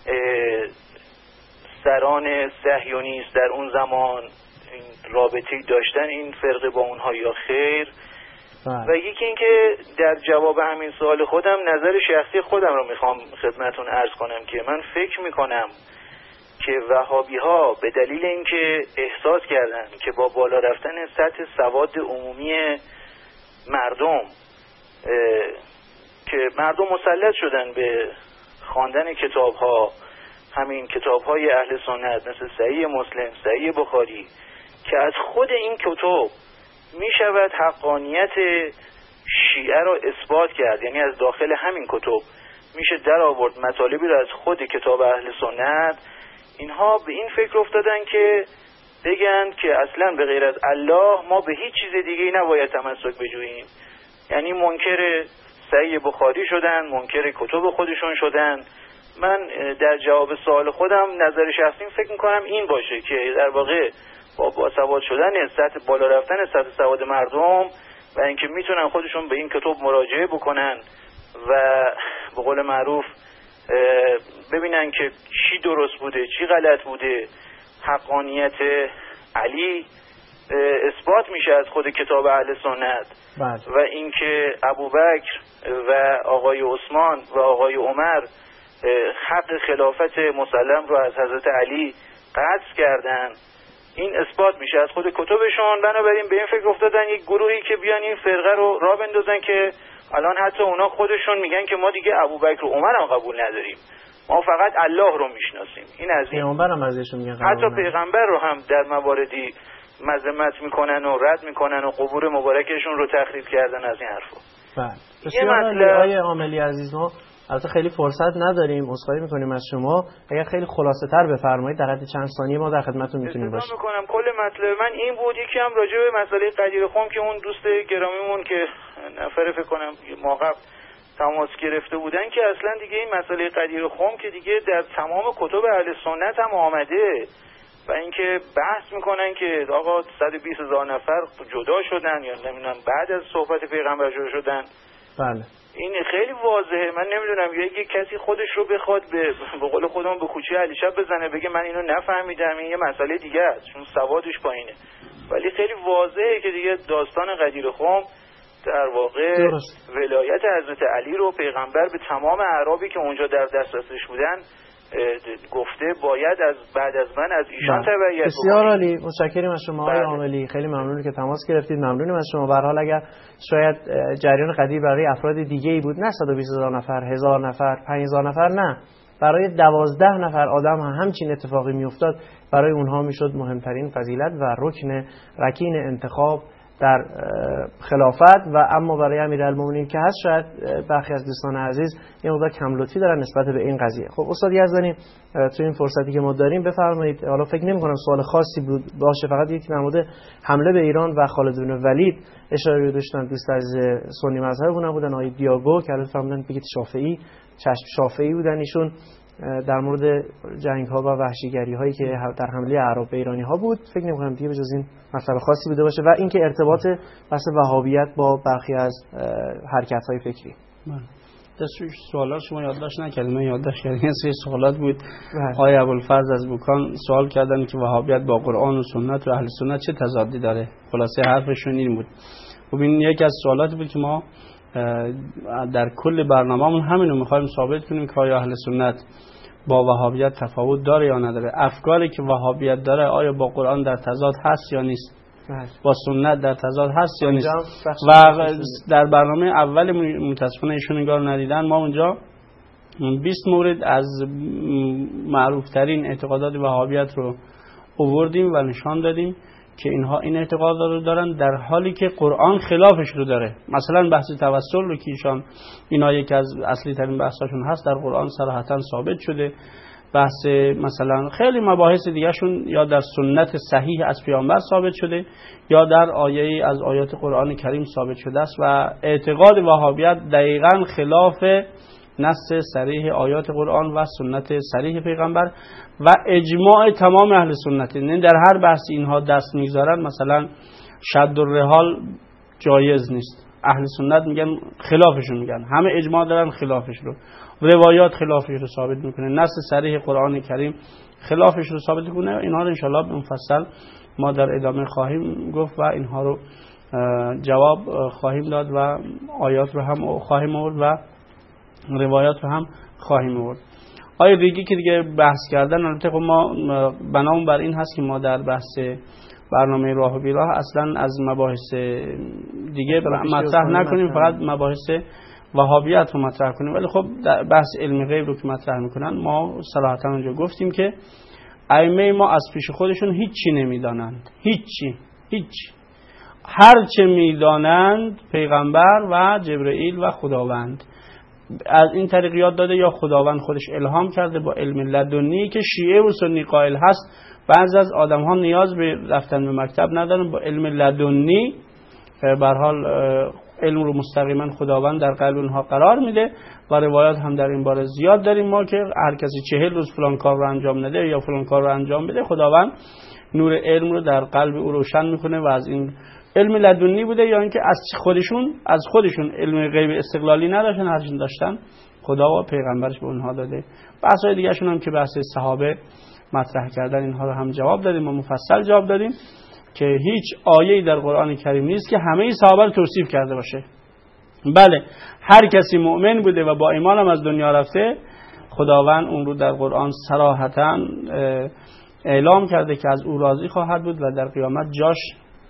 سران صهیونیست در اون زمان، این رابطه‌ای داشتن این فرقه با اونها یا خیر؟ بله. و یکی اینکه در جواب همین سوال خودم نظر شخصی خودم رو میخوام خدمتون عرض کنم که من فکر میکنم که وهابی ها به دلیل اینکه احساس کردن که با بالا رفتن سطح سواد عمومی مردم که مردم مسلط شدن به خواندن کتاب ها، همین کتاب های اهل سنت مثل صحیح مسلم، صحیح بخاری، که از خود این کتب می شود حقانیت شیعه را اثبات کرد، یعنی از داخل همین کتب میشه در آورد مطالبی را از خود کتاب اهل سنت. اینها به این فکر افتادن که بگن که اصلا به غیر از الله ما به هیچ چیز دیگه‌ای نباید تمسک بجوییم، یعنی منکر صحیح بخاری شدن، منکر کتب خودشون شدن. من در جواب سوال خودم نظر شخصیم فکر میکنم این باشه که در واقع با باسواد شدن سطح بالا رفتن سطح سواد مردم و اینکه میتونن خودشون به این کتب مراجعه بکنن و به قول معروف ببینن که چی درست بوده چی غلط بوده، حقانیت علی اثبات میشه از خود کتاب اهل سنت و اینکه ابوبکر و آقای عثمان و آقای عمر حق خلافت مسلم رو از حضرت علی قطع کردن، این اثبات میشه از خود کتبشون. بنابراین به این فکر افتادن یک گروهی که بیان این فرقه رو راه بندازن که الان حتی اونا خودشون میگن که ما دیگه ابوبکر و عمر هم قبول نداریم، ما فقط الله رو میشناسیم. این از این پیامبرم ازشون میگن، حتی پیغمبر رو هم در مواردی مذمت میکنن و رد میکنن و قبور مبارکشون رو تخریب کردن از این حرفا. بله. بسیار آقای عاملی عزیز، ما البته خیلی فرصت نداریم، عذرخواهی میکنیم از شما. اگر خیلی خلاصه تر بفرمایید در حد چند ثانیه ما در خدمتتون میتونیم باشیم. میکنم کل مطلب من این بود، یکی هم راجع به مسئله قدیر خم که اون دوست گرامیمون که نفر فکر کنم ما قبل تماس گرفته بودن که اصلا دیگه این مسئله قدیر خم که دیگه در تمام کتب اهل سنت هم آمده و اینکه بحث میکنن که آقا صد و بیست هزار نفر جدا شدن یا نمیدونم بعد از صحبت پیغمبر جدا شدن. بله. این خیلی واضحه. من نمیدونم یا یه کسی خودش رو بخواد به به قول خودمون به کوچه علی شب بزنه بگه من اینو نفهمیدم، این یه مسئله دیگه است چون سوادش پایینه، ولی خیلی واضحه که دیگه داستان قدیر خم در واقع درست. ولایت حضرت علی رو پیغمبر به تمام اعرابی که اونجا در دسترسش بودن گفته باید از بعد از من از ایشان تبعیت. بسیار عالی، متشکرم از شما آقای عاملی، خیلی ممنونم که تماس گرفتید، ممنونم از شما. به هر حال اگر شاید جریان قدیر برای افراد دیگه ای بود، نه صد و بیست هزار نفر، هزار نفر، پنج هزار نفر، نه، برای دوازده نفر آدم هم همچین اتفاقی میافتاد، برای اونها میشد مهمترین فضیلت و رکن رکین انتخاب در خلافت. و اما برای امیرالمومنین که هست شاید برخی از دوستان عزیز یه مقدار کم لطفی دارن نسبت به این قضیه. خب استاد یزدانی تو این فرصتی که ما داریم بفرمایید. حالا فکر نمی کنم سوال خاصی بود باشه، فقط یک در مورد حمله به ایران و خالد بن ولید اشاره داشتن دوست از سنی مذهب بودن آقای دیاگو که الان فهمیدن بگید شافعی، چشم شافعی بودن ایشون، در مورد جنگ ها و وحشیگری هایی که در حمله اعراب به ایرانی ها بود. فکر نمی کنم دیگه به جز این مسئله خاصی بوده باشه. و اینکه ارتباط بحث وهابیت با برخی از حرکت های فکری. دستش سوالات شما یادداشت نکردید، من یادداشت کردم. این سری سوالات بود. آقای ابوالفضل از بوکان سوال کردن که وهابیت با قرآن و سنت و اهل سنت چه تضادی داره. خلاصه حرفشون این بود. خب این یکی از سوالات بود که ما در کل برنامه‌مون همینو می‌خوایم ثابت کنیم که آیا اهل سنت با وهابیت تفاوت داره یا نداره. افکاری که وهابیت داره آیا با قرآن در تضاد هست یا نیست، با سنت در تضاد هست یا نیست. و در برنامه اول متاسفانه ایشون انگار ندیدن، ما اونجا بیست مورد از معروفترین اعتقادات وهابیت رو آوردیم و نشان دادیم که اینها این اعتقاد رو دارن در حالی که قرآن خلافش رو داره. مثلا بحث توسل رو که ایشان اینا یکی از اصلی ترین بحثاشون هست، در قرآن صراحتا ثابت شده. بحث مثلا خیلی مباحث دیگه شون یا در سنت صحیح از پیامبر ثابت شده یا در آیه از آیات قرآن کریم ثابت شده است. و اعتقاد وهابیت دقیقاً خلاف نص صریح آیات قرآن و سنت صریح پیغمبر و اجماع تمام اهل سنت. یعنی در هر بحث اینها دست میگذارن، مثلا شد الرحال جایز نیست، اهل سنت میگن خلافشون، میگن همه اجماع دارن خلافش رو، روایات خلافش رو ثابت میکنه، نص صریح قرآن کریم خلافش رو ثابت میکنه. اینها رو انشالله به مفصل ما در ادامه خواهیم گفت و اینها رو جواب خواهیم داد و آیات رو هم خواهیم آورد و روایات رو هم خواهیم آورد. آیه ریگی که دیگه بحث کردن، البته خب ما بنامون بر این هست که ما در بحث برنامه راه و بیراه اصلا از مباحث دیگه مطرح نکنیم، فقط مباحث وهابیت رو مطرح کنیم. ولی خب در بحث علم غیب رو که مطرح میکنن ما صراحتا اونجا گفتیم که ائمه ما از پیش خودشون هیچی نمیدانند، هیچی هیچ هر چه میدانند پیغمبر و جبرئیل و خداوند از این طریق یاد داده یا خداوند خودش الهام کرده با علم لدنی که شیعه و سنی قائل هست. بعضی از آدم ها نیاز به رفتن به مکتب ندارن، با علم لدنی به هر حال علم رو مستقیما خداوند در قلب اونها قرار میده و روایات هم در این باره زیاد داریم ما که هر کسی چهل روز فلان کار رو انجام نده یا فلان کار رو انجام بده خداوند نور علم رو در قلب او روشن میکنه و از این علم لدنی بوده یا اینکه از خودشون از خودشون علم غیب استقلالی نداشتن، هرچند داشتن خدا و پیغمبرش به اونها داده. بحث‌های دیگه شون هم که بحث صحابه مطرح کردن اینها رو هم جواب دادیم و مفصل جواب دادیم که هیچ آیه‌ای در قرآن کریم نیست که همه صحابه رو توصیف کرده باشه. بله هر کسی مؤمن بوده و با ایمان هم از دنیا رفته خداوند اون رو در قرآن صراحتاً اعلام کرده که از او راضی خواهد بود و در قیامت جاش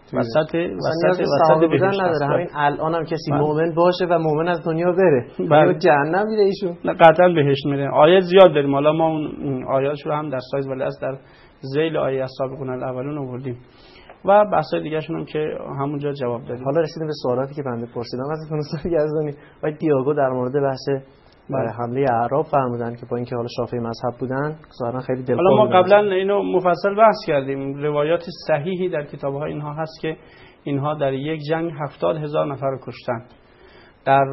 وسط وسط وسط بودن نداره. همین الان هم کسی مؤمن باشه و مؤمن از دنیا بره یا جهنم میره ایشون، نه قطعا بهشت میره. آیات زیاد داریم، حالا ما اون آیاتش رو هم در سایز ولی از در ذیل آیه السابقون الاولون آوردیم و بحث‌های دیگه‌شون هم که همونجا جواب دادیم. حالا رسیدیم به سوالاتی که بنده پرسیدم ازتون استاد یزدانی. و دیاگو در مورد بحث برای حمله اعراب فرمودن که با اینکه حالا شافعی مذهب بودن ظاهرا خیلی دلخواه. حالا ما قبلا اینو مفصل بحث کردیم، روایات صحیحی در کتاب‌های اینها هست که اینها در یک جنگ هفتاد هزار نفر رو کشتن. در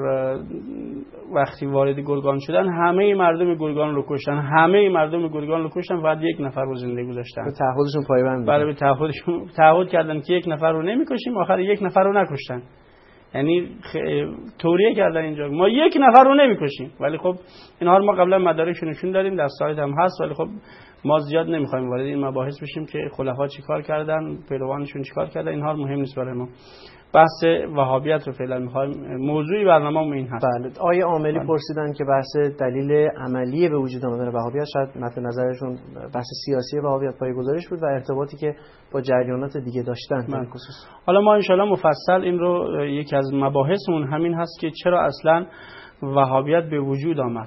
وقتی وارد گرگان شدن همه مردم گرگان رو کشتن، همه مردم گرگان رو کشتن و بعد یک نفر رو زنده گذاشتن. به تعهدشون پایبند. بله به تعهدشون تعهد کردن که یک نفر رو نمی‌کشیم، آخر یک نفر رو نکشتن. یعنی خ... توریه کردن اینجا ما یک نفر رو نمی‌کشیم، ولی خب اینها رو ما قبلا مدارکشون نشون دادیم، در سایت هم هست، ولی خب ما زیاد نمی‌خوایم وارد این مباحث بشیم که خلفا چیکار کردن، پیروانشون چیکار کردن، اینها مهم نیست برای ما. بحث وهابیت رو فعلا می‌خوایم، موضوعی برنامه‌مون این هست. بله. آیه عاملی بله. پرسیدن که بحث دلیل عملی به وجود آمدن وهابیت شاید مد نظرشون بحث سیاسی وهابیت پایه‌گذاریش بود و ارتباطی که با جریانات دیگه داشتن در خصوص. حالا ما ان شاءالله مفصل این رو، یکی از مباحثمون همین هست که چرا اصلا وهابیت به وجود آمد،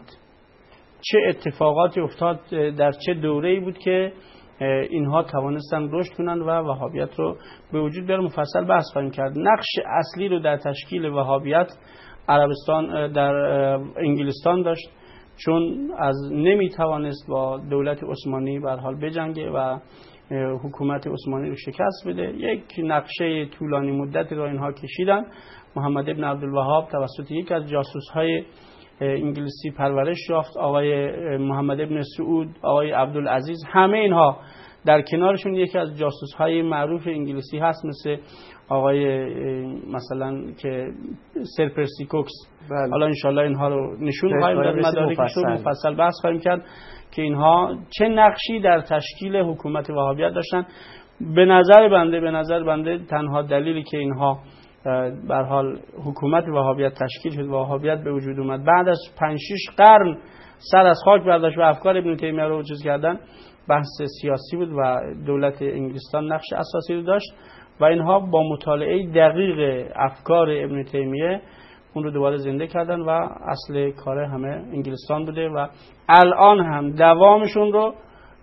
چه اتفاقاتی افتاد، در چه دوره‌ای بود که اینها توانستن رشد کنند و وهابیت رو به وجود بیارن. مفصل بحث خواهیم کرد. نقش اصلی رو در تشکیل وهابیت عربستان در انگلستان داشت، چون از نمیتوانست با دولت عثمانی به هر حال بجنگه و حکومت عثمانی رو شکست بده. یک نقشه طولانی مدتی رو اینها کشیدن. محمد ابن عبدالوهاب توسط یکی از جاسوس‌های انگلیسی پرورش یافت، آقای محمد ابن سعود، آقای عبدالعزیز، همه اینها در کنارشون یکی از جاسوس‌های معروف انگلیسی هست مثل آقای مثلا که سر پرسی کوکس. بله. حالا انشالله اینها رو نشون خواهیم داد، مدارکشون مفصل بحث خواهیم کرد که اینها چه نقشی در تشکیل حکومت وهابیت داشتن. به نظر بنده به نظر بنده تنها دلیلی که اینها به هر حال حکومت وهابیت تشکیل شد، وهابیت به وجود اومد بعد از پنج شش قرن سر از خاک برداشت و افکار ابن تیمیه رو چیز کردن، بحث سیاسی بود و دولت انگلستان نقش اساسی رو داشت و اینها با مطالعه دقیق افکار ابن تیمیه اون رو دوباره زنده کردن و اصل کار همه انگلستان بوده و الان هم دوامشون رو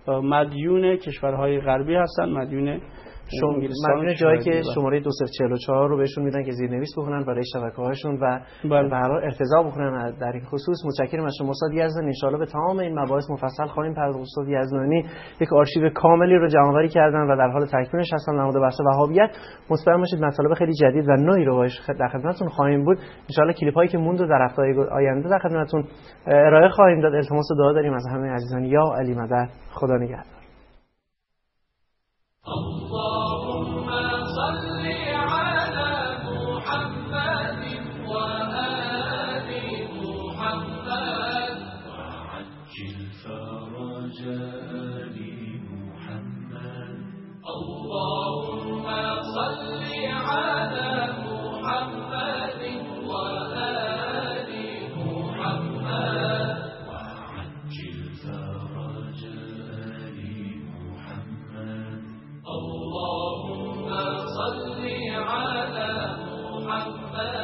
مدیون کشورهای غربی هستن، مدیون مدیون جایی که شماره دو صفر چهل و چهار رو بهشون میدن که زیرنویس بخونن برای شبکه‌هاشون و به هر حال ارتضا بخونن در این خصوص. متشکرم از شما استاد یزدانی. ان شاءالله به تمام این مباحث مفصل خواهیم پرداخت. استاد یزدانی یک آرشیو کاملی رو جمع‌آوری کردن و در حال تکمیلش هستن در مورد بحث وهابیت. مطمئن باشید مطالب خیلی جدید و نوعی رو در خدمتتون خواهیم بود. ان شاءالله کلیپ‌هایی که موند در هفته‌های آینده در خدمتتون ارائه خواهیم داد. التماس دعا داریم از همه عزیزان. یا علی مدد. خدا نگهدار. اللهم صل على محمد وآل محمد وعجل فرج آل محمد. اللهم صل على محمد وآل محمد وعجل فرج آل محمد. اللهم صل على محمد